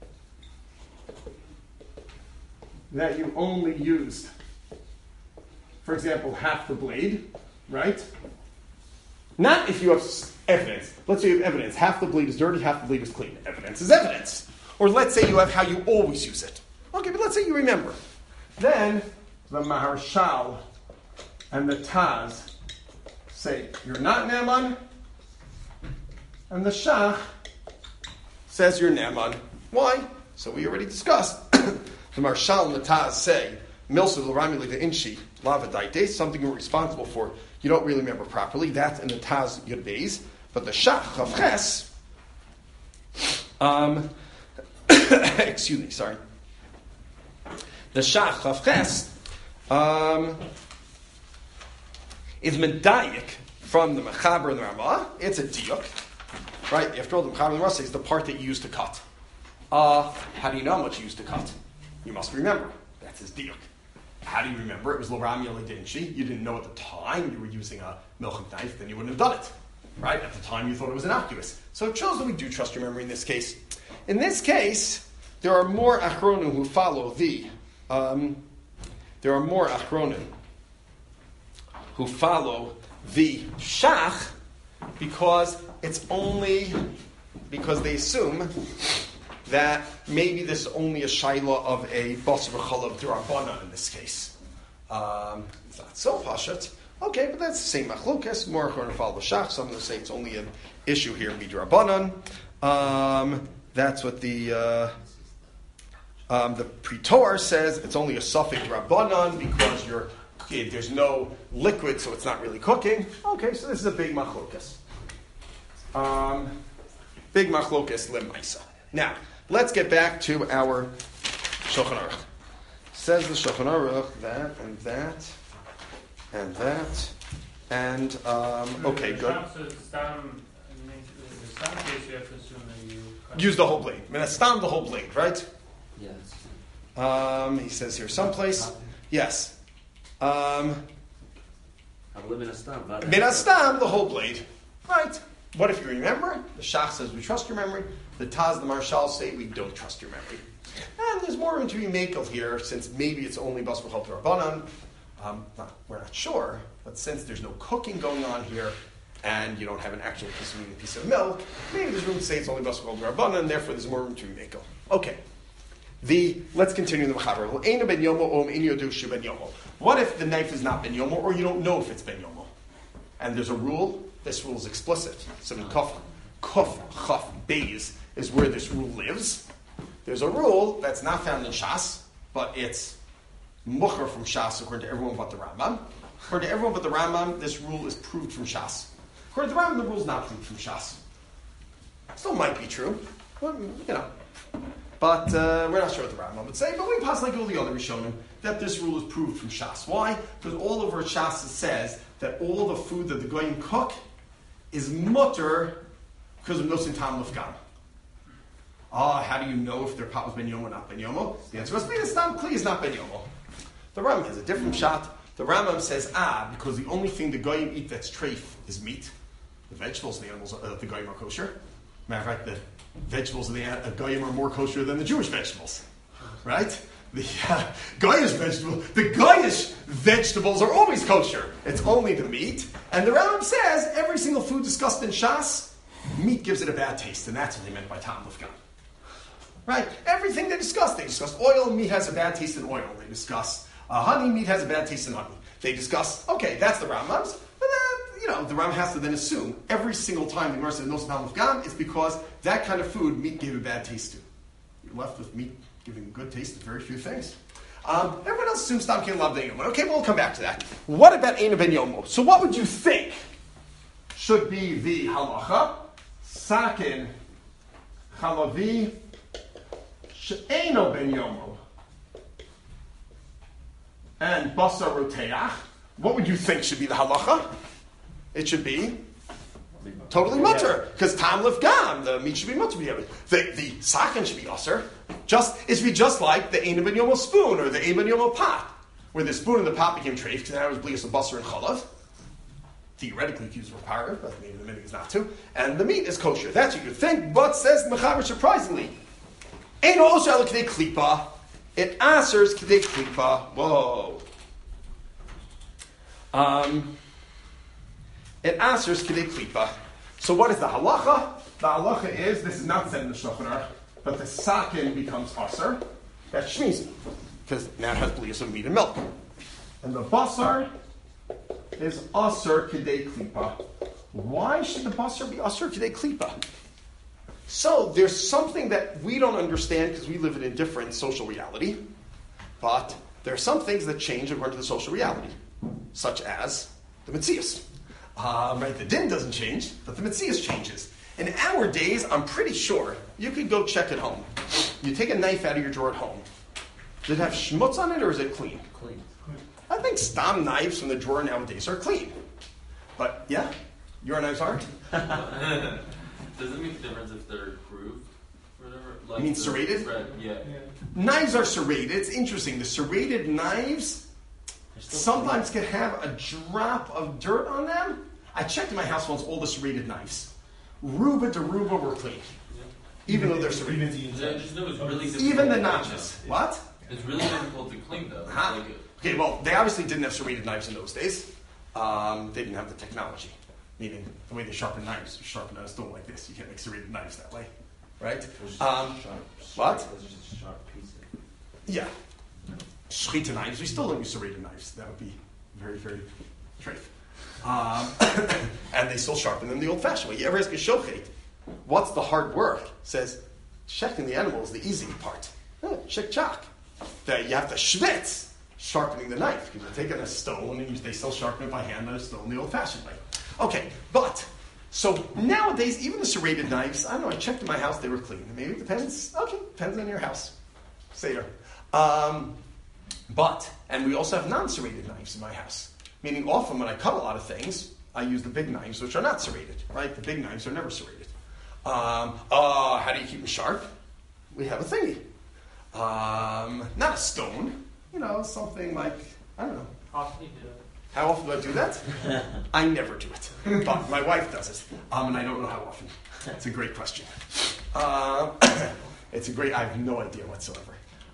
that you only used, for example, half the blade, right? Not if you have evidence. Let's say you have evidence. Half the blade is dirty, half the blade is clean. Evidence is evidence. Or let's say you have how you always use it. Okay, but let's say you remember. Then the Maharshal and the Taz say, you're not Naaman. And the Shach says you're Naaman. Why? So we already discussed. The Maharshal and the Taz say, Milsa l'rami le'inshi lava daite, something you're responsible for, you don't really remember properly. That's in the Taz Yud Beis. But the Shach of Ches, excuse me, sorry. The Shach of Ches is medayik from the Mechaber and the Ramah. It's a diuk, right? After all, the Mechaber and the Ramah says the part that you used to cut. How do you know how much you used to cut? You must remember. That's his diuk. How do you remember? It was l'rami l'dinshi. You didn't know at the time you were using a milchik knife, then you wouldn't have done it. Right? At the time you thought it was innocuous. So it shows that we do trust your memory in this case. In this case, there are more achronim who follow the Shach because they assume that maybe this is only a shaila of a basar v'chalav d'Rabbanan in this case. It's not so pashat. Okay, but that's the same machlokes. More achronim follow the Shach. Some of them say it's only an issue here in d'Rabbanan. That's what the Pretor says. It's only a suffix d'Rabbanan because there's no liquid, so it's not really cooking. Okay, so this is a big machlokes. Big machlokes l'maisa. Now, let's get back to our Shulchan Aruch. Says the Shulchan Aruch that and that and that and okay, good. Use the whole blade. Minastam, the whole blade, right? Yes. He says here someplace. Yes. Minastam, the whole blade. Right. What if you remember? The Shach says we trust your memory. The Taz, the Maharshal say we don't trust your memory. And there's more room to be makel here, since maybe it's only Basar v'chalav d'Rabbanan. We're not sure, but since there's no cooking going on here, and you don't have an actual piece of meat and a piece of milk, maybe there's room to say it's only Basar v'chalav d'Rabbanan, and therefore there's more room to be makel. Okay. Let's continue the Mechaber. What if the knife is not ben yomo, or you don't know if it's ben yomo? And there's a rule. This rule is explicit. So in Kuf Chaf Beis is where this rule lives. There's a rule that's not found in Shas, but it's mucher from Shas according to everyone but the Rambam. According to everyone but the Rambam, this rule is proved from Shas. According to the Rambam, the rule is not proved from Shas. Still might be true, but But we're not sure what the Rambam would say. But we pass like all the other Rishonim that this rule is proved from Shas. Why? Because all over Shas says that all the food that the Goyim cook is mutter because of nosin tam lefgam. How do you know if their pot was ben yomo or not ben yomo? The answer must be the stam kli is not ben yomo. The Rambam has a different shot. The Rambam says, because the only thing the goyim eat that's treif is meat. The vegetables, the animals, the goyim are kosher. Matter of fact, the vegetables of the goyim are more kosher than the Jewish vegetables, right? The goyish vegetables are always kosher. It's only the meat. And the Rambam says every single food discussed in Shas, meat gives it a bad taste, and that's what they meant by tam lefgam. Right? Everything they discussed oil, meat has a bad taste in oil. They discuss honey, meat has a bad taste in honey. They discuss, okay, that's the Rambam's, but then, the Rambam has to then assume every single time the Gemara says no tam lefgam, it's because that kind of food, meat gave a bad taste to. You're left with meat giving a good taste to very few things. Everyone else assumes tam kin lav ben yomo. Okay, we'll come back to that. What about eina ben yomo? So what would you think should be the halacha? Sakin chalavi she'eno ben yomo and basar roteach. What would you think should be the halacha? It should be totally mutter, because tam lefgam, the meat should be mutter. The sakin should be usher. It should be just like the eina ben yomo spoon or the eina ben yomo pot, where the spoon and the pot became treif because now it was blias of basar and chalav. Theoretically, used for power, but maybe the minute is not to. And the meat is kosher. That's what you think. But says Mechaber, surprisingly, Ein also el k'dei klipa. It answers k'dei klipa. Whoa. It answers k'dei klipa. So what is the halacha? The halacha is, this is not said in the Shulchan Aruch, but the sakin becomes aser. That's shmizi, because now it has blias of meat and milk. And the basar is aser k'dei klipa. Why should the basar be aser k'dei klipa? So there's something that we don't understand because we live in a different social reality, but there are some things that change according to the social reality, such as the Metzias. Right, the din doesn't change, but the Metzias changes. In our days, I'm pretty sure you could go check at home. You take a knife out of your drawer at home. Does it have schmutz on it or is it clean? Clean. I think stam knives from the drawer nowadays are clean. But yeah, your knives aren't. Does it make a difference if they're grooved or whatever? Like You mean serrated? thread? Yeah. Knives are serrated. It's interesting. The serrated knives sometimes can have a drop of dirt on them. I checked in my house once all the serrated knives. Ruba to Ruba were clean. Even though they're serrated. I just know it's really difficult. Even the to clean, notches. though. What? It's really difficult to clean though. Uh-huh. Like, Okay, well, they obviously didn't have serrated knives in those days. They didn't have the technology. Meaning, the way they sharpen knives, you sharpen a stone like this. You can't make serrated knives that way. Right? What? Those are just sharp pieces. Yeah. Shchita knives, we still don't use serrated knives. That would be very, very treif. And they still sharpen them the old-fashioned way. You ever ask a shochet, what's the hard work? Says, checking the animal is the easy part. Check chak. You have to schwitz sharpening the knife, because you're taking a stone and they still sharpen it by hand on a stone the old-fashioned way. Okay, so nowadays, even the serrated knives, I don't know, I checked in my house, they were clean. Maybe it depends. Okay, depends on your house. Seder. And we also have non-serrated knives in my house. Meaning often when I cut a lot of things, I use the big knives, which are not serrated, right? The big knives are never serrated. How do you keep them sharp? We have a thingy. Not a stone, something like, I don't know. Often you do it. How often do I do that? I never do it. But my wife does it. And I don't know how often. It's a great question. I have no idea whatsoever.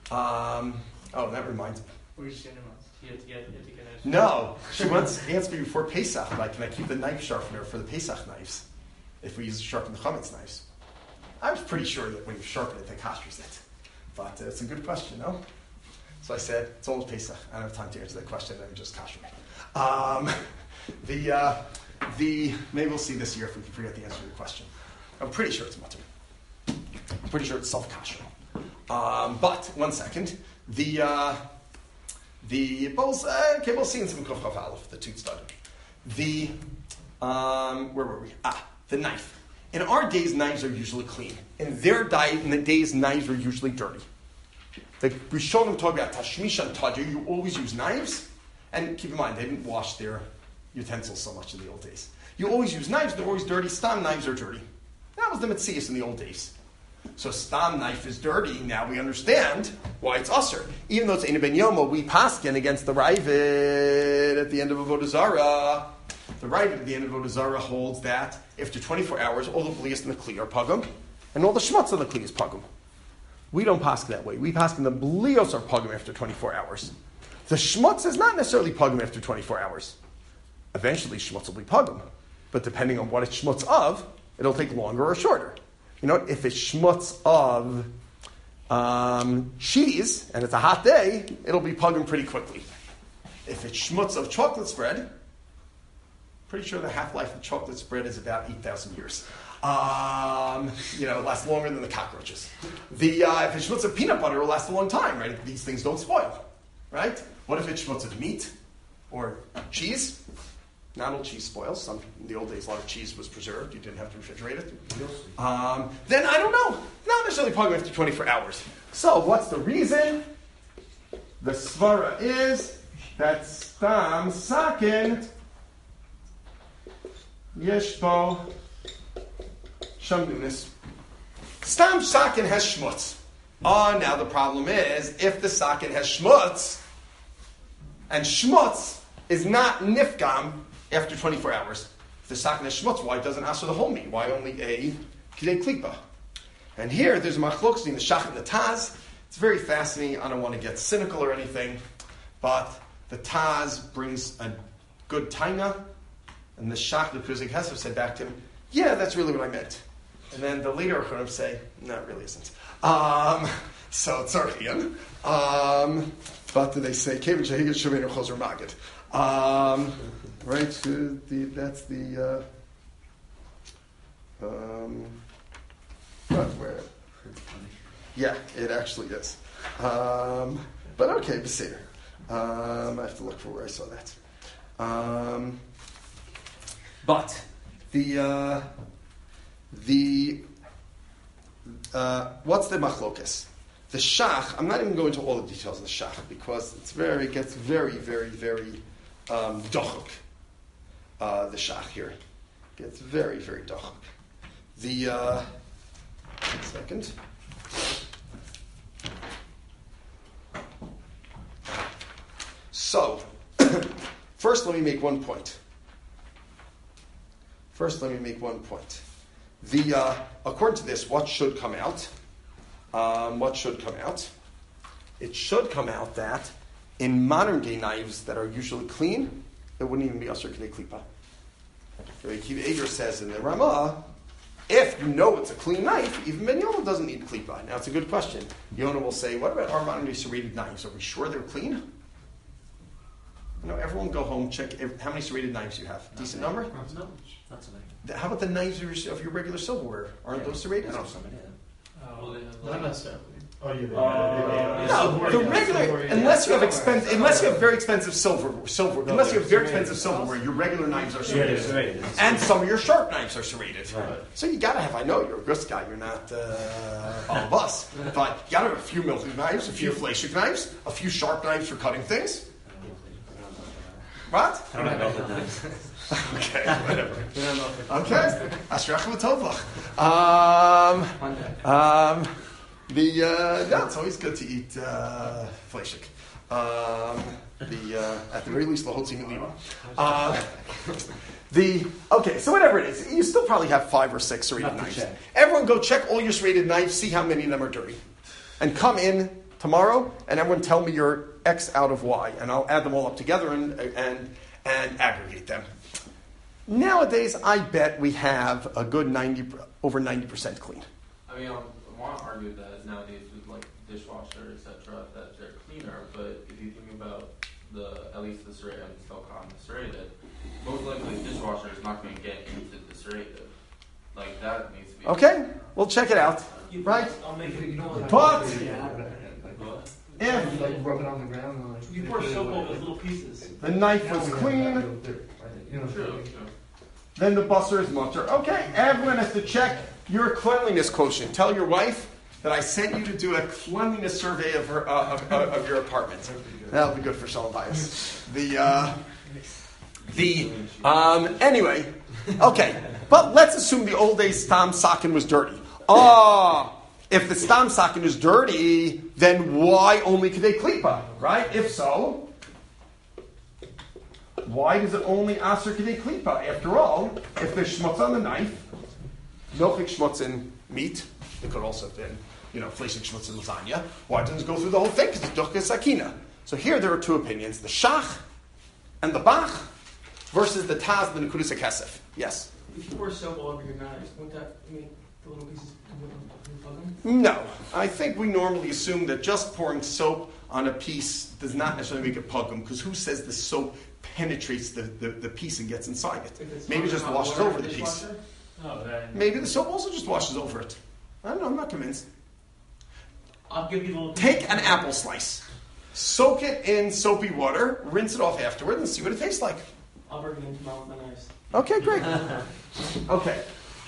That reminds me. Or you should you have to get it. No. She once asked me before Pesach, like, can I keep the knife sharpener for the Pesach knives? If we use to sharpen the chametz knives. I was pretty sure that when you sharpen it, they kashers it. But it's a good question, no? So I said, it's almost Pesach. I don't have time to answer that question. Let me just kasher it. Maybe we'll see this year if we can figure out the answer to the question. I'm pretty sure it's mutter. I'm pretty sure it's self-kasher. But, one second. We'll see in some Kuf Chaf Aleph, the Tut study. Where were we? The knife. In our days, knives are usually clean. In their days, knives are usually dirty. The Rishonim talk about Tashmish and Tadir, you always use knives. And keep in mind, they didn't wash their utensils so much in the old days. You always use knives, they're always dirty. Stam knives are dirty. That was the Metzias in the old days. So stam knife is dirty. Now we understand why it's usher. Even though it's Ein Ben Yoma, we paskin against the Ravid at the end of Avodah Zarah. The Ravid at the end of Avodah Zarah holds that after 24 hours, all the blias in the kli are pagum, and all the shmutz in the kli is pagum. We don't paskin that way. We paskin the blios are pagum after 24 hours. The shmutz is not necessarily pagum after 24 hours. Eventually, shmutz will be pagum, but depending on what it's shmutz of, it'll take longer or shorter. You know, if it's schmutz of cheese and it's a hot day, it'll be pugum pretty quickly. If it's schmutz of chocolate spread, pretty sure the half-life of chocolate spread is about 8,000 years. It lasts longer than the cockroaches. If it's schmutz of peanut butter, it'll last a long time, right? These things don't spoil, right? What if it's schmutz of meat or cheese? Not all cheese spoils. In the old days, a lot of cheese was preserved. You didn't have to refrigerate it. Then I don't know. Not necessarily pugum after 24 hours. So what's the reason? The svara is that stam sakin yeshbo shamdunis. Stam sakin has shmutz. Now the problem is, if the sakin has shmutz, and shmutz is not nifgam after 24 hours. If the sakin has shmutz, why doesn't answer the whole meat? Why only a kidei klipa? And here, there's a machlokes in the shach and the taz. It's very fascinating. I don't want to get cynical or anything, but the taz brings a good taina, and the shach, the Puzik Hesef, said back to him, yeah, that's really what I meant. And then the later Acharonim say, no, it really isn't. So it's Archian. But they say, Kevin Shahigit Shavenu Choser Magid. Right? That's the. Where? Yeah, it actually is. But okay, Beseder. I have to look for where I saw that. But what's the machlokas? The shach. I'm not even going into all the details of the shach because it gets very, very, very dochuk. The shach here gets very, very dochuk. One second. So, first let me make one point. According to this, what should come out? It should come out that in modern day knives that are usually clean, it wouldn't even be asur k'dei klipa. Rabbi Akiva Eiger says in the Ramah, if you know it's a clean knife, even Ben Yonah doesn't need klipa. Now it's a good question. Yonah will say, what about our modern day serrated knives? Are we sure they're clean? Everyone go home, check how many serrated knives you have. Decent number? No, not so many. How about the knives of your regular silverware? Aren't those serrated? I know some, yeah. Not necessarily. No, the regular, unless you have very expensive silverware, your regular knives are serrated. And some of your sharp knives are serrated. Right. So you gotta have, I know you're a Gus guy, you're not all of us, but you gotta have a few milking knives, a few fleshik knives, a few sharp knives for cutting things. What? I don't have milking knives. Okay, whatever. Okay. Ashrach v'tovach. It's always good to eat fleshik. At the very least, the whole team okay, so whatever it is, you still probably have 5 or 6 serrated knives. Check. Everyone go check all your serrated knives, see how many of them are dirty. And come in tomorrow, and everyone tell me your X out of Y, and I'll add them all up together and aggregate them. Nowadays, I bet we have a good over 90% clean. I mean, I want to argue that nowadays with like dishwasher, etc., that they're cleaner. But if you think about at least the serrated, I'm still calling the serrated, most likely the dishwasher is not going to get into the serrated. Like that needs to be. Okay, we'll check it out. Right? I'll make it. But If like rub it on the ground, like you pour soap over little pieces. The knife was clean. True. Then the busser is mutter. Okay, everyone has to check your cleanliness quotient. Tell your wife that I sent you to do a cleanliness survey of her of your apartment. That'll be good for Shalom Bayis. Anyway, okay. But let's assume the old days Stam Sakin was dirty. If the Stam Sakin is dirty, then why only Kedei Klipa, right? If so, why does it only Aser Kedei Klipa? After all, if there's Shmutz on the knife, Milchik Shmutz in meat, it could also have been, Fleishik Shmutz in lasagna, why doesn't it go through the whole thing? Because it's Duchka Sakina. So here there are two opinions, the Shach and the Bach versus the Taz and the Nekudas HaKesef. Yes? If you pour soap all over your knives, won't that make the little pieces plug them? No. I think we normally assume that just pouring soap on a piece does not necessarily make it pugum, because who says the soap penetrates the piece and gets inside it? Maybe it just washes over the piece. Maybe the soap also just washes over it. I don't know, I'm not convinced. I'll give you a little... Take an apple slice, soak it in soapy water, rinse it off afterward, and see what it tastes like. I'll bring it into my knives. Okay, great. Okay.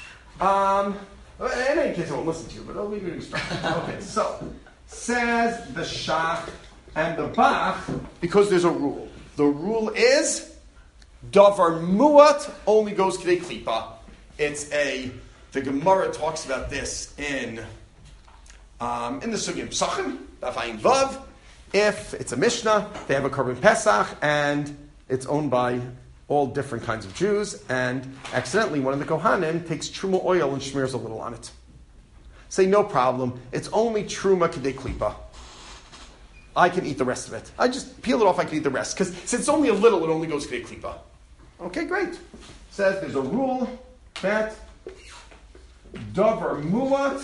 In any case, I won't listen to you, but I'll leave you to instruction. Okay, so, says the Shach and the Bach, because there's a rule. The rule is, Davar Muat only goes Kedei Klipa. The Gemara talks about this in the Sugim Psachim, Daf Vav. If it's a Mishnah, they have a Korban Pesach, and it's owned by all different kinds of Jews, and accidentally one of the Kohanim takes Truma oil and smears a little on it. Say, no problem, it's only Truma Kedei Klipa. I can eat the rest of it. I just peel it off, I can eat the rest. Because since it's only a little, it only goes Kedei Klipa. Okay, great. Says there's a rule that Davar Muat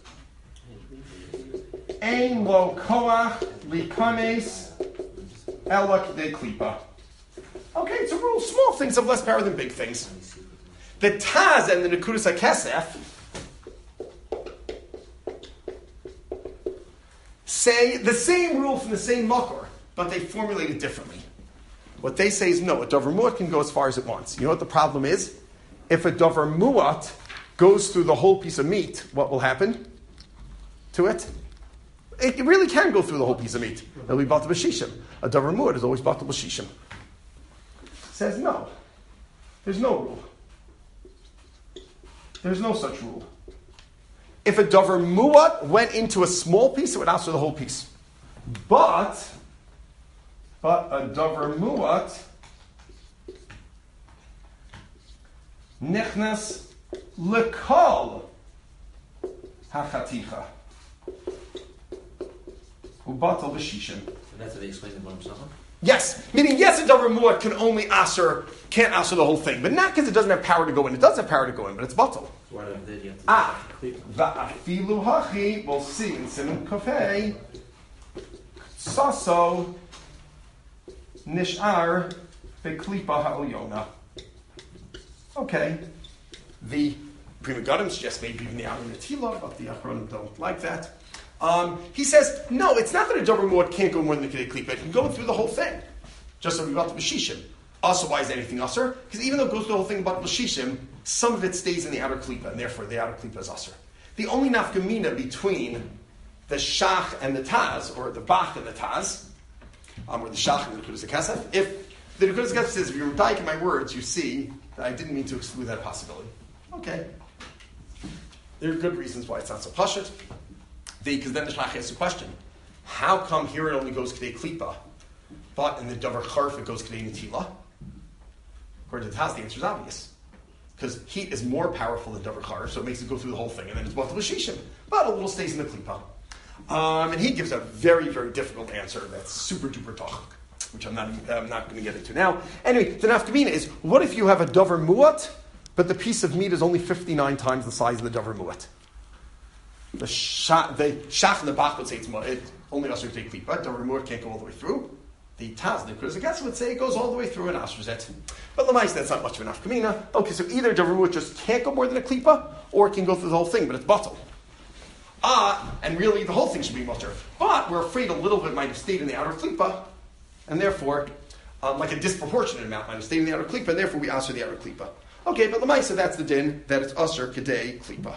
Ein Lo Koach Likanes Ela Kedei Klipa. Okay, it's a rule. Small things have less power than big things. The Taz and the Nekudas HaKesef say the same rule from the same makor, but they formulate it differently. What they say is no, a Davar Muat can go as far as it wants. You know what the problem is? If a Davar Muat goes through the whole piece of meat, what will happen to it? It really can go through the whole piece of meat. It'll be Batal B'Shishim. A Davar Muat is always Batal B'Shishim. Says no. There's no rule. There's no such rule. If a Davar Muat went into a small piece, it would answer the whole piece. But a Davar Muat nichnas lekal hachaticha ubatal b'shishim. That's how they explain the Bam Sacham? Yes, meaning yes, a Davar Muat can't answer the whole thing, but not because it doesn't have power to go in. It does have power to go in, but it's batal. Va'afilu hachi, we'll see in Siman Kofei, saso nishar beklipa ha'olyona. Okay, the Prima Gadim suggests maybe even the Aron Netila, but the Achronim don't like that. He says, no, it's not that a Davar Muat can't go more than the Kedei Klipa. It can go through the whole thing. Just like we got the B'Shishim. Also, why is anything Usr? Because even though it goes through the whole thing about B'Shishim, some of it stays in the outer Klipa, and therefore the outer Klipa is Usr. The only nafkamina between the Shach and the Taz, or the Bach and the Taz, or the Shach and the Nekudas HaKesef, if the Nekudas HaKesef says, if you're medayik in my words, you see that I didn't mean to exclude that possibility. Okay. There are good reasons why it's not so pashut. Because then the Shach asks a question. How come here it only goes Kedei Klipa, but in the Davar Charf it goes Kedei Netila? According to Taz, the answer is obvious. Because heat is more powerful than Davar Charf, so it makes it go through the whole thing, and then it's Batal B'Shishim. But a little stays in the Klipa. And he gives a very, very difficult answer that's super duper tachak, which I'm not going to get into now. Anyway, the nafkamina is, what if you have a Davar Muat, but the piece of meat is only 59 times the size of the Davar Muat? The Shach and the Bach would say it's only Asher Kedei Klipa. Davar Muat can't go all the way through. The Taz, the Nekudas HaKesef would say it goes all the way through and Asher's it. But Lamais, that's not much of an nafkamina. Okay, so either Davar Muat just can't go more than a Klipa, or it can go through the whole thing, but it's batal. And really the whole thing should be mutter. But we're afraid a little bit might have stayed in the outer Klipa, and therefore, like a disproportionate amount might have stayed in the outer Klipa, and therefore we Asher the outer Klipa. Okay, but Lamais, that's the din, that it's Asher Kedei Klipa.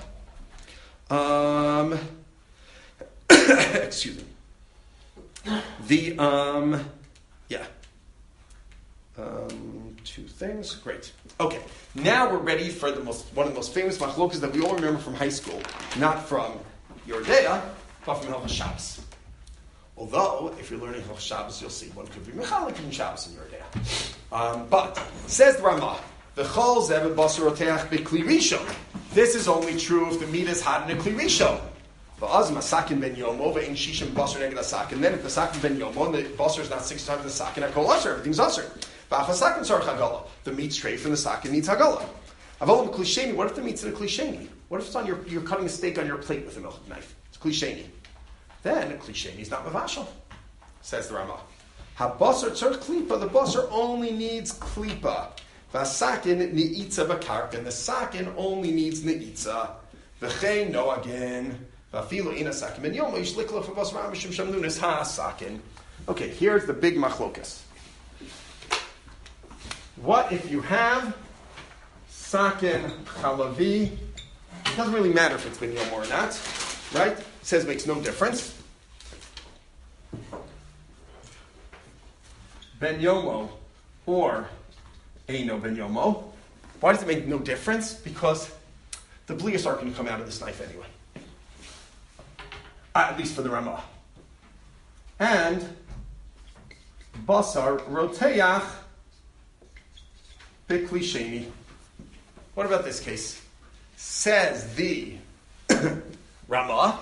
Excuse me. The two things. Great. Okay, now we're ready for one of the most famous machlokas that we all remember from high school, not from Yordea, but from Hilchos Shabbos. Although, if you're learning Hilchos Shabbos, you'll see one could be Mechalik in Shabbos in Yordea. But, says the Ramah, V'chol zeh b'basar roteach b'kli rishon. This is only true if the meat is hot in a kli rishon. V'az masakin ben yomo ve'in shishim basar neged asakin. Then if the sakin ben yomo, the basar is not 6 times the sakin, I call usher, everything's usher. V'af sakin tzarich hagala. The meat straight from the sakin needs hagala. Avolim klisheni. What if the meat's in a klisheni? What if it's on you're cutting a steak on your plate with a milk knife? It's klisheni. Then a klisheni is not mavashal, says the Ramah. Ha-basar tzarich klipa. The basar only needs klipa. V'sakin ni'itza b'karka. And the sakin only needs ni'itza. V'chein, no again. V'afilu ina sakin ben yomo yishlik lo f'bas ramashim shamlunis ha-sakin. Okay, here's the big machlokas. What if you have sakin chalavi? It doesn't really matter if it's ben yomo or not, right? It says it makes no difference. Ben yomo or eino ben yomo. Why does it make no difference? Because the blias aren't going to come out of this knife anyway. At least for the Ramah. And basar roteach bikli sheni. What about this case? Says the Ramah.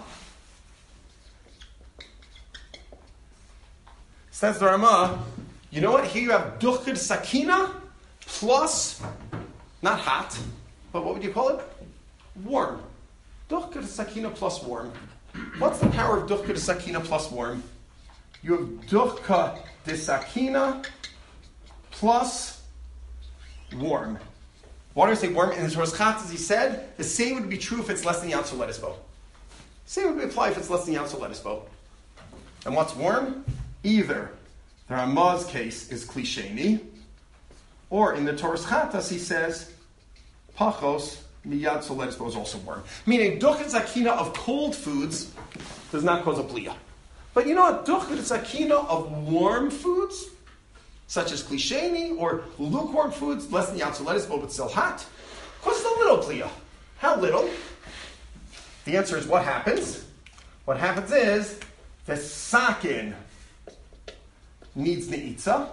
Says the Ramah, you know what? Here you have duchid sakina plus, not hot, but what would you call it? Warm. Duchid sakina plus warm. What's the power of duchka de sakina plus warm? You have duchka de sakina plus warm. Why do I say warm? In the Torah's Chatzos, he said, the same would be true if it's less than Yatzel lettuce bow. Same would apply if it's less than Yatzel lettuce bow. And what's warm? Either the Ramah's case is klisheni, or in the Torah's Chatzos, he says, pachos miyad so lettuce bow is also warm. Meaning, duchka zakina of cold foods does not cause a bliya. But you know what? Duchka zakina of warm foods, such as klisheni or lukewarm foods, less than yad so lettuce bow but still hot, causes a little bliya. How little? The answer is what happens? What happens is the sakin needs ne'itza.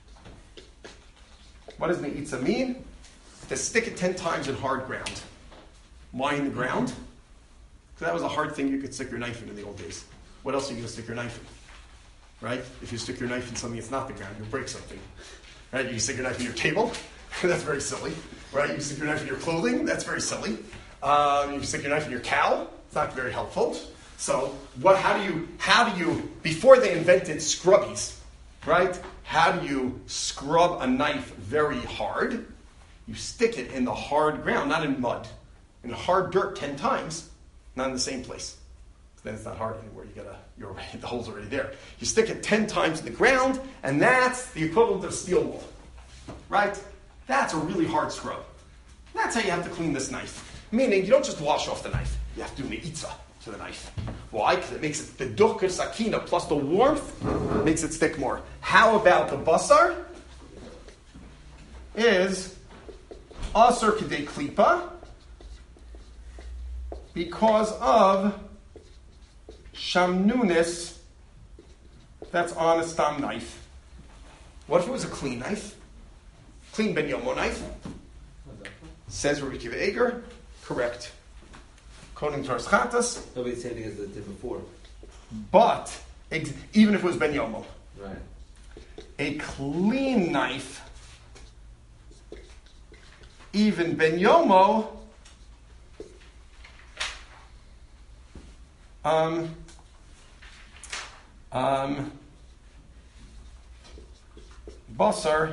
What does ne'itza mean? To stick it 10 times in hard ground. Why in the ground? Because that was a hard thing you could stick your knife in the old days. What else are you going to stick your knife in? Right? If you stick your knife in something that's not the ground, you'll break something. Right? You can stick your knife in your table. That's very silly. Right? You can stick your knife in your clothing. That's very silly. You can stick your knife in your cow. It's not very helpful. So, how do you, before they invented scrubbies, right? How do you scrub a knife very hard? You stick it in the hard ground, not in mud. In hard dirt 10 times, not in the same place. Then it's not hard anymore. The hole's already there. You stick it 10 times in the ground, and that's the equivalent of steel wool. Right? That's a really hard scrub. That's how you have to clean this knife. Meaning, you don't just wash off the knife. You have to do ne'itza to the knife. Why? Because it makes it, the duchka sakina plus the warmth makes it stick more. How about the basar? Is asar k'dei klipa because of shamnunis that's on a stam knife. What if it was a clean knife? Clean ben yomo knife? Says Rabbi Akiva Eger, correct. According to our Chatzos. That'll be the same thing as the did before. But, even if it was ben yomo. Right. A clean knife, even ben yomo, basar,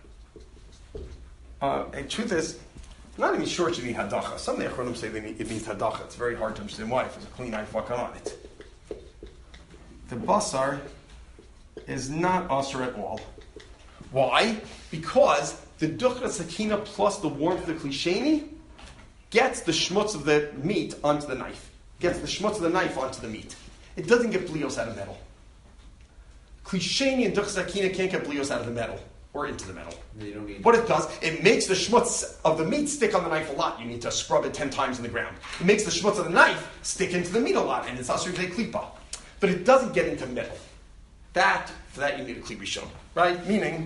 the truth is, I'm not even sure it should need hadacha. Some of the Achronim say it needs hadacha. It's very hard to understand why. If it's a clean knife, what come on it? The basar is not asr at all. Why? Because the duchra sakina plus the warmth of the klisheni gets the schmutz of the meat onto the knife. Gets the schmutz of the knife onto the meat. It doesn't get blios out of metal. Klisheni and duchra sakina can't get blios out of the metal. or into the metal. You don't need What it does, it makes the schmutz of the meat stick on the knife a lot. You need to scrub it 10 times in the ground. It makes the schmutz of the knife stick into the meat a lot, and it's asur klipa. But it doesn't get into metal. For that you need a kli rishon, right? Meaning,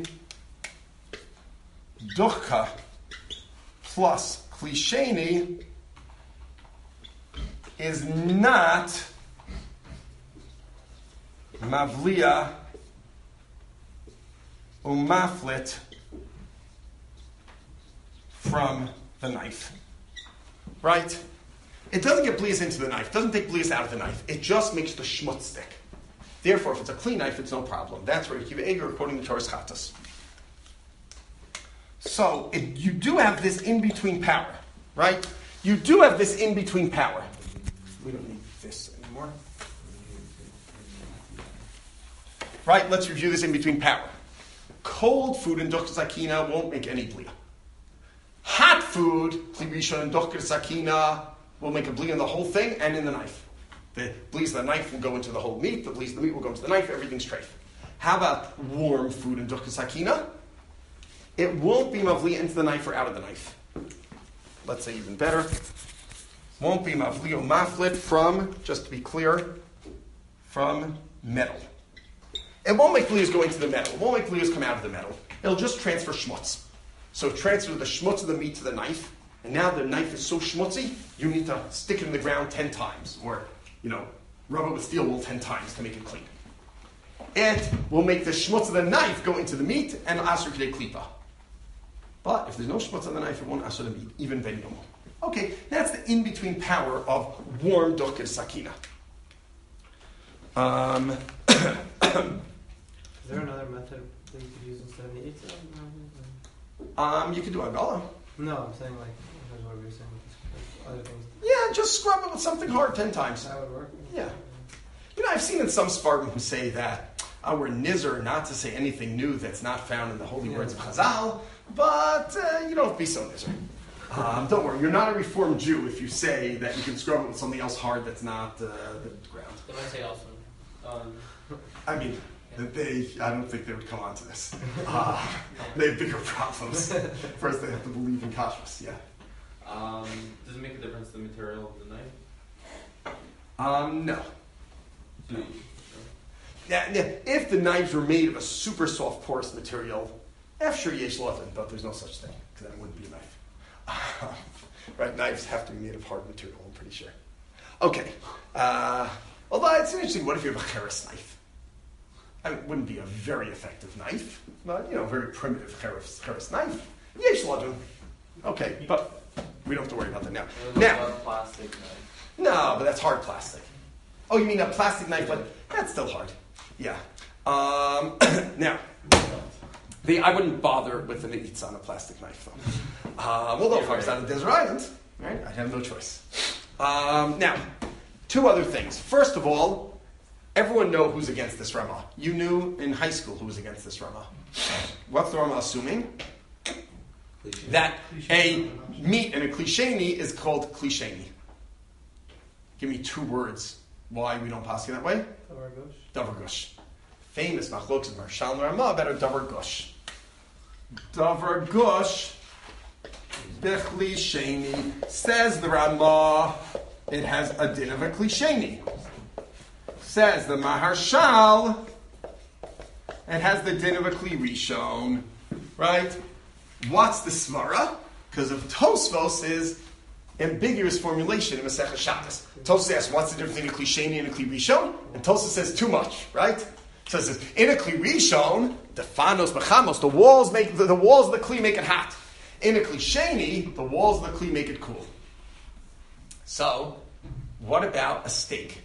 duchka plus kli sheni is not mavliya umaflit from the knife. Right? It doesn't get blias into the knife. It doesn't take blias out of the knife. It just makes the schmutz stick. Therefore, if it's a clean knife, it's no problem. That's where Akiva Eger, according to Torah's Chattas. So, you do have this in-between power, right? You do have this in-between power. We don't need this anymore. Right? Let's review this in-between power. Cold food in Duchka Sakina won't make any blia. Hot food, Kli Rishon and Duchka Sakina, will make a blia in the whole thing and in the knife. The bleeds of the knife will go into the whole meat. The bleeds of the meat will go into the knife. Everything's treif. How about warm food in Duchka Sakina? It won't be mavli into the knife or out of the knife. Let's say even better. Won't be mavli or maflit from, just to be clear, from metal. It won't make blias go into the metal. It won't make blias come out of the metal. It'll just transfer schmutz. So transfer the schmutz of the meat to the knife. And now the knife is so schmutzy, you need to stick it in the ground 10 times. Or rub it with steel wool 10 times to make it clean. It will make the schmutz of the knife go into the meat and asur k'dei klipa. But if there's no schmutz on the knife, it won't asur the meat, even ben yomo. Okay, that's the in-between power of warm duchka sakina. Is there another method that you could use instead of the eitzah? You could do agala. No, I'm saying here's what we were saying with other things. Yeah, just scrub it with something hard 10 times. That would work? Yeah. I've seen in some Sfardim who say that we're nizar not to say anything new that's not found in the holy words of Chazal, but you don't be so nizar. Don't worry, you're not a Reformed Jew if you say that you can scrub it with something else hard that's not the ground. They might say also. I don't think they would come on to this. They have bigger problems. First, they have to believe in kashrus. Yeah. Does it make a difference the material of the knife? No. Now, if the knives were made of a super soft, porous material, sure, yesh lotin, but there's no such thing, because that wouldn't be a knife. Right? Knives have to be made of hard material, I'm pretty sure. Okay. Although it's interesting, what if you have a cheres knife? It wouldn't be a very effective knife, but, very primitive cheres knife. Yesh lotin. Okay, but we don't have to worry about that now. Now, a plastic knife. No, but that's hard plastic. Oh, you mean a plastic knife, but that's still hard. Yeah. Now, I wouldn't bother with an eitz on a plastic knife, though. Although if I was on a desert island, right, I'd have no choice. Now, two other things. First of all, everyone know who's against this Ramah. You knew in high school who was against this Ramah. What's the Ramah assuming? That a meat in a klisheni is called klisheni. Give me 2 words why we don't pass it that way. Davar gush. Famous machlokes of Marshal and Ramah about a davar gush. Davar gush b'klisheni, says the Ramah. It has a din of a klisheni. Says the Maharshal, it has the din of a kli rishon. Right? What's the svara? Because of Tosfos is ambiguous formulation in Masechah Shabbos. Tosfos asks, what's the difference between a klisheni and a kli rishon? And Tosfos says too much, right? So it says, in a kli rishon, the fanos b'chamos, the walls of the kli make it hot. In a klisheni, the walls of the kli make it cool. So, what about a steak?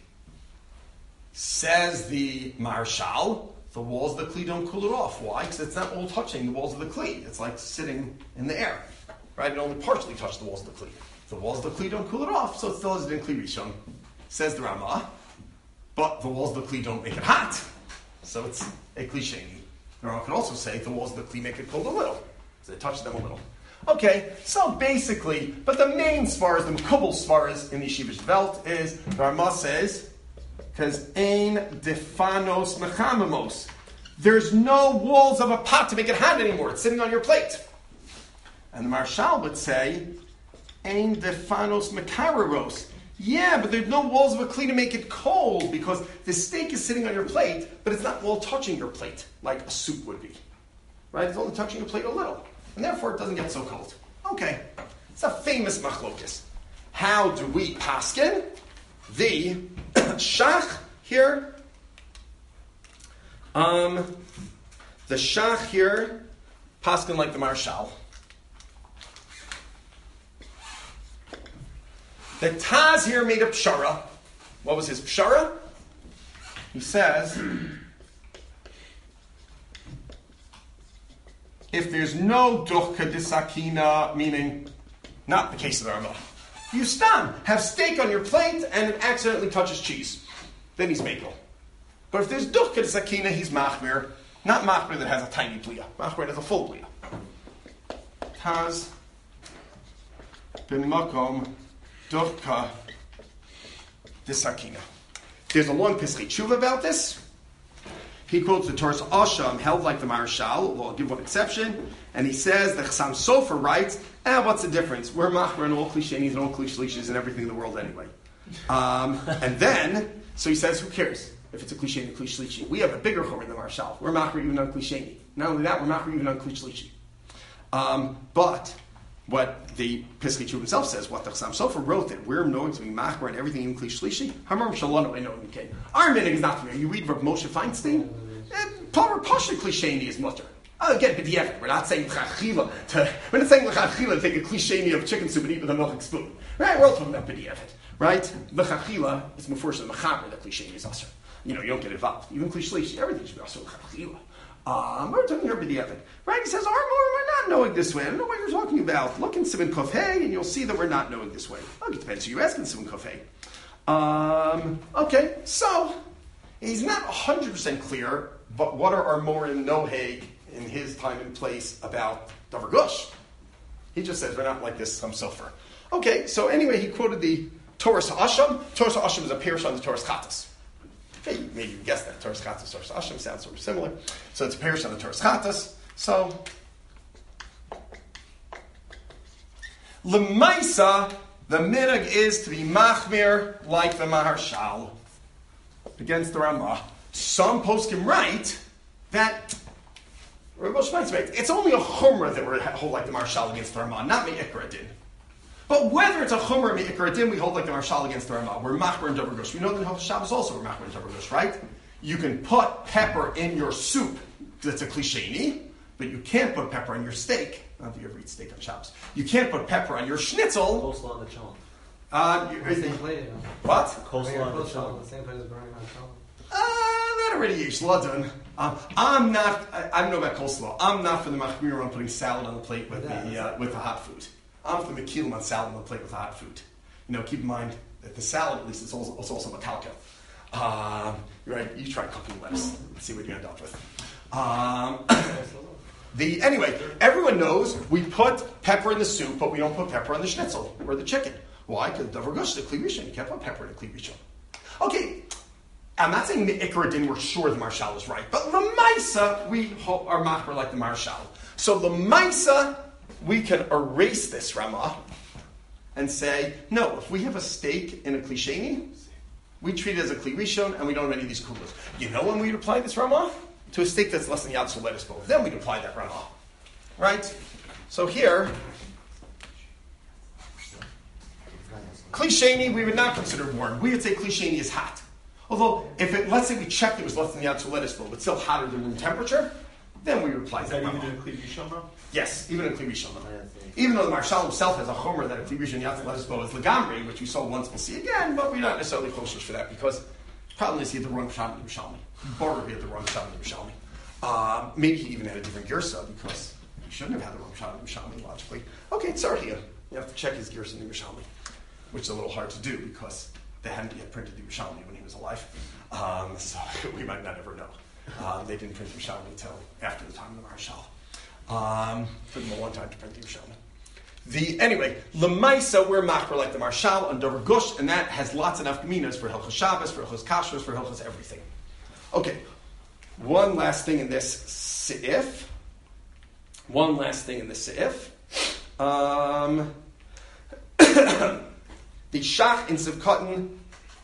Says the Marshal, the walls of the kli don't cool it off. Why? Because it's not all touching the walls of the kli. It's like sitting in the air. Right? It only partially touches the walls of the kli. The walls of the kli don't cool it off, so it still is in kli rishon. Says the Ramah, but the walls of the kli don't make it hot. So it's a kli sheni. The Ramah can also say the walls of the kli make it cold a little. So it touches them a little. Okay, so basically, but the main svaras, the mekubal svaras in the Yeshivish Welt is, the Ramah says, because ein defanos mechamamos. there's no walls of a pot to make it hot anymore. It's sitting on your plate. And the Marshal would say, Ein defanos makareros. Yeah, but there's no walls of a kli to make it cold because the steak is sitting on your plate, but it's not all touching your plate like a soup would be. Right? It's only touching your plate a little. And therefore it doesn't get so cold. Okay. It's a famous machlokes. How do we paskin? The shach here. The shach here, paskin like the Marshal. The Taz here made a pshara. What was his pshara? He says, if there's no duchka disakina, meaning not the case of the Ramah, you have steak on your plate and it accidentally touches cheese. Then he's makel. But if there's duchka disakina, he's machmir. Not machmir that has a tiny blia. Machmir that has a full blia. Taz bin makom duchka disakina. There's a long Pesach Tshuva about this. He quotes the Torah's Asham, held like the Marshal, although I'll give one exception. And he says, the Chassam Sofer writes, what's the difference? We're machmer and all klishenis and all klishlishes and everything in the world anyway. And then, so he says, who cares if it's a klishen and klishlishi? We have a bigger chomer than the Marshal. We're machmer even on klisheni. Not only that, we're machmer even on klishlishi. But what the Pesach Tshuva himself says, what the Chassam Sofer wrote, that we're knowing to be machmer and everything in klishlishi. Hamar Shalano, I know we can. Our minhag is not familiar. You read Rav Moshe Feinstein. Pasha klisheni is mutter. Again, b'diavad. We're not saying l'chachila to take a klisheni of chicken soup and eat with a milk spoon. Right? We're all talking about b'diavad. Right? L'chachila is mufursh the mechaber that klisheni is aser. You don't get involved. Even klishlishi, everything should be aser l'chachila. We're talking here b'diavad. Right? He says, we're not knowing this way. I don't know what you're talking about. Look in Siman Kuf Hey, and you'll see that we're not knowing this way. Look, it depends who you ask in Siman Kuf Hey. Okay, so he's not 100% clear, but what are our Morim Noheg in his time and place about Davar Gush? He just says we're not like this some Sofer. Okay, so anyway, he quoted the Torah's Hasham. Torah's Hasham is a parish on the Torah's Chatas. Okay, maybe you guessed that. Torah's Chatas, Torah's Hasham sounds sort of similar. So it's a parish on the Torah's Chatas. So, L'maisa, the minhag is to be machmir like the Maharshal against the Ramah. Some poskim write that it's only a chumrah that we hold like the Marshal against the Ramah, not me'ikra din. But whether it's a chumrah or me'ikra din, we hold like the Marshal against the Ramah. We're machmer and davar gush. We know that Hilchos Shabbos also we're machmer and davar gush, right? You can put pepper in your soup. That's a klisheni, but you can't put pepper on your steak. I don't know if you ever eat steak on Shabbos. You can't put pepper on your schnitzel. Coleslaw on the challah. Same plate. What? Coleslaw on the challah. The same plate as burning on challah. That already yesh ladun. I don't know about coleslaw. I'm not for the machmir on putting salad on the plate with the hot food. I'm for the kilim on salad on the plate with the hot food. Keep in mind that the salad, at least, is also metallica. Right? You try cooking lettuce and see what you end up with. Anyway, everyone knows we put pepper in the soup, but we don't put pepper on the schnitzel or the chicken. Why? Because davar gush, the kli rishon. You can't put pepper in the kli rishon. Okay. I'm not saying the Ikra din, we're sure the Marshal is right, but L'maisa, we are machmer like the Marshal. So L'maisa, we can erase this Ramah and say, no, if we have a steak in a klisheni, we treat it as a kli rishon and we don't have any of these kulas. You know when we'd apply this Ramah? To a steak that's less than Yad lettuce bowl. Then we'd apply that Ramah. Right? So here, klisheni we would not consider warm. We would say klisheni is hot. Although, let's say we checked it was less than the Yad lettuce bowl, but still hotter than room temperature, then we would apply that. Is that even in Kli Rishon now? Yes, even in Kli Rishon. Even though the Marshal himself has a chomer that a Kli Rishon Yad lettuce bowl is legamri, which we saw once, we'll see again, but we're not necessarily kosher for that because the problem is he had the wrong Pshat in the Yerushalmi. Baruch had the wrong Pshat in the Yerushalmi. Maybe he even had a different Girsa because he shouldn't have had the wrong Pshat in the Yerushalmi, logically. Okay, it's Tzarchia. You have to check his Girsa in the Yerushalmi, which is a little hard to do because they hadn't yet printed the Yerushalmi when he was alive. So we might not ever know. They didn't print the Yerushalmi until after the time of the Marshal. Took them a long time to print the Yerushalmi. Anyway, L'maisa, we're machmer like the Marshal on davar gush, and that has lots of nafkaminas for Hilchos Shabbos, for Hilchos Kashrus, for Hilchos everything. Okay, one last thing in this seif. The Shach in Sivkatan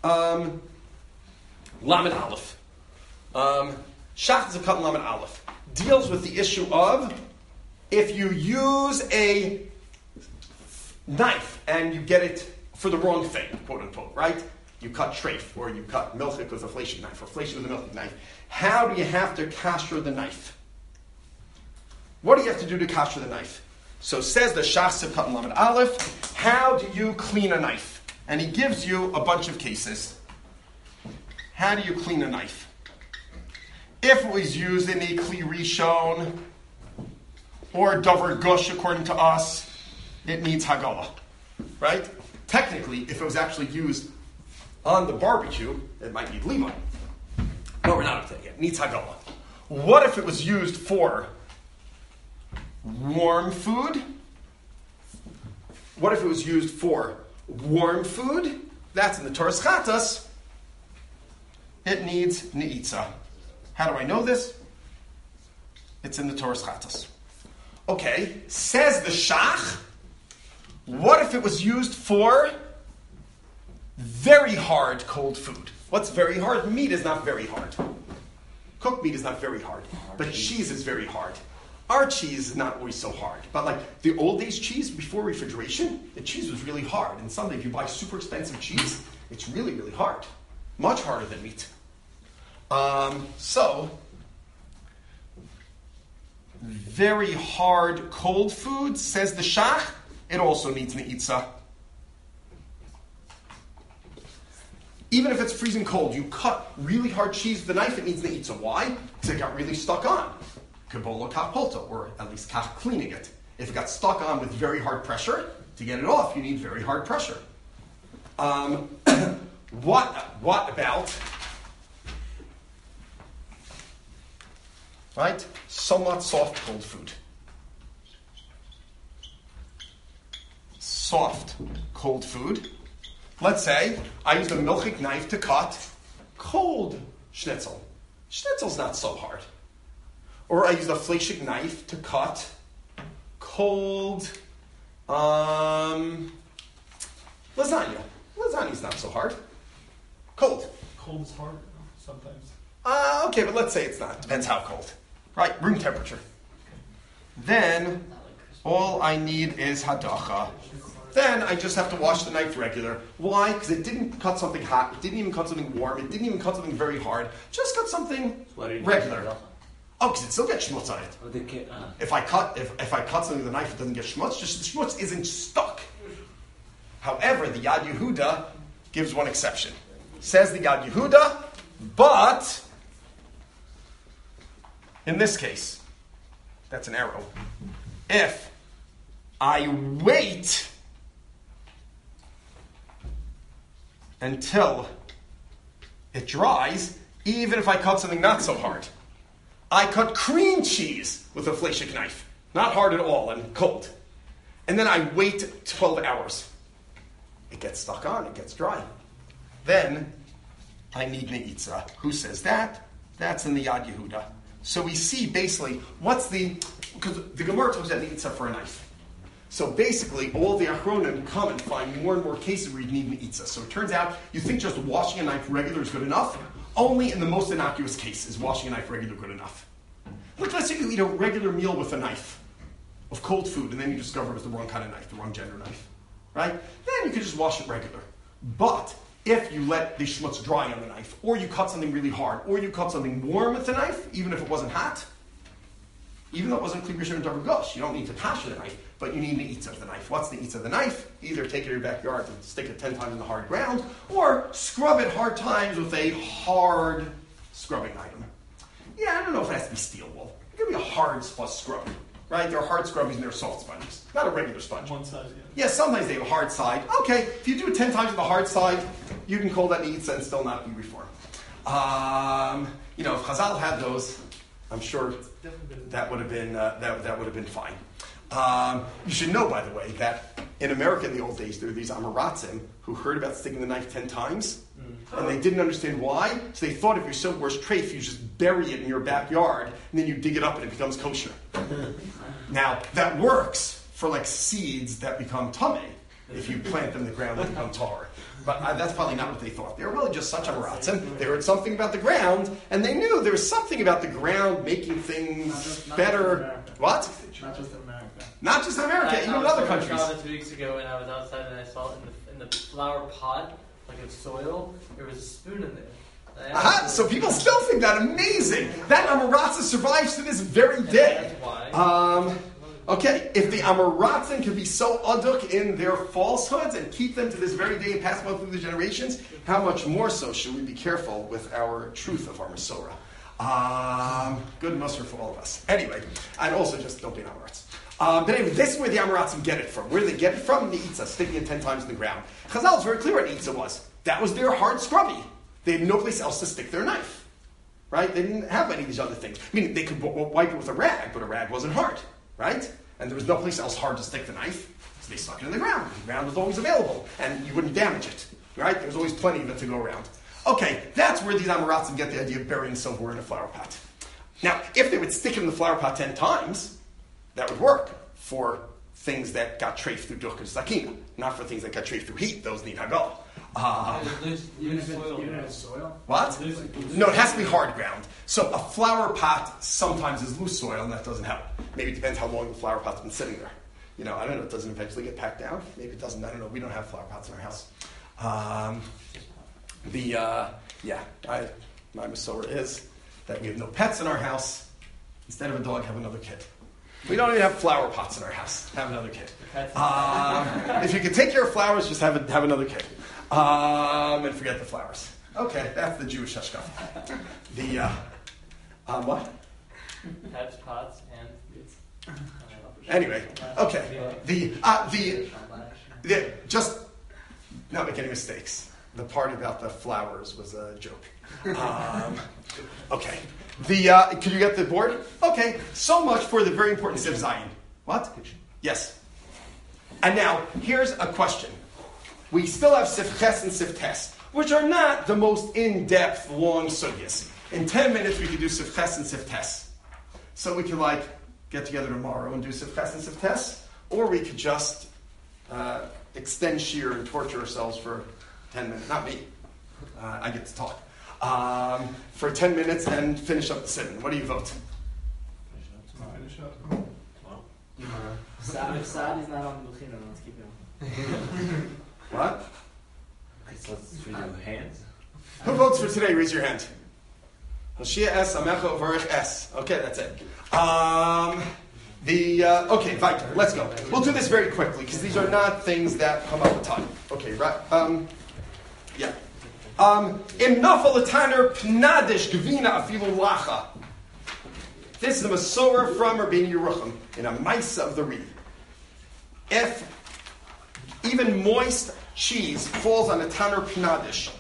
Lamed Aleph. Shach in Sivkatan Lamed Aleph deals with the issue of if you use a knife and you get it for the wrong thing, quote unquote, right? You cut treif, or you cut milchik with a fleshig knife, or fleshig with a milchik knife. How do you have to kasher the knife? What do you have to do to kasher the knife? So says the Shach Sivkatan Lamed Aleph, how do you clean a knife? And he gives you a bunch of cases. How do you clean a knife? If it was used in a Kli Rishon or Davar Gush, according to us, it needs Hagala, right? Technically, if it was actually used on the barbecue, it might need Lima. No, we're not up to that yet. It needs Hagala. What if it was used for warm food? What if it was used for warm food? That's in the Torah's Chatas. It needs Ne'itza. How do I know this? It's in the Torah's Chatas. Okay, says the Shach, what if it was used for very hard cold food? What's very hard? Meat is not very hard. Cooked meat is not very hard. But cheese is very hard. Our cheese is not always so hard. But like the old days cheese before refrigeration, the cheese was really hard. And someday if you buy super expensive cheese, it's really, really hard. Much harder than meat. So, very hard cold food, says the Shach, it also needs Ne'itza. Even if it's freezing cold, you cut really hard cheese with a knife, it needs Ne'itza. Why? Because it got really stuck on. Kabbalah kach polta, or at least kach cleaning it. If it got stuck on with very hard pressure, to get it off, you need very hard pressure. What about, right, somewhat soft cold food? Soft cold food. Let's say I used a milchik knife to cut cold schnitzel. Schnitzel's not so hard. Or I used a fleshig knife to cut cold lasagna. Lasagna's not so hard. Cold. Cold is hard sometimes. Okay, but let's say it's not. Depends how cold. Right, room temperature. Then all I need is hadacha. Then I just have to wash the knife regular. Why? Because it didn't cut something hot. It didn't even cut something warm. It didn't even cut something very hard. Just cut something regular. Oh, because it still gets schmutz on it. If I cut something with a knife, it doesn't get schmutz. Just the schmutz isn't stuck. However, the Yad Yehuda gives one exception. Says the Yad Yehuda, but in this case, that's an arrow. If I wait until it dries, even if I cut something not so hard. I cut cream cheese with a fleshig knife. Not hard at all and cold. And then I wait 12 hours. It gets stuck on, it gets dry. Then I need Ne'itza. Who says that? That's in the Yad Yehuda. So we see basically, because the Gemara talks about Ne'itza for a knife. So basically, all the Achronim come and find more and more cases where you need Ne'itza. So it turns out, you think just washing a knife regular is good enough? Only in the most innocuous case is washing a knife regular good enough. Look, let's say you eat a regular meal with a knife of cold food, and then you discover it was the wrong kind of knife, the wrong gender knife. Right? Then you can just wash it regular. But if you let the schmutz dry on the knife, or you cut something really hard, or you cut something warm with the knife, even if it wasn't hot, even though it wasn't Kli Rishon and Davar Gush, you don't need to kasher the knife, but you need Ne'itza of the knife. What's the Ne'itza of the knife? Either take it to your backyard and stick it 10 times in the hard ground, or scrub it hard times with a hard scrubbing item. Yeah, I don't know if it has to be steel wool. It could be a hard scrubber, right? There are hard scrubbies and there are soft sponges. Not a regular sponge. One side, Yeah, sometimes they have a hard side. Okay, if you do it 10 times with the hard side, you can call that Ne'itza and still not be reformed. If Chazal had those, I'm sure that would have been fine. You should know, by the way, that in America in the old days, there were these Amoratzim who heard about sticking the knife 10 times, and they didn't understand why, so they thought if you're so worse treif, you just bury it in your backyard, and then you dig it up and it becomes kosher. Now, that works for like seeds that become tamei. If you plant them in the ground, they become tar. But that's probably not what they thought. They were really just such Amoratzim. They heard something about the ground, and they knew there was something about the ground making things better. What? Not just in America. Not just in America, even in other countries. I was 2 weeks ago, and I was outside, and I saw in the flower pot, like of soil, there was a spoon in there. Aha, so people still think that amazing. That Amoratzim survives to this very day. That's why. Okay, if the Amoratzim can be so aduk in their falsehoods and keep them to this very day and pass them on through the generations, how much more so should we be careful with our truth of our Masorah? Good muster for all of us. Anyway, and also just don't be an Amoratz. But anyway, this is where the Amoratzim get it from. Where do they get it from? The Eitzah, sticking it 10 times in the ground. Chazal is very clear what Eitzah was. That was their hard scrubby. They had no place else to stick their knife. Right? They didn't have any of these other things. I mean, they could wipe it with a rag, but a rag wasn't hard. Right? And there was no place else hard to stick the knife, so they stuck it in the ground. The ground was always available, and you wouldn't damage it. Right? There was always plenty of it to go around. Okay, that's where these Amoratzim get the idea of burying silverware in a flower pot. Now, if they would stick it in the flower pot 10 times, that would work for things that got treif through duch and sakina, not for things that got treif through heat. Those need hagal. Even if it's soil? What? No, it has to be hard ground. So a flower pot sometimes is loose soil, and that doesn't help. Maybe it depends how long the flower pot's been sitting there. You know, I don't know. It doesn't eventually get packed down. Maybe it doesn't. I don't know. We don't have flower pots in our house. My Masorah is that we have no pets in our house. Instead of a dog, have another kid. We don't even have flower pots in our house. Have another kid. If you can take care of flowers, just have another kid. And forget the flowers. Okay, that's the Jewish hashkafa. What? Pets, pots, and Anyway, okay. Just not make any mistakes. The part about the flowers was a joke. Okay. Could you get the board? Okay. So much for the very important Siv Zayin. What? Yes. And now, here's a question. We still have Sif Ches and Sif Tes, which are not the most in-depth, long sugyas. In 10 minutes, we could do Sif Ches and Sif Tes. So we could, get together tomorrow and do Sif Ches and Sif Tes, or we could just extend shear and torture ourselves for 10 minutes. Not me. I get to talk. For 10 minutes and finish up the sitting. What do you vote? Finish up. If Saad is not on the Bechina, let's keep him. What? Let's do hands. Who votes for today? Raise your hand. Hoshea S. Amecha Uvarich S. Okay, that's it. Okay, weiter. Let's go. We'll do this very quickly because these are not things that come up a ton. Okay, right? Yeah. Im nafal letaner pnadish gvina afilu lacha. This is the Masorah from Rabbeinu Yerucham in a Maisa of the Reed. If even moist cheese falls on a taner pnadish,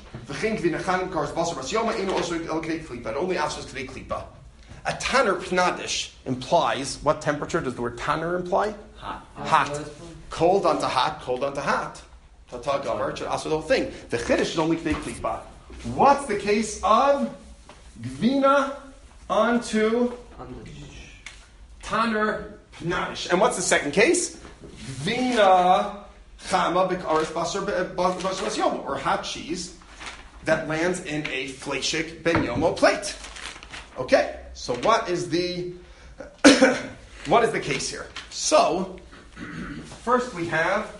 it only answers k'dei klipa. A taner pnadish implies, what temperature does the word taner imply? Hot. Cold onto hot, cold onto hot. Tata gavar should answer the whole thing. The chiddush is only k'dei klipa. What's the case of gvina onto taner pnadish? And what's the second case? Gvina chama b'karetz basar yom, or hot cheese that lands in a fleshik ben yomo plate. Okay, so what is the case here? So first we have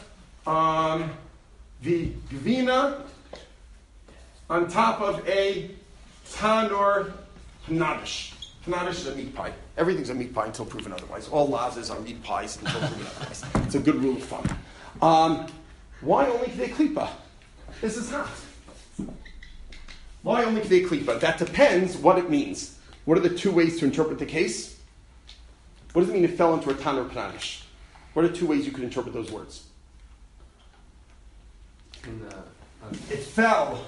the gvina on top of a tanur pnadish. Pnadish is a meat pie. Everything's a meat pie until proven otherwise. All lazes are meat pies until proven otherwise. It's a good rule of thumb. Why only k'dei klipa? This is not. Why only k'dei klipa? That depends what it means. What are the two ways to interpret the case? What does it mean it fell into a tanur pnadish? What are two ways you could interpret those words? It fell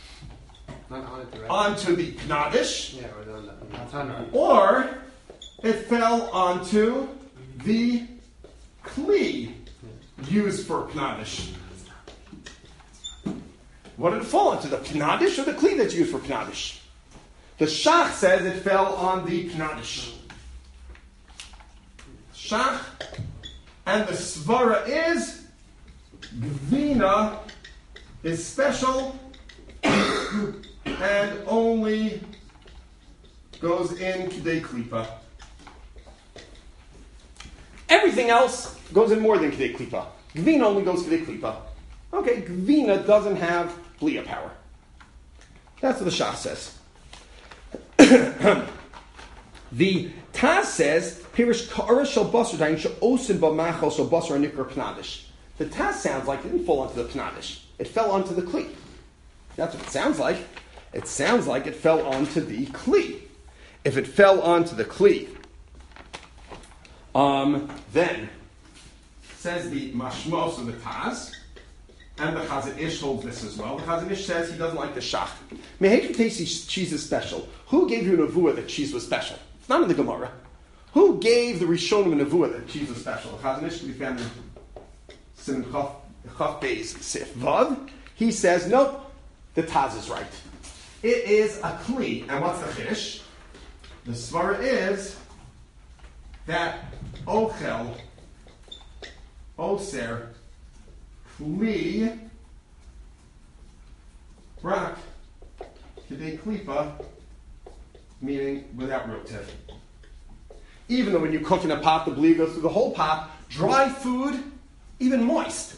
onto the pnadish, or it fell onto the kli used for Pnadish. What did it fall into, the Pnadish or the Kli that's used for Pnadish? The Shach says it fell on the Pnadish. Shach, and the Svara is Gvina is special and only goes in Kidei Klipa. Everything else goes in more than Kidei Klipa. Gvina only goes Kidei Klipa. Okay, Gvina doesn't have Blia power. That's what the Shach says. The Taz says, Pirish Ka'ara Shal Basar Dain Sha'osin Ba'machal Shal Basar Nikar Pnadish. The Taz sounds like it didn't fall onto the Pnadish. It fell onto the Kli. That's what it sounds like. It sounds like it fell onto the Kli. If it fell onto the Kli, then, says the Mashmos of the Taz, and the Chazon Ish holds this as well. The Chazon Ish says he doesn't like the Shach. Mehekim Tesi cheese is special. Who gave you a nevuah that cheese was special? It's not in the Gemara. Who gave the Rishonim a nevuah that cheese was special? The Chazon Ish can be found in Simon Chaf Beis Sif Vav. He says, nope, the Taz is right. It is a Kli. And what's the Chiddush? The Svara is that Ochel, Oser, Kli, Rak, Kidei Klipa, meaning without rotiv. Even though when you cook in a pot, the bli goes through the whole pot, dry food, even moist.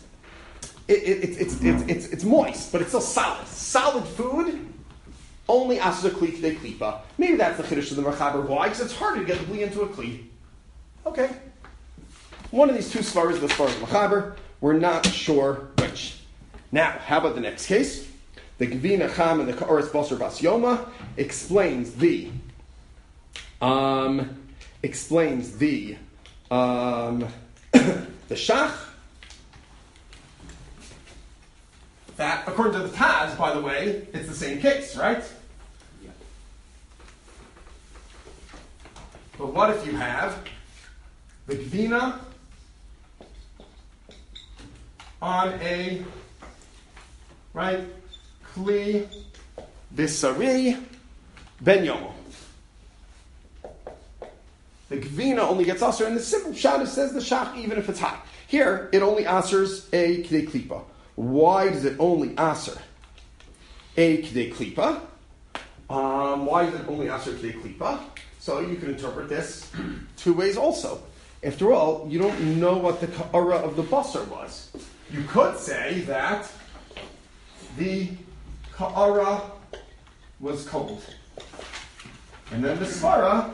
It's moist, but it's still solid. Solid food, only asur kli Kidei Klipa. Maybe that's the chiddush of the Mechaber. Why? Because it's harder to get the bli into a kli. Okay. One of these two svaras, the svaras of Mechaber, we're not sure which. Now, how about the next case? The Gvina Cham and the Ka'aretz Basar Bas Yoma explains the the Shach, that according to the Taz, by the way, it's the same case, right? Yeah. But what if you have the Gvina on a, right, Kli Bisari Ben Yomo. The Gvina only gets Asur, and the simple Pshat says the Shach, even if it's hot. Here, it only Asurs a Kidei Klipa. Why does it only Asur a Kidei Klipa? Why does it only Asur Kidei Klipa? So you can interpret this two ways also. After all, you don't know what the Ka'ara of the Basar was. You could say that the Ka'ara was cold. And then the Svara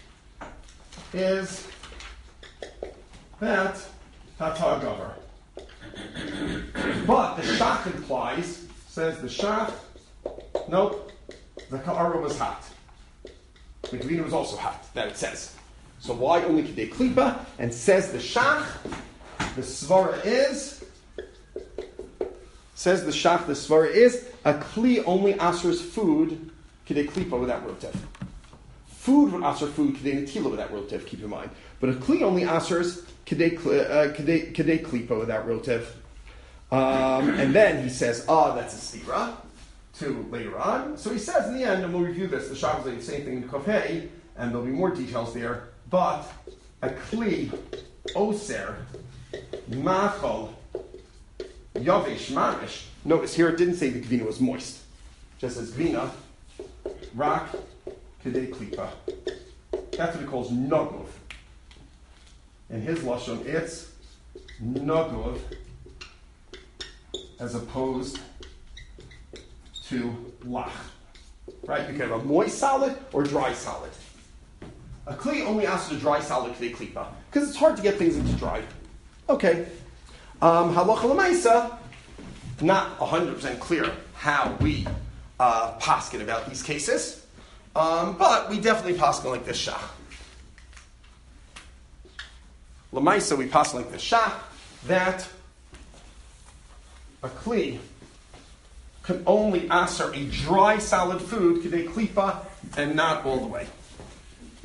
is that Tata Gover. But the Shach implies, says the Shach, nope, the Ka'ara was hot. The Gvina was also hot, that it says. So why only Kidei Klipa? And says the Shach, the Svara is, says the Shach, the Svara is, a Kli only asurs food, Kidei Klipa without rotev. Food would asur food, Kidei Netila without rotev, keep in mind. But a Kli only asurs Kidei Klipa without rotev. And then he says, that's a stira, to later on. So he says in the end, and we'll review this, the Shach is saying the same thing in Kofhei, and there'll be more details there, but a Kli, Oser, Machol, Yavish, Marish. Notice here it didn't say the Gvina was moist. It just says Gvina, Rak, Kidei Klipa. That's what he calls Nogov. In his Lashon, it's Nogov as opposed to Lach. Right? You can have a moist solid or dry solid. A Kli only asks a dry solid Kidei Klipa because it's hard to get things into dry. Okay. Halacha l'maisa, not 100% clear how we paskin about these cases, but we definitely paskin like this Shach. L'maisa, we paskin like this Shach, that a Kli can only answer a dry solid food, Kidei Klipa, and not all the way.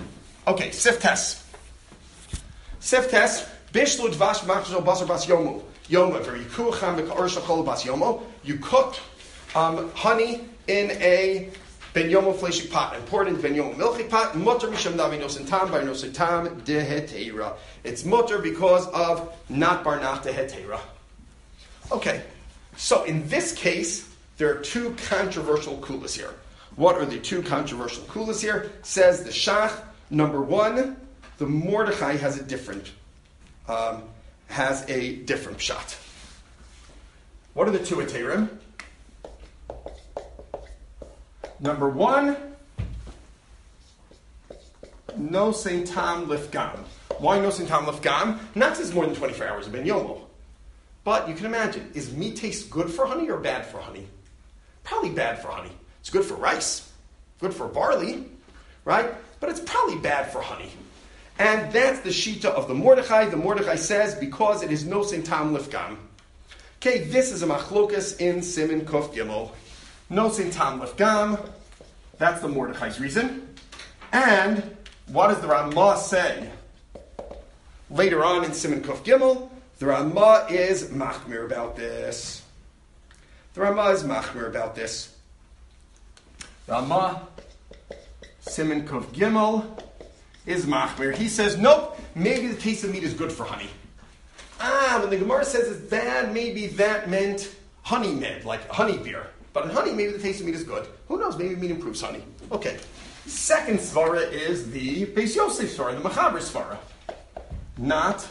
Okay, Siftes. Siftes, Bishlu Dvash Machshel Basar Bas Yomu. You cooked honey in a ben yomo fleshik pot and poured it in ben yomo milchik pot. Mutter misham navi nosin tam bar nosin tam dehetera. It's mutter because of not bar not dehetera. Okay, so in this case, there are two controversial kulas here. What are the two controversial kulas here? Says the Shach. Number one, the Mordechai has a different pshat. What are the two heterim? Number one, no sein tam lifgam. Why no sein tam lifgam? Not since more than 24 hours of ben yomo. But you can imagine, is meat taste good for honey or bad for honey? Probably bad for honey. It's good for rice, good for barley, right? But it's probably bad for honey. And that's the shita of the Mordechai. The Mordechai says, because it is no sein tam lifgam. Okay, this is a machlokas in Siman Kuf Gimel. No sein tam lifgam. That's the Mordechai's reason. And what does the Ramah say? Later on in Siman Kuf Gimel, the Ramah is machmir about this. The Ramah is machmir about this. Ramah, Siman Kuf Gimel, is machmir. He says, nope, maybe the taste of meat is good for honey. When the Gemara says it's bad, maybe that meant honey med, like honey beer. But in honey, maybe the taste of meat is good. Who knows? Maybe meat improves honey. Okay. Second svara is the Beis Yosef svara, the Mechaber svara. Not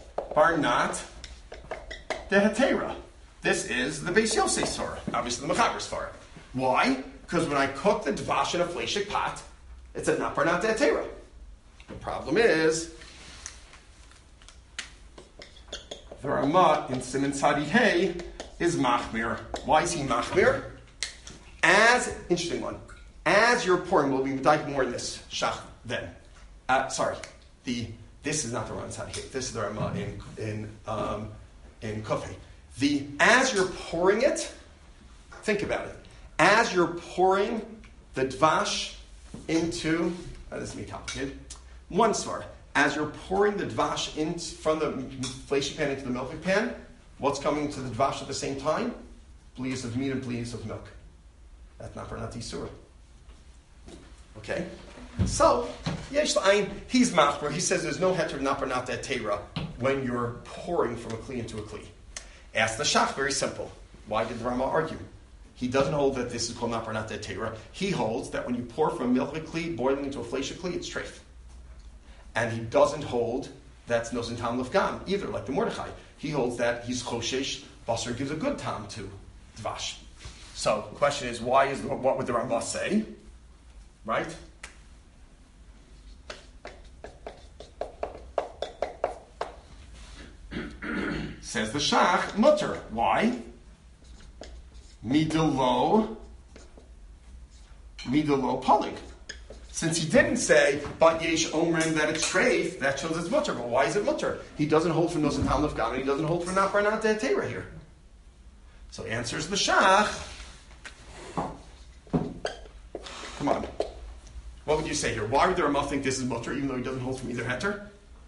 the Hetera. This is the Beis Yosef svara, obviously the Mechaber svara. Why? Because when I cook the dvash in a fleshik pot, it's a not the Hetera. The problem is, the Ramah in Siman Tzadi Hey is machmir. Why is he machmir? Interesting one. As you're pouring, we'll be dive more in this shach then. This is not the Ramah in Tzadi Hey. This is the Ramah in Kofei. As you're pouring it, think about it. As you're pouring the dvash into, this is me complicated. One svar. As you're pouring the dvash in from the fleshik pan into the milking pan, what's coming to the dvash at the same time? Bleas of meat and bleas of milk. That's not for Isura. Okay? So, Yesh L'Ain, he's machmer. He says there's no heter not Tera when you're pouring from a kli into a kli. Ask the Shach, very simple. Why did the Rama argue? He doesn't hold that this is called not Tera. He holds that when you pour from a milking kli, boiling into a fleshik kli, it's treif. And he doesn't hold that's no sin tam lefgam either, like the Mordechai. He holds that he's choshesh, basar gives a good tam to dvash. So the question is, what would the Rambam say? Right? Says the Shach, mutter. Why? Midalo polig. Since he didn't say, but yesh omrim that it's treif, that shows it's mutter. But why is it mutter? He doesn't hold for nosin tam lefgam, and he doesn't hold for not barnat te'etera here. So answers the Shach. Come on. What would you say here? Why would the Ramah think this is mutter, even though he doesn't hold from either heter?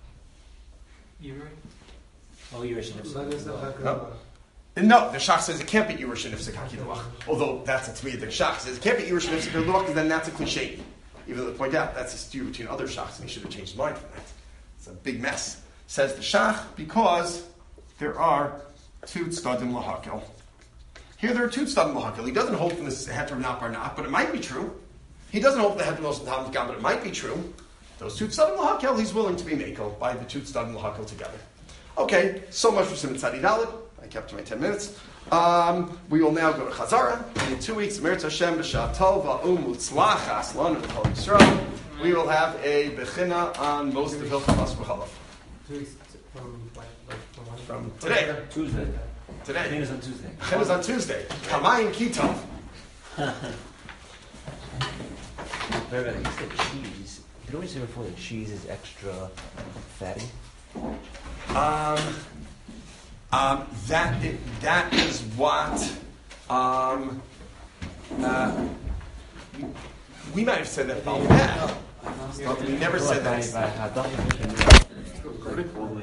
No, the Shach says it can't be Yurush and Nifsek HaKiluach. Although that's to me, the Shach says it can't be Yurush and Nifsek HaKiluach because then that's a cliche. Even though, point out, that's a stew between other Shachs and he should have changed his mind from that. It's a big mess. Says the Shach, because there are two Tzdadim L'Hakel. Here there are two Tzdadim L'Hakel. He doesn't hold from this heter of not barnat, but it might be true. He doesn't hold from the heter of Tam L'Gam, but it might be true. Those two Tzdadim L'Hakel, he's willing to be Mekel by the two Tzdadim L'Hakel together. Okay, so much for Siman Tzadi Daled. I kept to my 10 minutes. We will now go to Chazara. In 2 weeks, Meretz Hashem B'Shah Tov Va'um U'Tzlachas Lanu V'Chol Yisrael. We will have a Bechina on most of Hilchot Bas B'Chalav. 2 weeks from today. Tuesday. Today. Bechina is on Tuesday. Bechina is on Tuesday. Kamayim Kitov. Very good. You said cheese. Did always say before that cheese is extra fatty? That is what we might have said that about that, but we never said that.